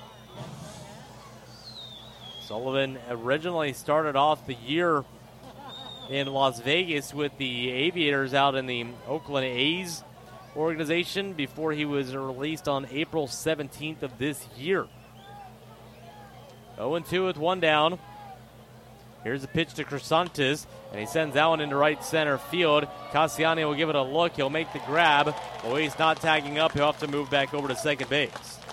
Sullivan originally started off the year in Las Vegas with the Aviators out in the Oakland A's organization before he was released on April 17th of this year. 0-2 with one down. Here's a pitch to Chrysantis, and he sends that one into right center field. Cassiani will give it a look. He'll make the grab. Luis not tagging up. He'll have to move back over to second base.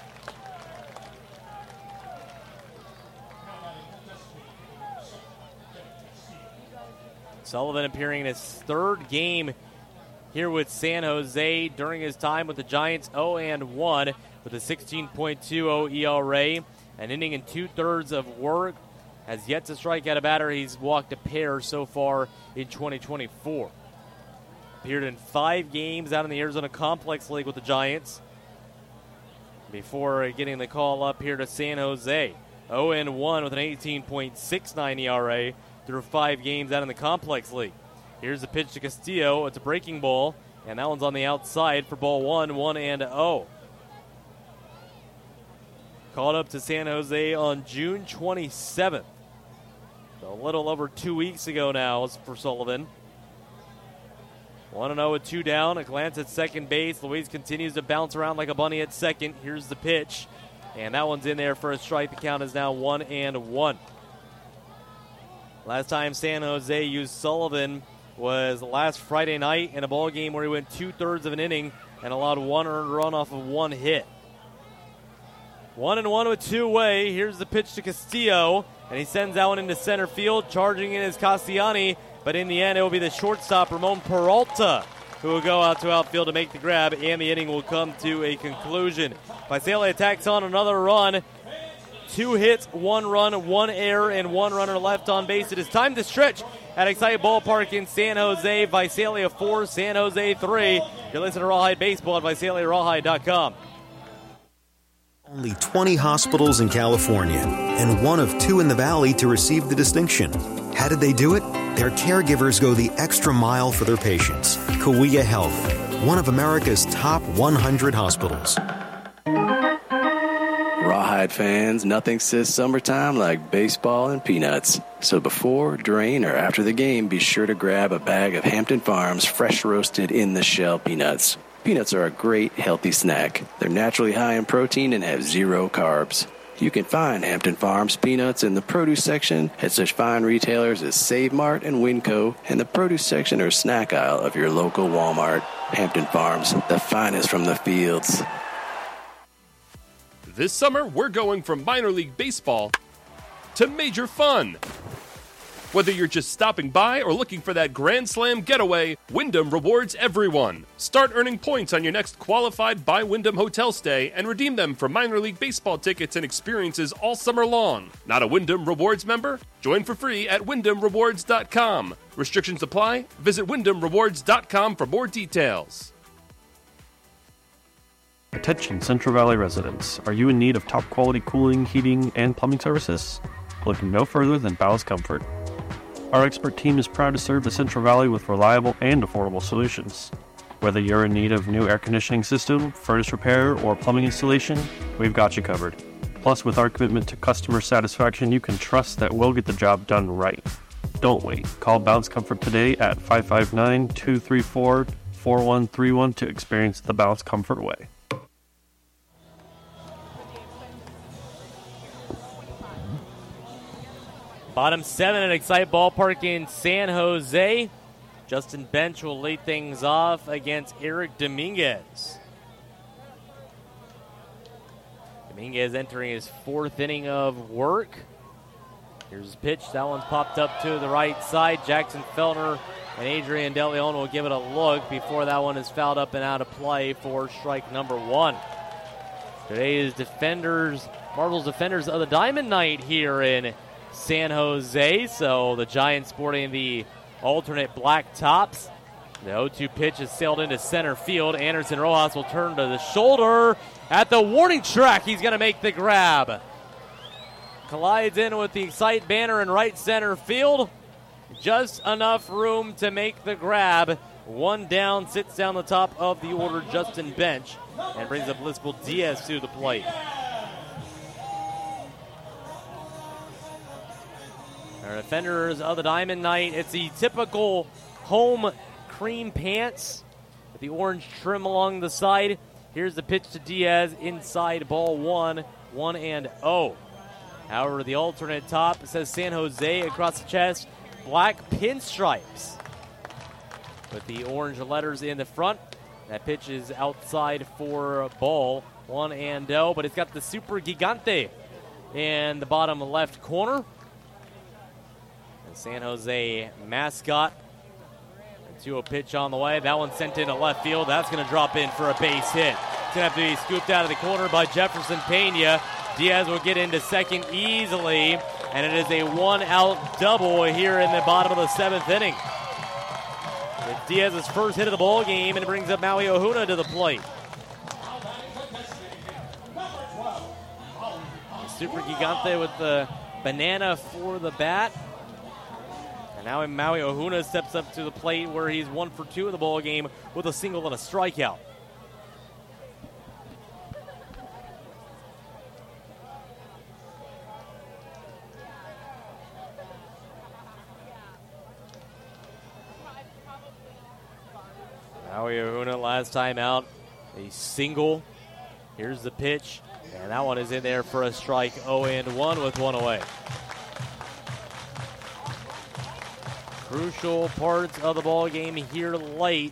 Sullivan appearing in his third game here with San Jose during his time with the Giants, 0-1 with a 16.20 ERA. An inning and two-thirds of work. Has yet to strike out a batter. He's walked a pair so far in 2024. Appeared in 5 games out in the Arizona Complex League with the Giants before getting the call up here to San Jose. 0-1 with an 18.69 ERA through 5 games out in the Complex League. Here's the pitch to Castillo. It's a breaking ball, and that one's on the outside for ball 1, 1-0. Called up to San Jose on June 27th. So a little over 2 weeks ago now for Sullivan. 1-0 with 2 down. A glance at second base. Luis continues to bounce around like a bunny at second. Here's the pitch. And that one's in there for a strike. The count is now 1-1. Last time San Jose used Sullivan was last Friday night in a ball game where he went 2/3 of an inning and allowed 1 earned run off of 1 hit. 1-1 with 2 away. Here's the pitch to Castillo, and he sends that one into center field. Charging in is Cassiani, but in the end it will be the shortstop, Ramon Peralta, who will go out to outfield to make the grab, and the inning will come to a conclusion. Visalia attacks on another run. 2 hits, 1 run, 1 error, and 1 runner left on base. It is time to stretch at Excite Ballpark in San Jose. Visalia 4, San Jose 3. You're listening to Rawhide Baseball at VisaliaRawhide.com. Only 20 hospitals in California, and one of 2 in the Valley to receive the distinction. How did they do it? Their caregivers go the extra mile for their patients. Cahuilla Health, one of America's top 100 hospitals. Rawhide fans, nothing says summertime like baseball and peanuts. So before, during, or after the game, be sure to grab a bag of Hampton Farms fresh roasted in the shell peanuts. Peanuts are a great, healthy snack. They're naturally high in protein and have 0 carbs. You can find Hampton Farms peanuts in the produce section at such fine retailers as Save Mart and Winco, and the produce section or snack aisle of your local Walmart. Hampton Farms, the finest from the fields. This summer, we're going from minor league baseball to major fun. Whether you're just stopping by or looking for that Grand Slam getaway, Wyndham rewards everyone. Start earning points on your next qualified by Wyndham hotel stay and redeem them for minor league baseball tickets and experiences all summer long. Not a Wyndham Rewards member? Join for free at WyndhamRewards.com. Restrictions apply. Visit WyndhamRewards.com for more details. Attention Central Valley residents. Are you in need of top quality cooling, heating, and plumbing services? Looking no further than Bowers Comfort. Our expert team is proud to serve the Central Valley with reliable and affordable solutions. Whether you're in need of new air conditioning system, furnace repair, or plumbing installation, we've got you covered. Plus, with our commitment to customer satisfaction, you can trust that we'll get the job done right. Don't wait. Call Bowers Comfort today at 559-234-4131 to experience the Bowers Comfort way. Bottom 7 at Excite Ballpark in San Jose. Justin Bench will lead things off against Eric Dominguez. Dominguez entering his 4th inning of work. Here's his pitch. That one's popped up to the right side. Jackson Feltner and Adrian De Leon will give it a look before that one is fouled up and out of play for strike number 1. Today's Marvel's defenders of the Diamond Night here in San Jose. So the Giants sporting the alternate black tops. The 0-2 pitch is sailed into center field. Anderson Rojas will turn to the shoulder at the warning track. He's going to make the grab. Collides in with the Excite banner in right center field. Just enough room to make the grab. 1 down, sits down the top of the order, Justin Bench, and brings up Lisbel Diaz to the plate. Our defenders of the Diamond Night, it's the typical home cream pants with the orange trim along the side. Here's the pitch to Diaz, inside ball 1, 1-0. However, the alternate top says San Jose across the chest, black pinstripes with the orange letters in the front. That pitch is outside for ball 1-0, but it's got the Super Gigante in the bottom left corner. San Jose mascot. A 2-0 pitch on the way. That one sent into left field. That's going to drop in for a base hit. It's going to have to be scooped out of the corner by Jefferson Pena. Diaz will get into second easily, and it is a 1-out double here in the bottom of the 7th inning. It's Diaz's first hit of the ball game, and it brings up Maui Ohuna to the plate. The Super Gigante with the banana for the bat. Now Maui Ohuna steps up to the plate where he's 1 for 2 in the ball game with a single and a strikeout. Maui Ohuna last time out, a single. Here's the pitch, and that one is in there for a strike. 0-1 with 1 away. Crucial parts of the ball game here late.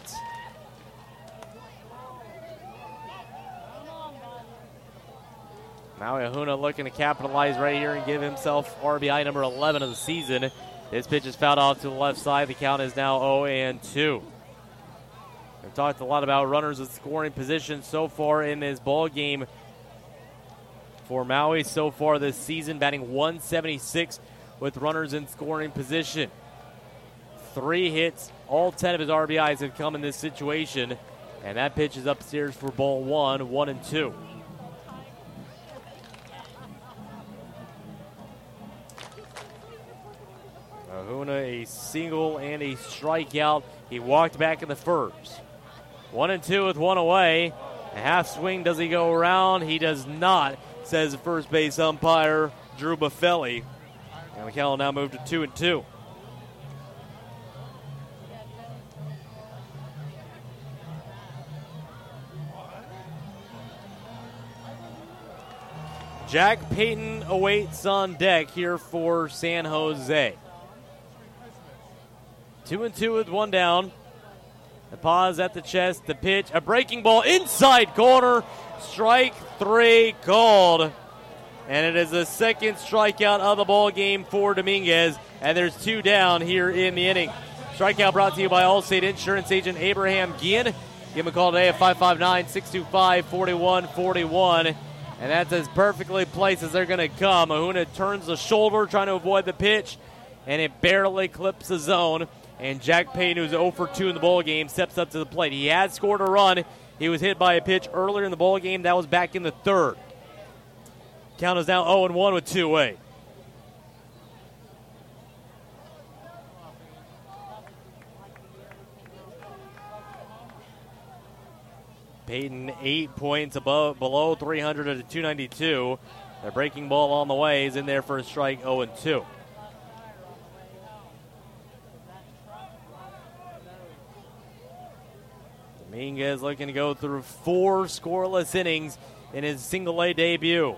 Maui Ohuna looking to capitalize right here and give himself RBI number 11 of the season. This pitch is fouled off to the left side. The count is now 0-2. We've talked a lot about runners in scoring position so far in this ball game for Maui so far this season, batting 176 with runners in scoring position. 3 hits. All 10 of his RBIs have come in this situation. And that pitch is upstairs for ball 1, 1-2. Ahuna a single and a strikeout. He walked back in the first. 1-2 with 1 away. A half swing, does he go around? He does not, says the first base umpire, Drew Buffelli. And the count will now move to 2-2. Jack Payton awaits on deck here for San Jose. 2-2 with 1 down. The pause at the chest, the pitch, a breaking ball inside corner. Strike 3 called. And it is the second strikeout of the ball game for Dominguez. And there's 2 down here in the inning. Strikeout brought to you by Allstate Insurance Agent Abraham Guillen. Give him a call today at 559-625-4141. And that's as perfectly placed as they're going to come. Ahuna turns the shoulder, trying to avoid the pitch, and it barely clips the zone. And Jack Payton, who's 0 for 2 in the ballgame, steps up to the plate. He had scored a run. He was hit by a pitch earlier in the ballgame. That was back in the third. Count is now 0-1 with 2 away. Payton 8 points below 300 at a 292. Their breaking ball on the way is in there for a strike, 0-2. Dominguez looking to go through 4 scoreless innings in his single-A debut.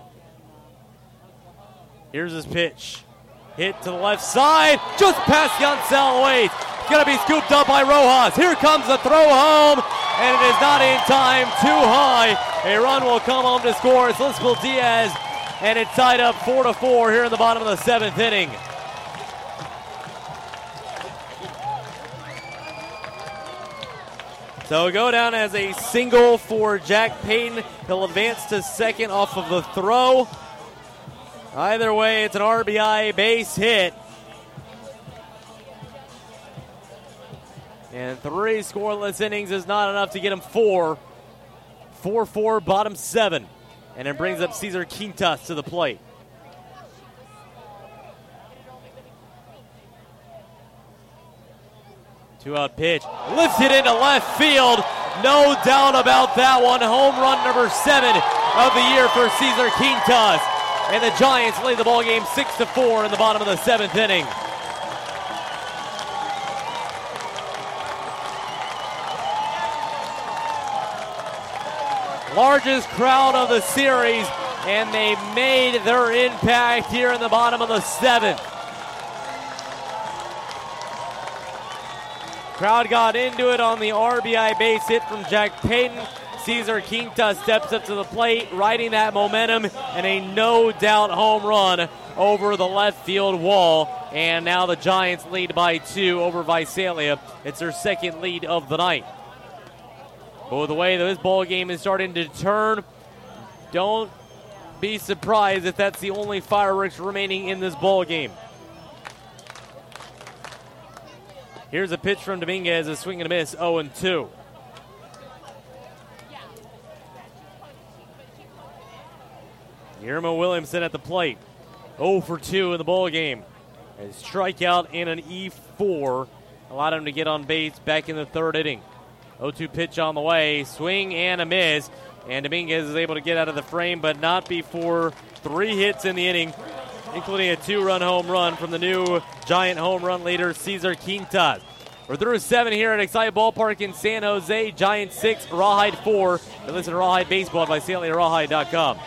Here's his pitch. Hit to the left side, just past Yancel Waite. Going to be scooped up by Rojas. Here comes the throw home, and it is not in time, too high. A run will come home to score. It's Lisbel Diaz, and it's tied up 4-4 here in the bottom of the 7th inning. So go down as a single for Jack Payton. He'll advance to second off of the throw. Either way, it's an RBI base hit. And 3 scoreless innings is not enough to get him 4. 4-4, bottom 7. And it brings up Cesar Quintas to the plate. Two-out pitch. Lifted into left field. No doubt about that one. Home run number 7 of the year for Cesar Quintas. And the Giants lead the ballgame 6-4 in the bottom of the 7th inning. Largest crowd of the series, and they made their impact here in the bottom of the 7th. Crowd got into it on the RBI base hit from Jack Payton. Cesar Quintas steps up to the plate, riding that momentum, and a no-doubt home run over the left field wall. And now the Giants lead by 2 over Visalia. It's their second lead of the night. But with the way this ball game is starting to turn, don't be surprised if that's the only fireworks remaining in this ball game. Here's a pitch from Dominguez, a swing and a miss, 0-2. Guillermo Williamson at the plate, 0 for 2 in the ball game. A strikeout and an E4 allowed him to get on base back in the 3rd inning. 0-2 pitch on the way, swing and a miss, and Dominguez is able to get out of the frame, but not before 3 hits in the inning, including a 2-run home run from the new Giant home run leader, Cesar Quintas. We're through 7 here at Excite Ballpark in San Jose. Giants 6, Rawhide 4. And listen to Rawhide Baseball by SaleyRawhide.com.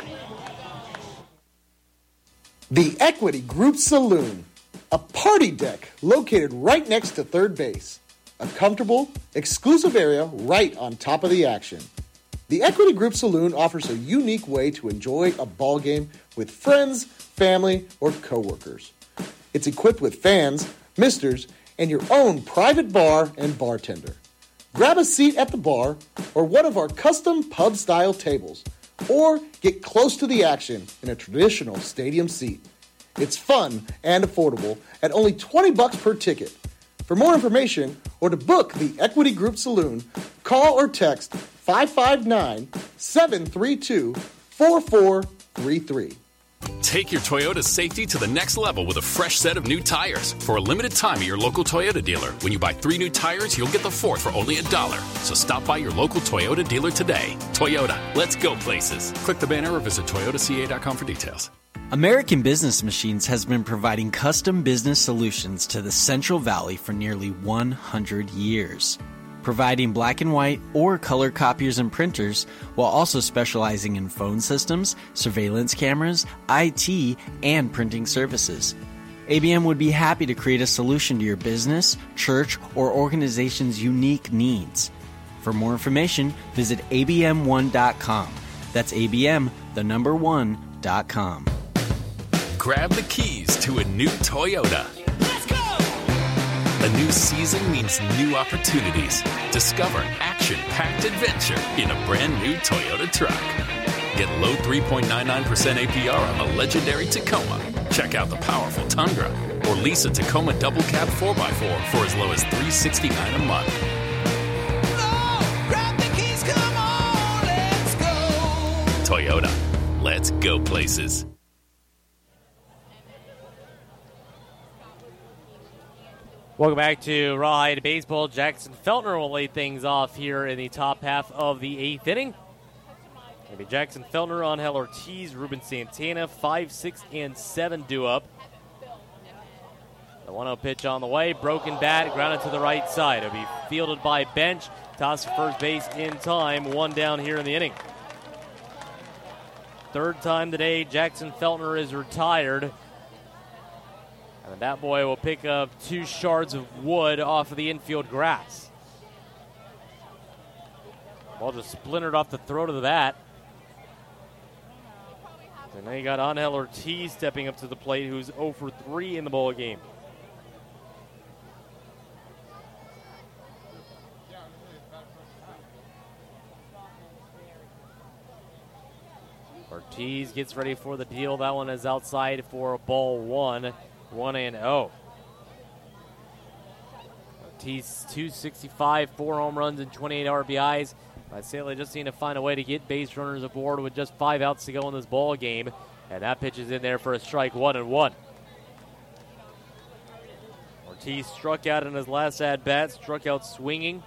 The Equity Group Saloon, a party deck located right next to third base. A comfortable, exclusive area right on top of the action. The Equity Group Saloon offers a unique way to enjoy a ball game with friends, family, or coworkers. It's equipped with fans, misters, and your own private bar and bartender. Grab a seat at the bar or one of our custom pub-style tables, or get close to the action in a traditional stadium seat. It's fun and affordable at only $20 per ticket. For more information or to book the Equity Group Saloon, call or text 559-732-4433. Take your Toyota safety to the next level with a fresh set of new tires. For a limited time at your local Toyota dealer, when you buy 3 new tires, you'll get the 4th for only $1. So stop by your local Toyota dealer today. Toyota, let's go places. Click the banner or visit toyotaca.com for details. American Business Machines has been providing custom business solutions to the Central Valley for nearly 100 years, providing black and white or color copiers and printers, while also specializing in phone systems, surveillance cameras, IT, and printing services. ABM would be happy to create a solution to your business, church, or organization's unique needs. For more information, visit abm1.com. That's abm, the number 1.com. Grab the keys to a new Toyota. Let's go! A new season means new opportunities. Discover action-packed adventure in a brand new Toyota truck. Get low 3.99% APR on the legendary Tacoma. Check out the powerful Tundra or lease a Tacoma double cab 4x4 for as low as $369 a month. Grab the keys, come on, let's go. Toyota, let's go places. Welcome back to Rawhide Baseball. Jackson Feltner will lead things off here in the top half of the 8th inning. Maybe Jackson Feltner, Angel Ortiz, Ruben Santana, 5, 6, and 7 due up. The 1-0 pitch on the way. Broken bat, grounded to the right side. It'll be fielded by Bench. Toss to first base in time. 1 down here in the inning. Third time today, Jackson Feltner is retired. And the bat boy will pick up 2 shards of wood off of the infield grass. Ball just splintered off the throat of the bat. And now you got Angel Ortiz stepping up to the plate, who's 0 for 3 in the ball game. Ortiz gets ready for the deal. That one is outside for ball 1. 1-0. Ortiz, 265, 4 home runs and 28 RBIs. Visalia just need to find a way to get base runners aboard with just 5 outs to go in this ball game. And that pitch is in there for a strike, 1-1. Ortiz struck out in his last at-bat, struck out swinging.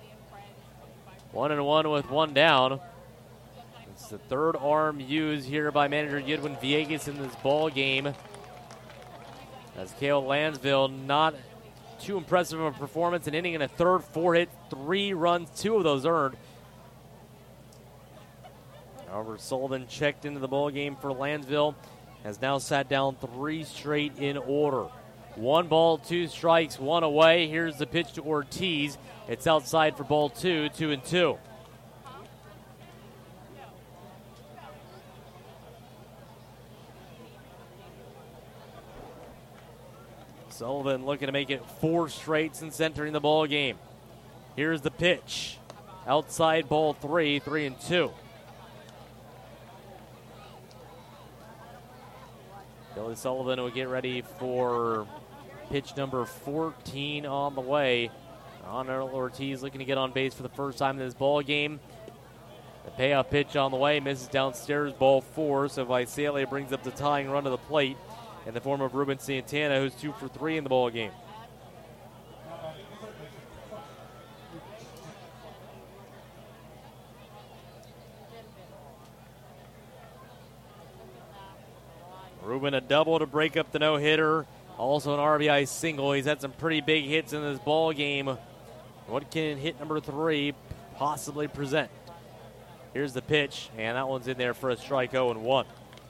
1-1 with 1 down. It's the third arm used here by manager Edwin Villegas in this ball game. As Cale Lansville, not too impressive of a performance, an inning and a third, 4 hits, 3 runs, 2 of those earned. However, Sullivan checked into the ball game for Lansville, has now sat down 3 straight in order. 1 ball, 2 strikes, 1 away. Here's the pitch to Ortiz. It's outside for ball 2, 2-2. Sullivan looking to make it 4 straight since entering the ball game. Here's the pitch. Outside ball 3, 3-2. Billy Sullivan will get ready for pitch number 14 on the way. Angel Ortiz looking to get on base for the first time in this ball game. The payoff pitch on the way, misses downstairs, ball 4. So Visalia brings up the tying run to the plate in the form of Ruben Santana, who's 2 for 3 in the ball game. Ruben a double to break up the no-hitter. Also an RBI single. He's had some pretty big hits in this ball game. What can hit number 3 possibly present? Here's the pitch, and that one's in there for a strike, 0-1.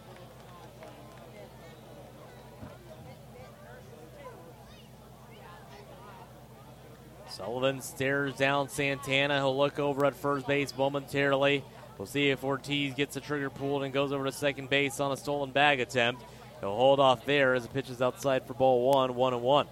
Sullivan stares down Santana. He'll look over at first base momentarily. We'll see if Ortiz gets the trigger pulled and goes over to second base on a stolen bag attempt. He'll hold off there as the pitch is outside for ball 1, 1-1.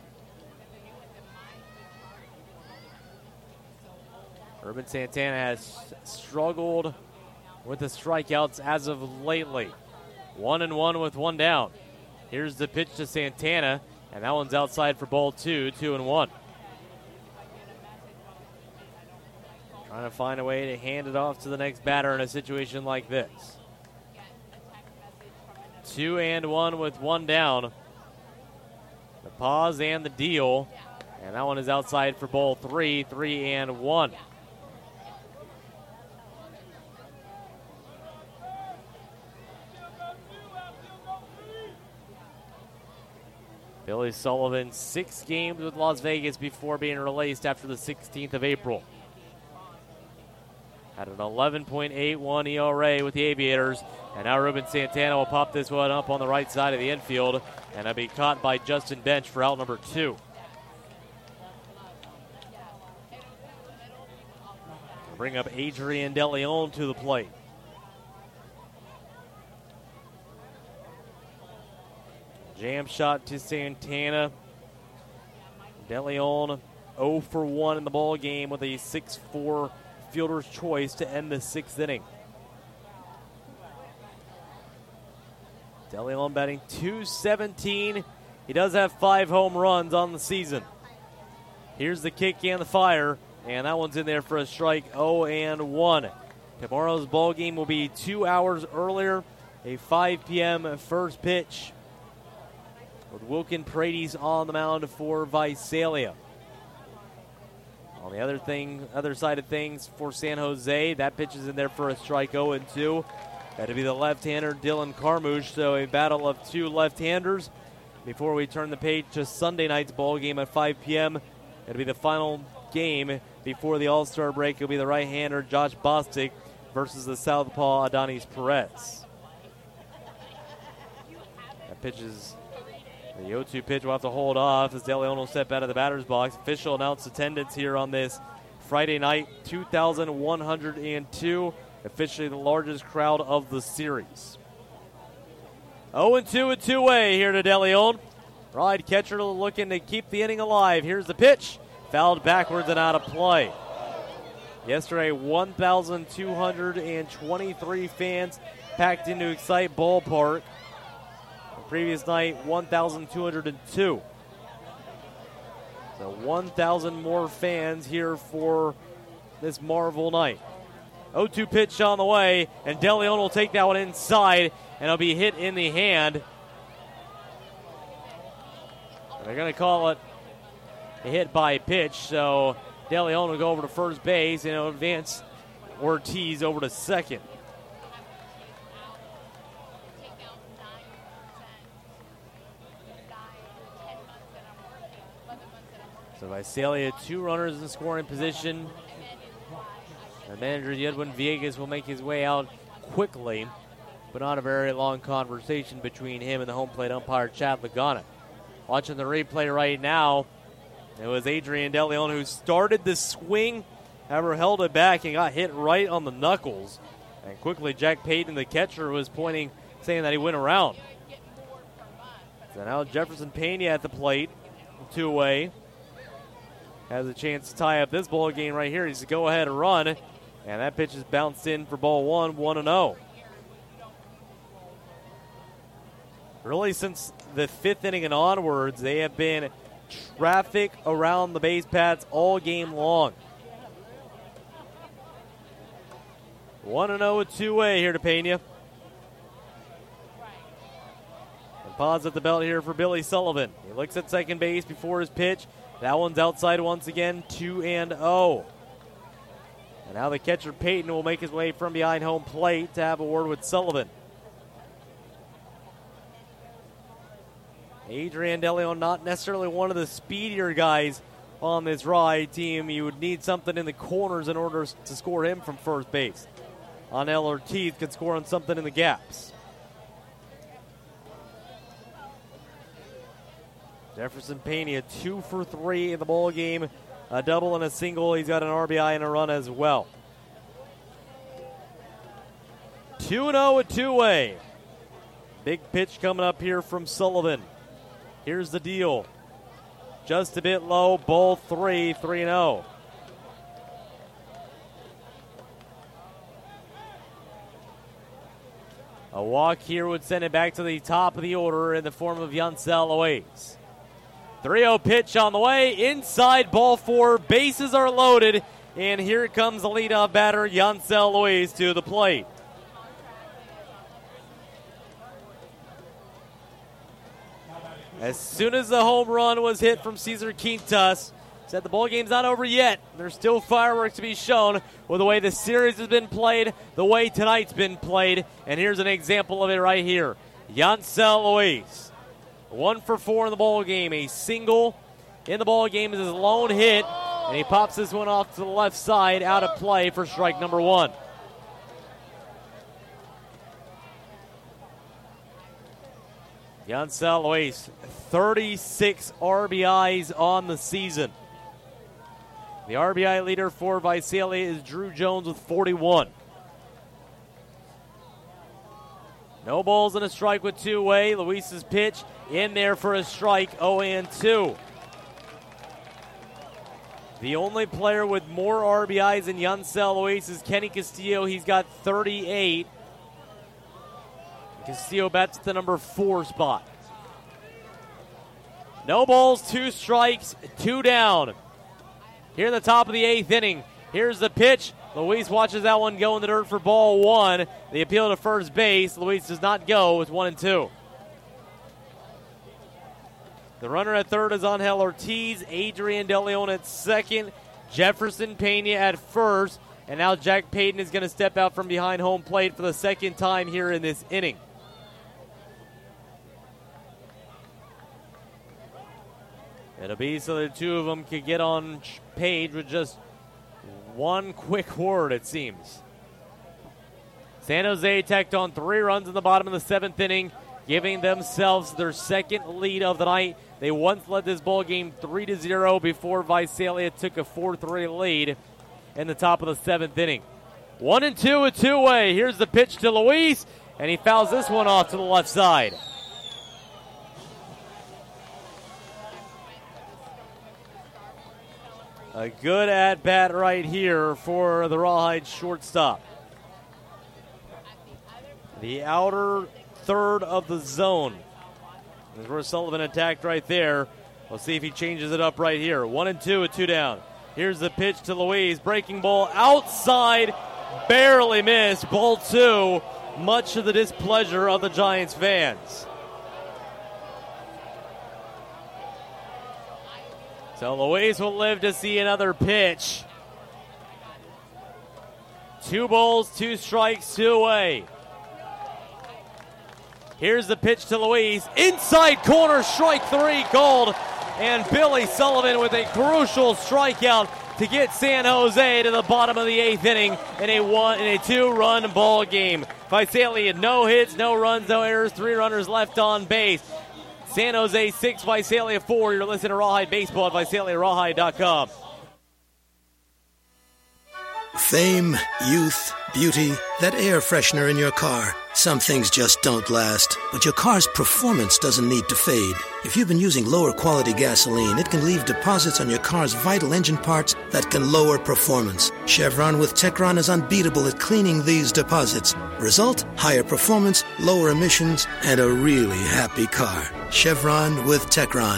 Ruben Santana has struggled with the strikeouts as of lately. 1-1 with 1 down. Here's the pitch to Santana, and that one's outside for ball 2, 2-1. Trying to find a way to hand it off to the next batter in a situation like this. 2-1 with one down. The pause and the deal. And that one is outside for ball 3, 3-1. Billy Sullivan, 6 games with Las Vegas before being released after the 16th of April. Had an 11.81 ERA with the Aviators. And now Ruben Santana will pop this one up on the right side of the infield. And it'll be caught by Justin Bench for out number 2. Bring up Adrian DeLeon to the plate. Jam shot to Santana. DeLeon 0 for 1 in the ball game with a 6-4 fielder's choice to end the 6th inning. DeLeon batting .217. He does have 5 home runs on the season. Here's the kick and the fire, and that one's in there for a strike. 0-1. Tomorrow's ball game will be 2 hours earlier, a 5 p.m. first pitch, with Wilkin Paredes on the mound for Visalia. On the other side of things for San Jose, that pitch is in there for a strike. 0-2. That'll be the left-hander Dylan Carmouche. So a battle of 2 left-handers before we turn the page to Sunday night's ball game at 5 p.m. It'll be the final game before the All-Star break. It'll be the right-hander Josh Bostic versus the southpaw Adonis Perez. That pitch is the 0-2 pitch. Will have to hold off as DeLeon will step out of the batter's box. Official announced attendance here on this Friday night, 2,102. Officially the largest crowd of the series. 0-2 a two-way here to DeLeon. Ride catcher looking to keep the inning alive. Here's the pitch. Fouled backwards and out of play. Yesterday, 1,223 fans packed into Excite Ballpark. The previous night, 1,202. So 1,000 more fans here for this Marvel night. 0-2 pitch on the way, and DeLeon will take that one inside, and it'll be hit in the hand. And they're going to call it a hit by pitch, so DeLeon will go over to first base, and it'll advance Ortiz over to second. So Visalia, 2 runners in scoring position. The manager, Edwin Villegas, will make his way out quickly, but not a very long conversation between him and the home plate umpire, Chad Lagana. Watching the replay right now, it was Adrian DeLeon who started the swing, however held it back and got hit right on the knuckles. And quickly, Jack Payton, the catcher, was pointing, saying that he went around. So now Jefferson Pena at the plate, 2-away. Has a chance to tie up this ball game right here. He's a go-ahead run, and that pitch is bounced in for ball 1, 1-0. Really, since the 5th inning and onwards, they have been traffic around the base paths all game long. 1-0 a two-way here to Pena. And pause at the belt here for Billy Sullivan. He looks at second base before his pitch. That one's outside once again, 2-0. And now the catcher Payton will make his way from behind home plate to have a word with Sullivan. Adrian DeLeon, not necessarily one of the speedier guys on this Ride team. You would need something in the corners in order to score him from first base. Anel Ortiz could score on something in the gaps. Jefferson Pena, 2 for 3 in the ball game. A double and a single. He's got an RBI and a run as well. 2-0 a two-way. Big pitch coming up here from Sullivan. Here's the deal. Just a bit low. Ball 3, 3-0. A walk here would send it back to the top of the order in the form of Yancel Loaiz. 3-0 pitch on the way. Inside, ball 4. Bases are loaded. And here comes the leadoff batter, Yancel Luis, to the plate. As soon as the home run was hit from Cesar Quintas, said the ball game's not over yet. There's still fireworks to be shown with the way the series has been played, the way tonight's been played. And here's an example of it right here. Yancel Luis, 1 for 4 in the ball game. A single in the ball game is his lone hit, and he pops this one off to the left side, out of play for strike number 1. Yancel Luis, 36 RBIs on the season. The RBI leader for Visalia is Drew Jones with 41. No balls and a strike with 2 away. Luis's pitch in there for a strike, 0-2. The only player with more RBIs than Yancel Luis is Kenny Castillo. He's got 38. Castillo bats at the number 4 spot. No balls, 2 strikes, 2 down. Here in the top of the 8th inning. Here's the pitch. Luis watches that one go in the dirt for ball 1. The appeal to first base. Luis does not go with 1-2. The runner at third is Angel Ortiz. Adrian De Leon at second. Jefferson Pena at first. And now Jack Payton is going to step out from behind home plate for the second time here in this inning. It'll be so the two of them could get on page with just one quick word, it seems. San Jose tacked on 3 runs in the bottom of the 7th inning, giving themselves their second lead of the night. They once led this ball game 3-0 before Visalia took a 4-3 lead in the top of the 7th inning. 1-2 a 2-way. Here's the pitch to Luis, and he fouls this one off to the left side. A good at-bat right here for the Rawhide shortstop. The outer third of the zone. That's where Sullivan attacked right there. We'll see if he changes it up right here. 1-2 a 2 down. Here's the pitch to Luis. Breaking ball outside. Barely missed. Ball 2. Much to the displeasure of the Giants fans. So Luis will live to see another pitch. 2 balls, 2 strikes, 2 away. Here's the pitch to Luis. Inside corner, strike 3 called. And Billy Sullivan with a crucial strikeout to get San Jose to the bottom of the 8th inning in a 2-run ball game. Visalia, no hits, no runs, no errors, 3 runners left on base. San Jose 6, Visalia 4. You're listening to Rawhide Baseball at VisaliaRawhide.com. Fame, youth, beauty, that air freshener in your car. Some things just don't last, but your car's performance doesn't need to fade. If you've been using lower quality gasoline, it can leave deposits on your car's vital engine parts that can lower performance. Chevron with Techron is unbeatable at cleaning these deposits. Result, higher performance, lower emissions, and a really happy car. Chevron with Techron.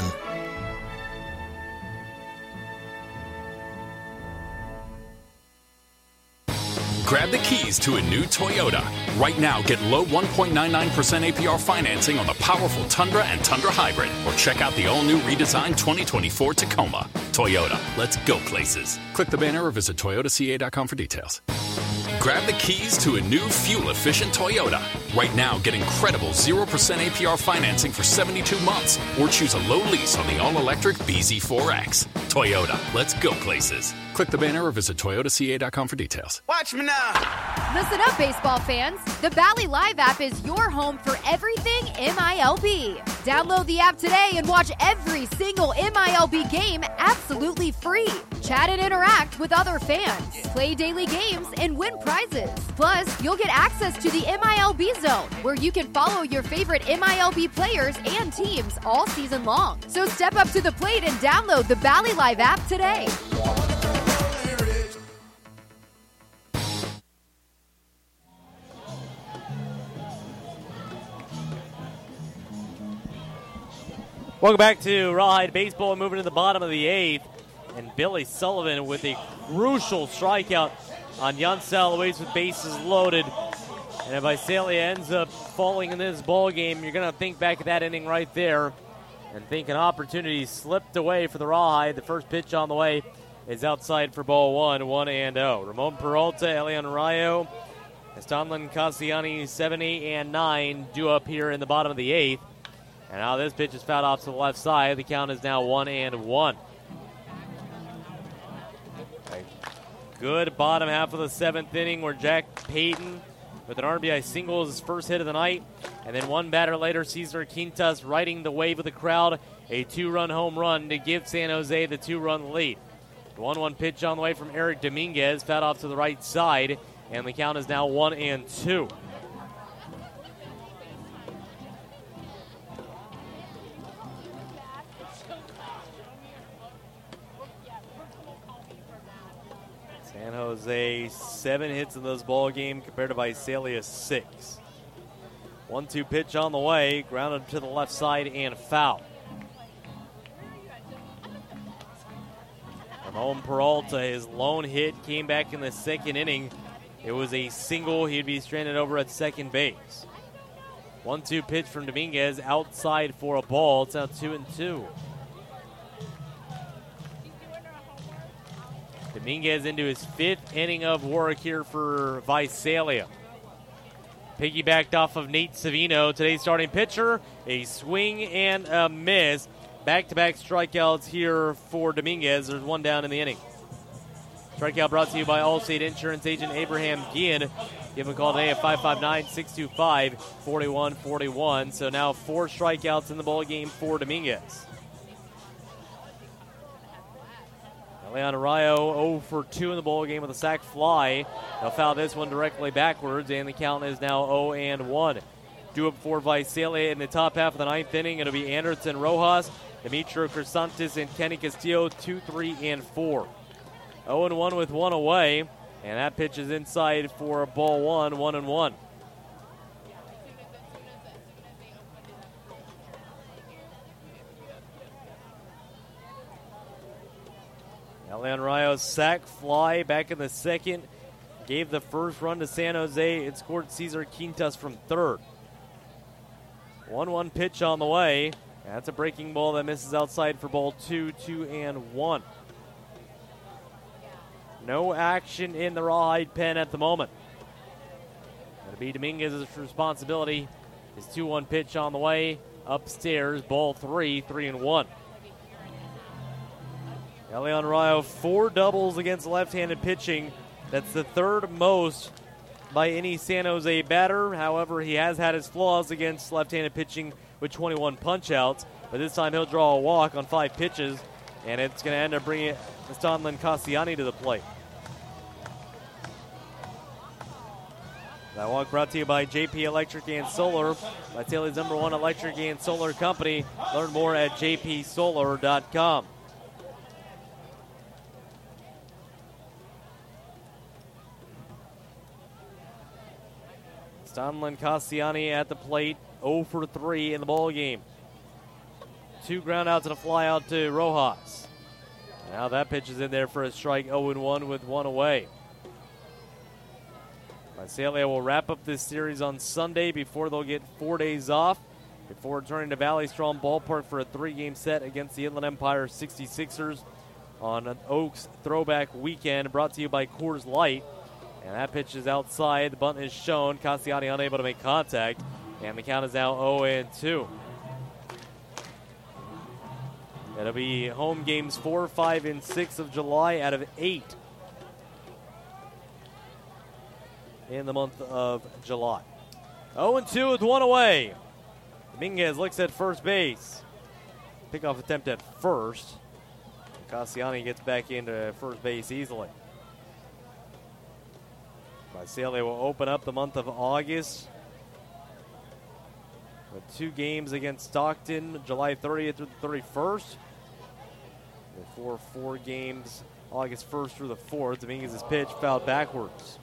Grab the keys to a new Toyota. Right now, get low 1.99% APR financing on the powerful Tundra and Tundra Hybrid. Or check out the all-new redesigned 2024 Tacoma. Toyota, let's go places. Click the banner or visit toyotaca.com for details. Grab the keys to a new fuel-efficient Toyota. Right now, get incredible 0% APR financing for 72 months. Or choose a low lease on the all-electric BZ4X. Toyota, let's go places. Click the banner or visit toyotaca.com for details. Watch me now. Listen up, baseball fans. The Valley Live app is your home for everything MILB. Download the app today and watch every single MILB game absolutely free. Chat and interact with other fans. Play daily games and win prizes. Plus, you'll get access to the MILB Zone, where you can follow your favorite MILB players and teams all season long. So step up to the plate and download the Valley Live app today. Welcome back to Rawhide Baseball. Moving to the bottom of the 8th. And Billy Sullivan with a crucial strikeout on Yancel Luis with bases loaded. And if Visalia ends up falling in this ball game, you're going to think back at that inning right there and think an opportunity slipped away for the Rawhide. The first pitch on the way is outside for ball 1-0. Ramon Peralta, Elian Rayo, Estanlin Cassiani, 7, 8, and 9 due up here in the bottom of the 8th. And now this pitch is fouled off to the left side. The count is now 1-1. A good bottom half of the 7th inning where Jack Payton with an RBI single is his first hit of the night. And then one batter later, Cesar Quintas riding the wave of the crowd. A 2-run home run to give San Jose the 2-run lead. The 1-1 pitch on the way from Eric Dominguez, fouled off to the right side. And the count is now 1-2. San Jose 7 hits in this ball game compared to Visalia 6. 1-2 pitch on the way, grounded to the left side and foul. Ramon Peralta, his lone hit came back in the second inning. It was a single. He'd be stranded over at second base. 1-2 pitch from Dominguez outside for a ball. It's now 2-2. Dominguez into his 5th inning of work here for Visalia. Piggybacked off of Nate Savino, today's starting pitcher. A swing and a miss. Back-to-back strikeouts here for Dominguez. There's one down in the inning. Strikeout brought to you by Allstate Insurance agent Abraham Guillen. Give him a call today at 559-625-4141. So now 4 strikeouts in the ball game for Dominguez. Elian Rayo 0 for 2 in the ball game with a sac fly. They'll foul this one directly backwards, and the count is now 0-1. Due up for Visalia in the top half of the 9th inning. It'll be Anderson Rojas, Demetrio Crisantes, and Kenny Castillo, 2, 3, and 4. 0-1 with one away, and that pitch is inside for ball 1-1. Elian Rayo's sac fly back in the second gave the first run to San Jose. It scored Cesar Quintas from third. 1-1 pitch on the way. That's a breaking ball that misses outside for ball 2, 2-1. No action in the Rawhide pen at the moment. It'll be Dominguez's responsibility. His 2-1 pitch on the way. Upstairs, ball 3, 3-1. Elian Rayo, 4 doubles against left-handed pitching. That's the 3rd most by any San Jose batter. However, he has had his flaws against left-handed pitching with 21 punch-outs. But this time he'll draw a walk on 5 pitches, and it's going to end up bringing Estanlin Cassiani to the plate. That walk brought to you by JP Electric and Solar, Vitalia's #1 electric and solar company. Learn more at jpsolar.com. Estanlin Cassiani at the plate, 0 for 3 in the ball game. 2 groundouts and a fly out to Rojas. Now that pitch is in there for a strike, 0-1 with one away. Visalia will wrap up this series on Sunday before they'll get 4 days off before returning to Valley Strong Ballpark for a 3-game set against the Inland Empire 66ers on an Oaks Throwback Weekend, brought to you by Coors Light. And that pitch is outside. The bunt is shown. Cassiani unable to make contact. And the count is now 0-2. It'll be home games 4, 5, and 6 of July out of 8 in the month of July. 0-2 with one away. Dominguez looks at first base. Pickoff attempt at first. Cassiani gets back into first base easily. Visalia will open up the month of August with 2 games against Stockton, July 30th through the 31st. Before 4 games, August 1st through the 4th. Dominguez's pitch fouled backwards.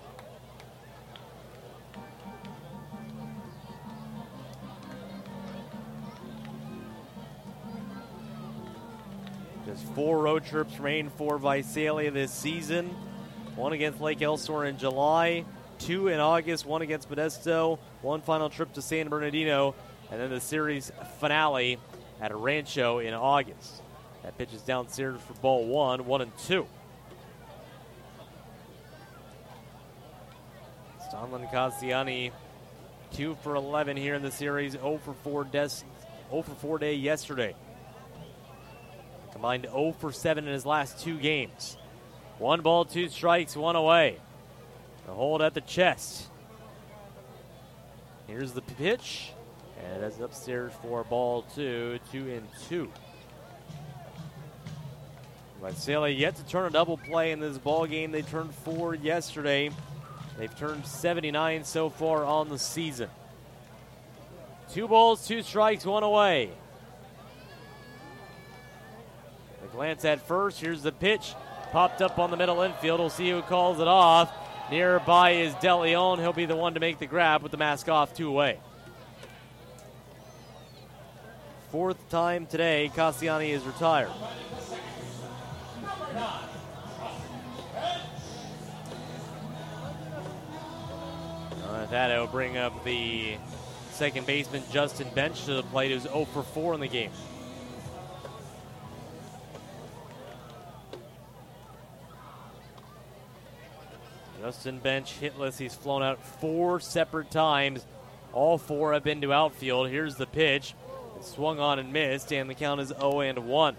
Just 4 road trips remain for Visalia this season. 1 against Lake Elsinore in July, 2 in August, 1 against Modesto, 1 final trip to San Bernardino, and then the series finale at Rancho in August. That pitch is downstairs for ball 1, 1-2. Stanley Cassiani, 2 for 11 here in the series, 0 for 4 day yesterday. Combined 0 for 7 in his last 2 games. 1 ball, 2 strikes, 1 away. A hold at the chest. Here's the pitch. And that's upstairs for ball 2, 2-2. Visalia yet to turn a double play in this ball game. They turned 4 yesterday. They've turned 79 so far on the season. 2 balls, 2 strikes, 1 away. A glance at first. Here's the pitch. Popped up on the middle infield. We'll see who calls it off. Nearby is De Leon. He'll be the one to make the grab with the mask off, 2 away. 4th time today, Cassiani is retired. That will bring up the second baseman, Justin Bench, to the plate, who's 0 for 4 in the game. Justin Bench hitless. He's flown out 4 separate times. All 4 have been to outfield. Here's the pitch. It swung on and missed, and the count is 0-1.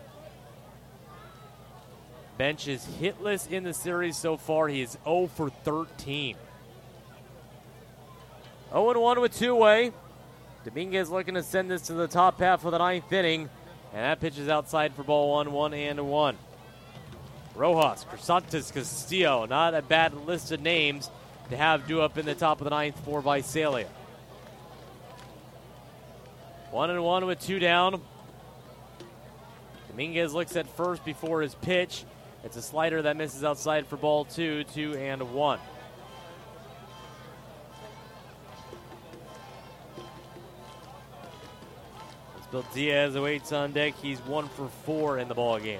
Bench is hitless in the series so far. He is 0 for 13. 0-1 with 2 away. Dominguez looking to send this to the top half of the 9th inning. And that pitch is outside for ball 1, 1-1. Rojas, Crisantes, Castillo. Not a bad list of names to have due up in the top of the 9th for Visalia. 1-1 with 2 down. Dominguez looks at first before his pitch. It's a slider that misses outside for ball 2, 2-1. Bill Diaz awaits on deck. He's 1 for 4 in the ball game.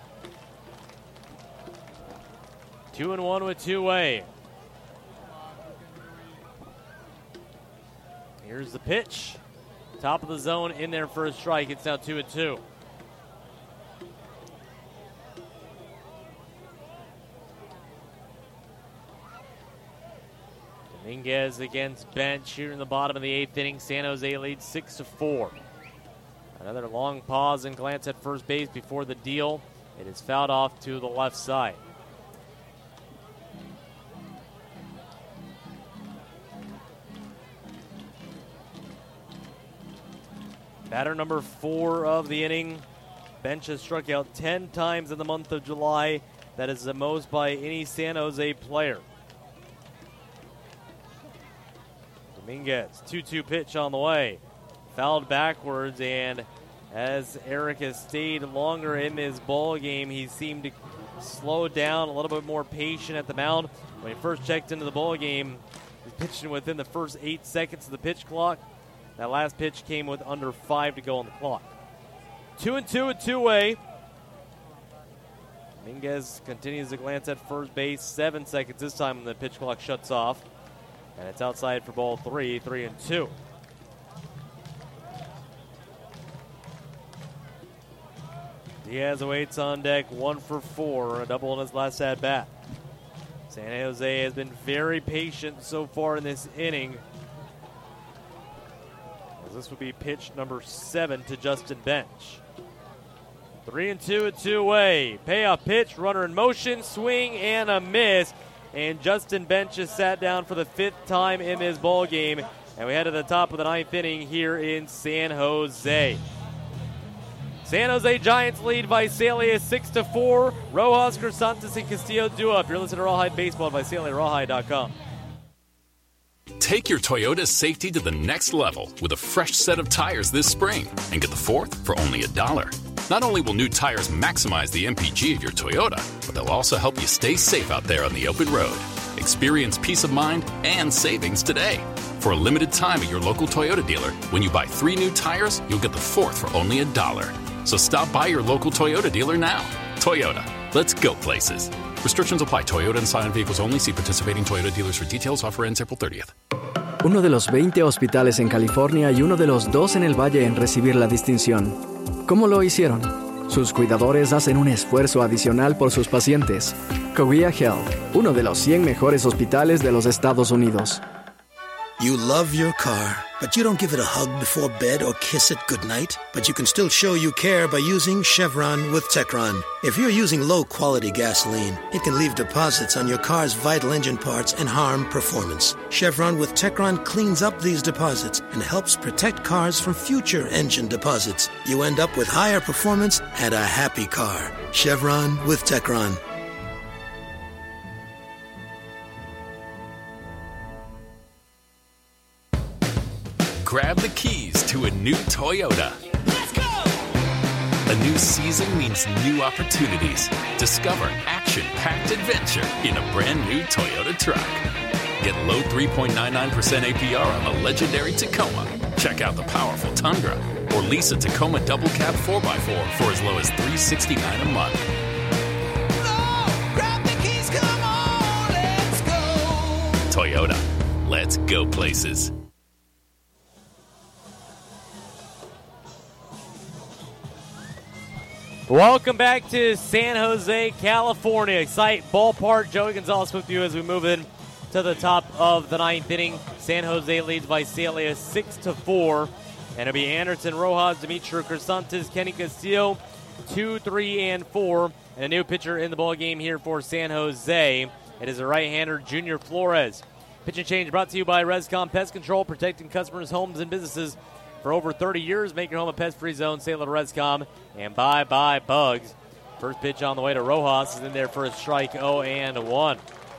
2-1 with 2 away. Here's the pitch. Top of the zone in there for a strike. It's now 2-2. Dominguez against Bench here in the bottom of the 8th inning. San Jose leads 6-4. Another long pause and glance at first base before the deal. It is fouled off to the left side. Batter number 4 of the inning. Bench has struck out 10 times in the month of July. That is the most by any San Jose player. Dominguez, 2-2 pitch on the way. Fouled backwards, and as Eric has stayed longer in this ball game, he seemed to slow down, a little bit more patient at the mound. When he first checked into the ball game, he pitched within the first 8 seconds of the pitch clock. That last pitch came with under 5 to go on the clock. 2-2 with 2 away. Dominguez continues to glance at first base. 7 seconds this time when the pitch clock shuts off. And it's outside for ball 3, 3-2. Diaz awaits on deck, 1 for 4, a double in his last at-bat. San Jose has been very patient so far in this inning. This would be pitch number 7 to Justin Bench. 3-2 at 2 away. Payoff pitch, runner in motion, swing and a miss. And Justin Bench has sat down for the 5th time in this ball game. And we head to the top of the 9th inning here in San Jose. San Jose Giants lead Visalia 6-4. Rojas, Crisantes, and Castillo do up. You're listening to Rawhide Baseball at VisaliaRawhide.com. Take your Toyota safety to the next level with a fresh set of tires this spring and get the 4th for only $1. Not only will new tires maximize the MPG of your Toyota, but they'll also help you stay safe out there on the open road. Experience peace of mind and savings today. For a limited time at your local Toyota dealer, when you buy 3 new tires, you'll get the 4th for only $1. So stop by your local Toyota dealer now. Toyota, let's go places. Restrictions apply. Toyota and Scion vehicles only. See participating Toyota dealers for details. Offer ends April 30th. Uno de los 20 hospitales en California y uno de los 2 en el Valle en recibir la distinción. ¿Cómo lo hicieron? Sus cuidadores hacen un esfuerzo adicional por sus pacientes. Korea Health, uno de los 100 mejores hospitales de los Estados Unidos. You love your car, but you don't give it a hug before bed or kiss it goodnight. But you can still show you care by using Chevron with Techron. If you're using low-quality gasoline, it can leave deposits on your car's vital engine parts and harm performance. Chevron with Techron cleans up these deposits and helps protect cars from future engine deposits. You end up with higher performance and a happy car. Chevron with Techron. Grab the keys to a new Toyota. Let's go! A new season means new opportunities. Discover action-packed adventure in a brand new Toyota truck. Get low 3.99% APR on the legendary Tacoma. Check out the powerful Tundra. Or lease a Tacoma double cab 4x4 for as low as $369 a month. Grab the keys, come on, let's go. Toyota. Let's go places. Welcome back to San Jose, California. Excite Ballpark. Joey Gonzalez with you as we move in to the top of the 9th inning. San Jose leads Visalia 6-4. And it'll be Anderson, Rojas, Dimitri Crisantes, Kenny Castillo, 2, 3, and 4. And a new pitcher in the ballgame here for San Jose. It is a right-hander, Junior Flores. Pitch and change brought to you by Rescom Pest Control, protecting customers' homes and businesses for over 30 years. Make your home a pest-free zone. Say hello to Rescom. And bye-bye bugs. First pitch on the way to Rojas is in there for a strike, 0-1.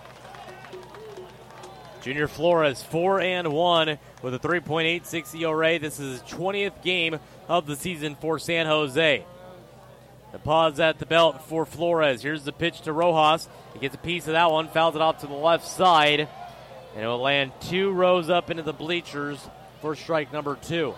Junior Flores, 4-1 with a 3.86 ERA. This is his 20th game of the season for San Jose. The pause at the belt for Flores. Here's the pitch to Rojas. He gets a piece of that one, fouls it off to the left side, and it will land 2 rows up into the bleachers for strike number 2.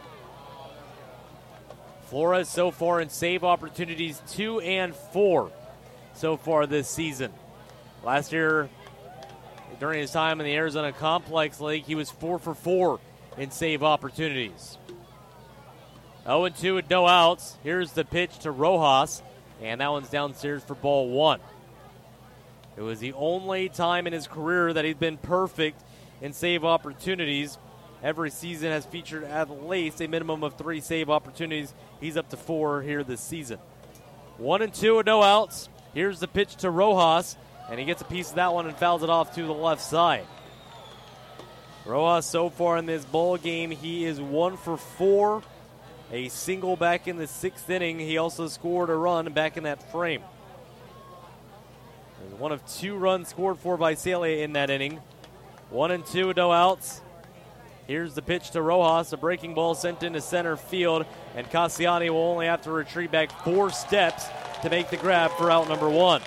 Flores so far in save opportunities 2 and 4 so far this season. Last year, during his time in the Arizona Complex League, he was 4 for 4 in save opportunities. 0-2 with no outs. Here's the pitch to Rojas, and that one's downstairs for ball 1. It was the only time in his career that he's been perfect in save opportunities. Every season has featured at least a minimum of 3 save opportunities. He's up to 4 here this season. 1-2 with no outs. Here's the pitch to Rojas, and he gets a piece of that one and fouls it off to the left side. Rojas so far in this ball game, he is 1 for 4. A single back in the 6th inning. He also scored a run back in that frame. There's 1 of 2 runs scored for Visalia in that inning. 1-2 with no outs. Here's the pitch to Rojas, a breaking ball sent into center field, and Cassiani will only have to retreat back 4 steps to make the grab for out number 1.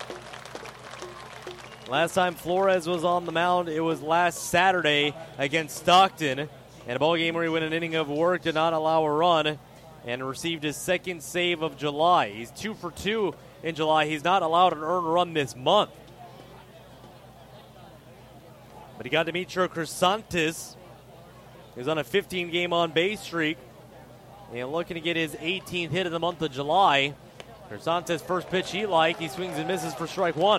Last time Flores was on the mound, it was last Saturday against Stockton, in a ball game where he went an inning of work, did not allow a run, and received his 2nd save of July. He's 2 for 2 in July. He's not allowed an earned run this month. But he got Dimitri Crisantes. He's on a 15-game on-base streak and looking to get his 18th hit of the month of July. Crisantes' first pitch he liked. He swings and misses for strike 1.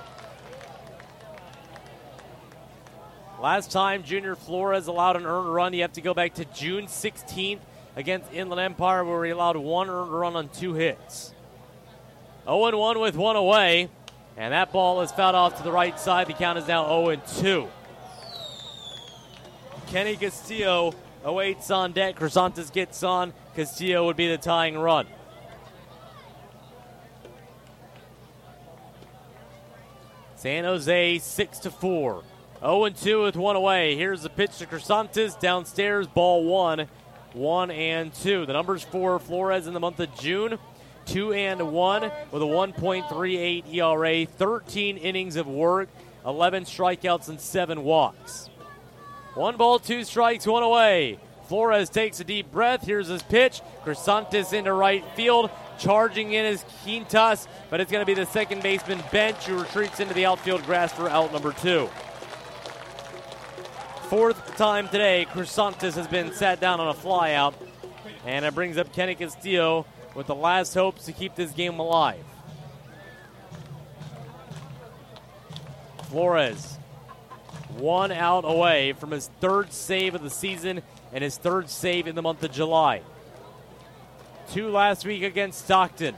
Last time Junior Flores allowed an earned run, you have to go back to June 16th against Inland Empire, where he allowed 1 earned run on 2 hits. 0-1 with 1 away, and that ball is fouled off to the right side. The count is now 0-2. Kenny Castillo awaits on deck. Crisantes gets on. Castillo would be the tying run. San Jose 6-4. 0-2 with 1 away. Here's the pitch to Crisantes. Downstairs, ball 1. 1-2. The numbers for Flores in the month of June. 2-1 with a 1.38 ERA. 13 innings of work. 11 strikeouts and 7 walks. 1 ball, 2 strikes, 1 away. Flores takes a deep breath. Here's his pitch. Crisantes into right field. Charging in is Quintas, but it's going to be the second baseman Bench who retreats into the outfield grass for out number 2. Fourth time today, Crisantes has been sat down on a flyout, and it brings up Kenny Castillo with the last hopes to keep this game alive. Flores, 1 out away from his 3rd save of the season and his 3rd save in the month of July. 2 last week against Stockton.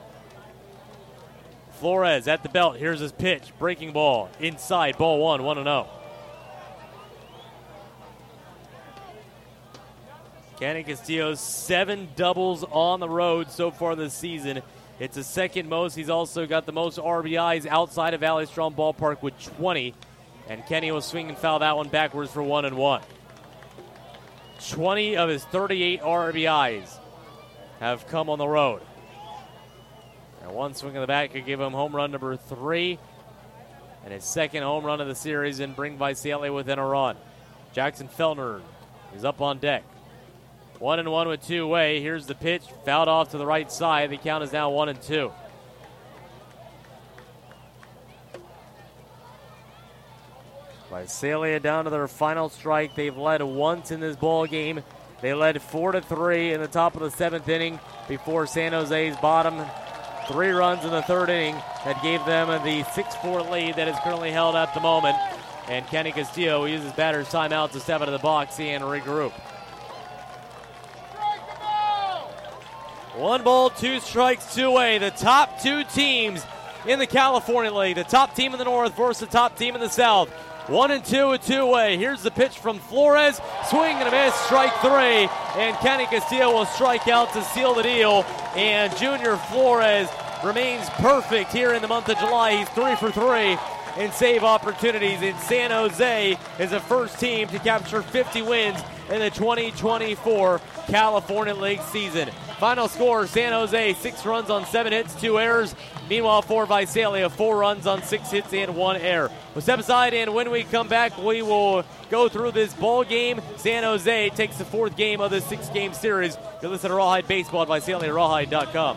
Flores at the belt. Here's his pitch. Breaking ball. Inside. Ball 1, 1-0. Kenny Castillo's 7 doubles on the road so far this season. It's the second most. He's also got the most RBIs outside of Valley Strong Ballpark with 20. And Kenny will swing and foul that one backwards for 1-1. 20 of his 38 RBIs have come on the road. And one swing of the bat could give him home run number 3 and his second home run of the series and bring Visalia within a run. Jackson Feltner is up on deck. 1-1 with 2 away. Here's the pitch, fouled off to the right side. The count is now 1-2. Visalia down to their final strike. They've led once in this ball game. They led 4-3 in the top of the 7th inning before San Jose's bottom 3 runs in the 3rd inning that gave them the 6-4 lead that is currently held at the moment. And Kenny Castillo uses batter's timeout to step out of the box and regroup. 1 ball, 2 strikes, 2 away. The top 2 teams in the California League. The top team in the north versus the top team in the south. 1-2 with 2 away. Here's the pitch from Flores. Swing and a miss, strike 3. And Kenny Castillo will strike out to seal the deal. And Junior Flores remains perfect here in the month of July. He's 3 for 3 in save opportunities. And San Jose is the first team to capture 50 wins in the 2024 California League season. Final score, San Jose, 6 runs on 7 hits, 2 errors. Meanwhile, for Visalia, 4 runs on 6 hits and 1 error. We'll step aside, and when we come back, we will go through this ball game. San Jose takes the 4th game of this 6-game series. You're listening to Rawhide Baseball at VisaliaRawhide.com.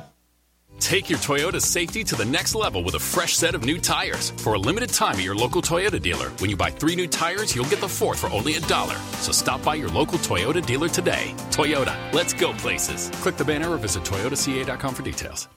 Take your Toyota safety to the next level with a fresh set of new tires. For a limited time at your local Toyota dealer, when you buy 3 new tires, you'll get the 4th for only $1. So stop by your local Toyota dealer today. Toyota, let's go places. Click the banner or visit toyotaca.com for details.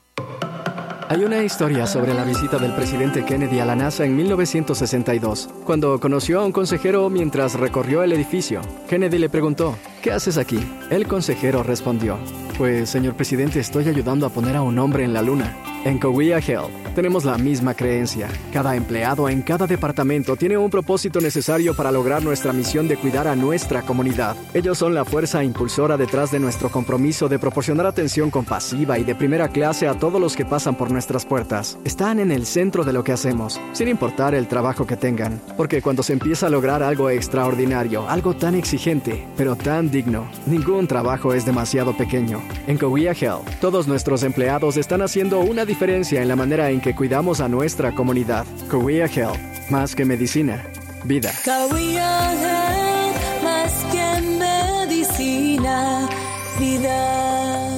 Hay una historia sobre la visita del presidente Kennedy a la NASA en 1962. Cuando conoció a un consejero mientras recorrió el edificio, Kennedy le preguntó, ¿qué haces aquí? El consejero respondió, pues, señor presidente, estoy ayudando a poner a un hombre en la luna. En Coahuila Health tenemos la misma creencia. Cada empleado en cada departamento tiene un propósito necesario para lograr nuestra misión de cuidar a nuestra comunidad. Ellos son la fuerza impulsora detrás de nuestro compromiso de proporcionar atención compasiva y de primera clase a todos los que pasan por nuestras puertas. Están en el centro de lo que hacemos, sin importar el trabajo que tengan. Porque cuando se empieza a lograr algo extraordinario, algo tan exigente, pero tan digno, ningún trabajo es demasiado pequeño. En Coahuila Health, todos nuestros empleados están haciendo una diferencia en la manera en que cuidamos a nuestra comunidad. Coahuila Health, más que medicina, vida. Coahuila Health, más que medicina, vida.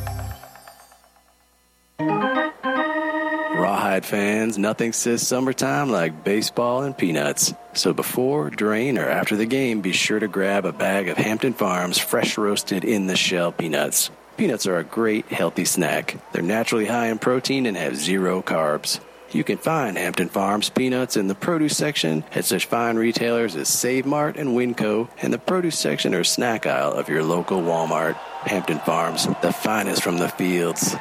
Rawhide fans, nothing says summertime like baseball and peanuts. So before, during, or after the game, be sure to grab a bag of Hampton Farms fresh roasted in the shell peanuts. Peanuts are a great, healthy snack. They're naturally high in protein and have 0 carbs. You can find Hampton Farms peanuts in the produce section at such fine retailers as Save Mart and Winco, and the produce section or snack aisle of your local Walmart. Hampton Farms, the finest from the fields.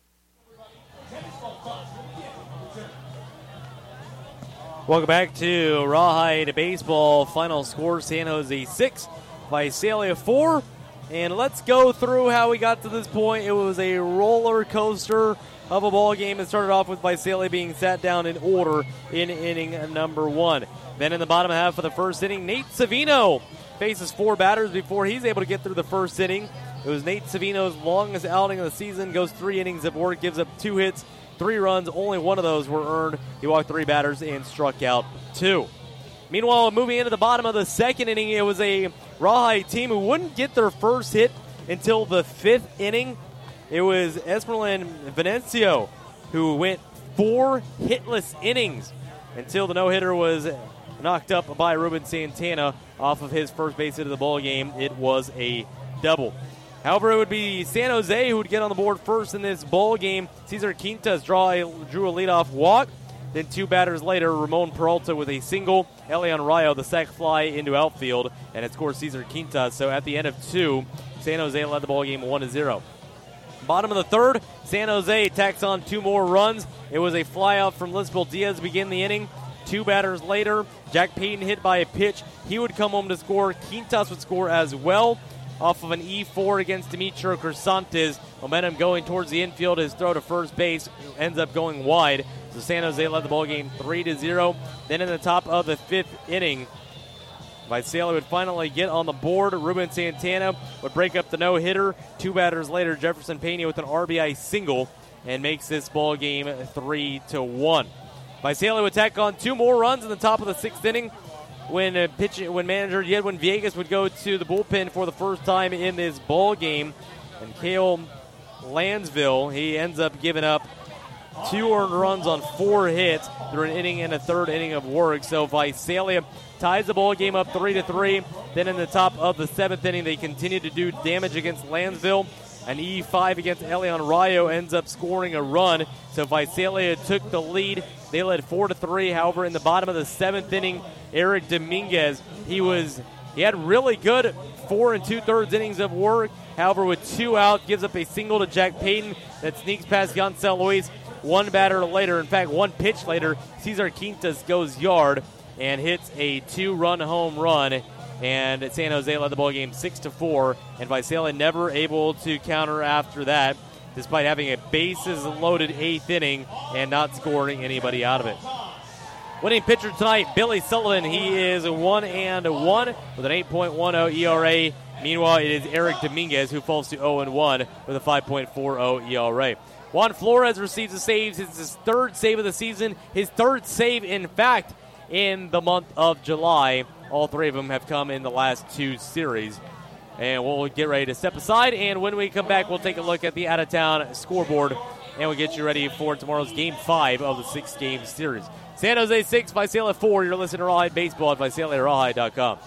Welcome back to Rawhide Baseball. Final score, San Jose 6, Visalia 4. And let's go through how we got to this point. It was a roller coaster of a ball game. It started off with Visalia being sat down in order in inning number 1. Then in the bottom half of the first inning, Nate Savino faces 4 batters before he's able to get through the first inning. It was Nate Savino's longest outing of the season, goes 3 innings of work, gives up 2 hits, 3 runs. Only one of those were earned. He walked 3 batters and struck out 2. Meanwhile, moving into the bottom of the second inning, it was a Rawhide team who wouldn't get their first hit until the 5th inning. It was Esmeralda Venancio who went 4 hitless innings until the no-hitter was knocked up by Ruben Santana off of his first base hit of the ball game. It was a double. However, it would be San Jose who would get on the board first in this ball game. Cesar Quintas drew a leadoff walk. Then 2 batters later, Ramon Peralta with a single, Elian Rayo the sac fly into outfield, and it scores Cesar Quintas. So at the end of 2, San Jose led the ball game 1-0. Bottom of the third, San Jose tacks on 2 more runs. It was a flyout from Lisbel Diaz to begin the inning. 2 batters later, Jack Payton hit by a pitch. He would come home to score. Quintas would score as well off of an E4 against Demetrio Crisantes. Momentum going towards the infield. His throw to first base ends up going wide. So San Jose led the ball game 3-0. Then in the top of the 5th inning, Visalia would finally get on the board. Ruben Santana would break up the no-hitter. 2 batters later, Jefferson Pena with an RBI single and makes this ball game 3-1. Visalia would tack on 2 more runs in the top of the 6th inning when manager Yedwin Villegas would go to the bullpen for the first time in this ball game. And Cale Lansville, he ends up giving up 2 earned runs on 4 hits through an inning and a third inning of work. So Visalia ties the ball game up 3-3. Then in the top of the 7th inning, they continue to do damage against Lansville. An E5 against Elian Rayo ends up scoring a run. So Visalia took the lead. They led 4-3. However, in the bottom of the 7th inning, Eric Dominguez, he had really good 4 2/3 innings of work. However, with 2 out, gives up a single to Jack Payton that sneaks past Yancel Luis. 1 batter later, in fact, 1 pitch later, Cesar Quintas goes yard and hits a 2-run home run. And San Jose led the ball game 6-4, and Visalia never able to counter after that, despite having a bases-loaded 8th inning and not scoring anybody out of it. Winning pitcher tonight, Billy Sullivan. He is 1-1 with an 8.10 ERA. Meanwhile, it is Eric Dominguez who falls to 0-1 with a 5.40 ERA. Juan Flores receives the saves. It's his 3rd save of the season. His 3rd save, in fact, in the month of July. All 3 of them have come in the last 2 series. And we'll get ready to step aside. And when we come back, we'll take a look at the out-of-town scoreboard. And we'll get you ready for tomorrow's Game 5 of the 6-game series. San Jose 6, Visalia 4. You're listening to Rawhide Baseball at VisaliaRawhide.com.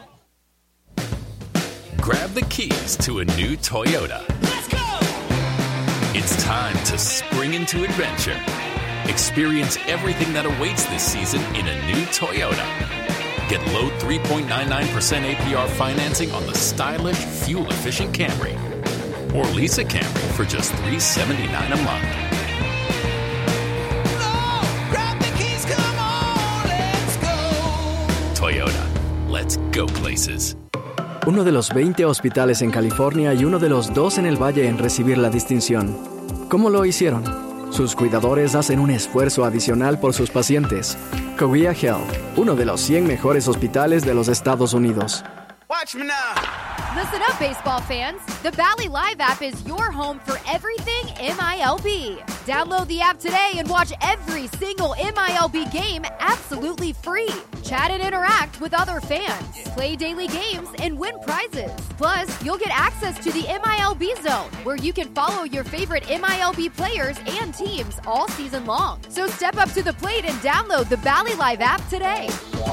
Grab the keys to a new Toyota. Let's go! It's time to spring into adventure. Experience everything that awaits this season in a new Toyota. Get low 3.99% APR financing on the stylish, fuel-efficient Camry. Or lease a Camry for just $379 a month. Grab the keys, come on, let's go. Toyota, let's go places. Uno de los 20 hospitales en California y uno de los 2 en el Valle en recibir la distinción. ¿Cómo lo hicieron? Sus cuidadores hacen un esfuerzo adicional por sus pacientes. Korea Health, uno de los 100 mejores hospitales de los Estados Unidos. Watch me now. Listen up, baseball fans. The Valley Live app is your home for everything MILB. Download the app today and watch every single MILB game absolutely free. Chat and interact with other fans. Play daily games and win prizes. Plus, you'll get access to the MILB Zone, where you can follow your favorite MILB players and teams all season long. So step up to the plate and download the Valley Live app today.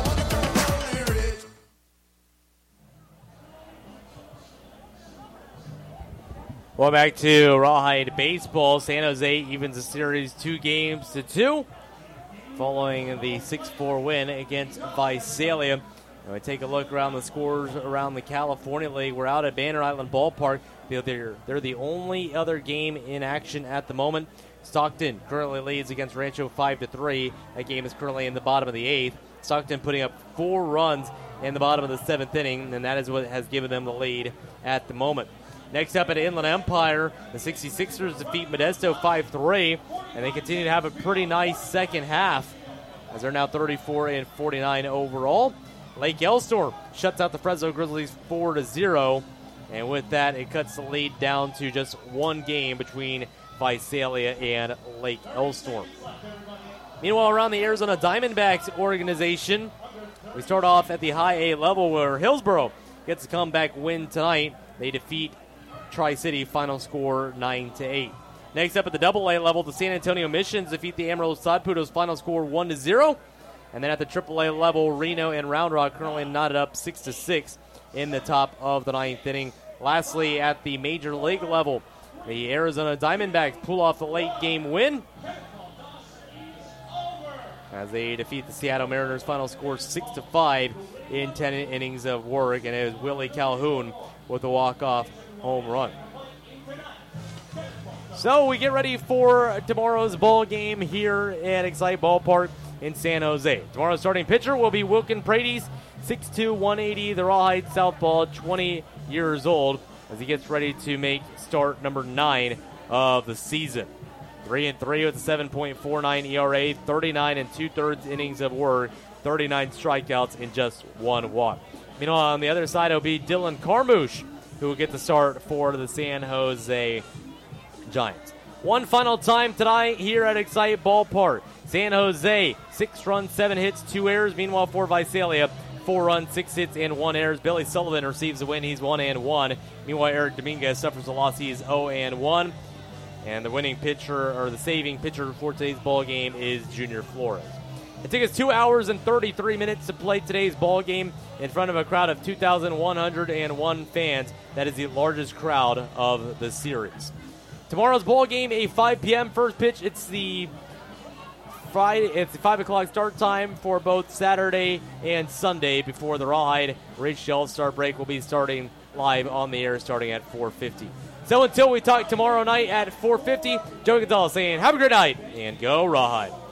Well, back to Rawhide Baseball. San Jose evens the series 2-2 following the 6-4 win against Visalia. And we take a look around the scores around the California League. We're out at Banner Island Ballpark. They're the only other game in action at the moment. Stockton currently leads against Rancho 5-3. That game is currently in the bottom of the 8th. Stockton putting up 4 runs in the bottom of the 7th inning, and that is what has given them the lead at the moment. Next up at Inland Empire, the 66ers defeat Modesto 5-3, and they continue to have a pretty nice second half as they're now 34-49 overall. Lake Elsinore shuts out the Fresno Grizzlies 4-0, and with that, it cuts the lead down to just 1 game between Visalia and Lake Elsinore. Meanwhile, around the Arizona Diamondbacks organization, We start off at the high A level where Hillsboro gets a comeback win tonight. They defeat Tri-City, final score 9-8. Next up at the double A level, the San Antonio Missions defeat the Amarillo Sod Poodles, final score 1-0. And then at the triple A level, Reno and Round Rock currently knotted up 6-6 in the top of the 9th inning. Lastly, at the major league level, the Arizona Diamondbacks pull off the late game win as they defeat the Seattle Mariners, final score 6-5 in 10 innings of work. And it was Willie Calhoun with a walk-off home run. So we get ready for tomorrow's ball game here at Excite Ballpark in San Jose. Tomorrow's starting pitcher will be Wilkin Paredes, 6'2", 180, the Rawhide Southpaw, 20 years old, as he gets ready to make start number 9 of the season. 3-3 with a 7.49 ERA, 39 2/3 innings of work, 39 strikeouts, and just 1 walk. Meanwhile, on the other side, it'll be Dylan Carmouche, who will get the start for the San Jose Giants. One final time tonight here at Excite Ballpark. San Jose, 6 runs, 7 hits, 2 errors. Meanwhile, for Visalia, 4 runs, 6 hits, and 1 errors. Billy Sullivan receives a win. He's 1-1. Meanwhile, Eric Dominguez suffers a loss. He is 0-1. And the winning pitcher, or the saving pitcher for today's ball game, is Junior Flores. It took us 2 hours and 33 minutes to play today's ball game in front of a crowd of 2,101 fans. That is the largest crowd of the series. Tomorrow's ball game, a 5 p.m. first pitch. It's the 5 o'clock start time for both Saturday and Sunday before the Rawhide Rich All-Star break will be starting live on the air starting at 4:50. So until we talk tomorrow night at 4:50, Joe Gonzalez saying have a great night and go Rawhide.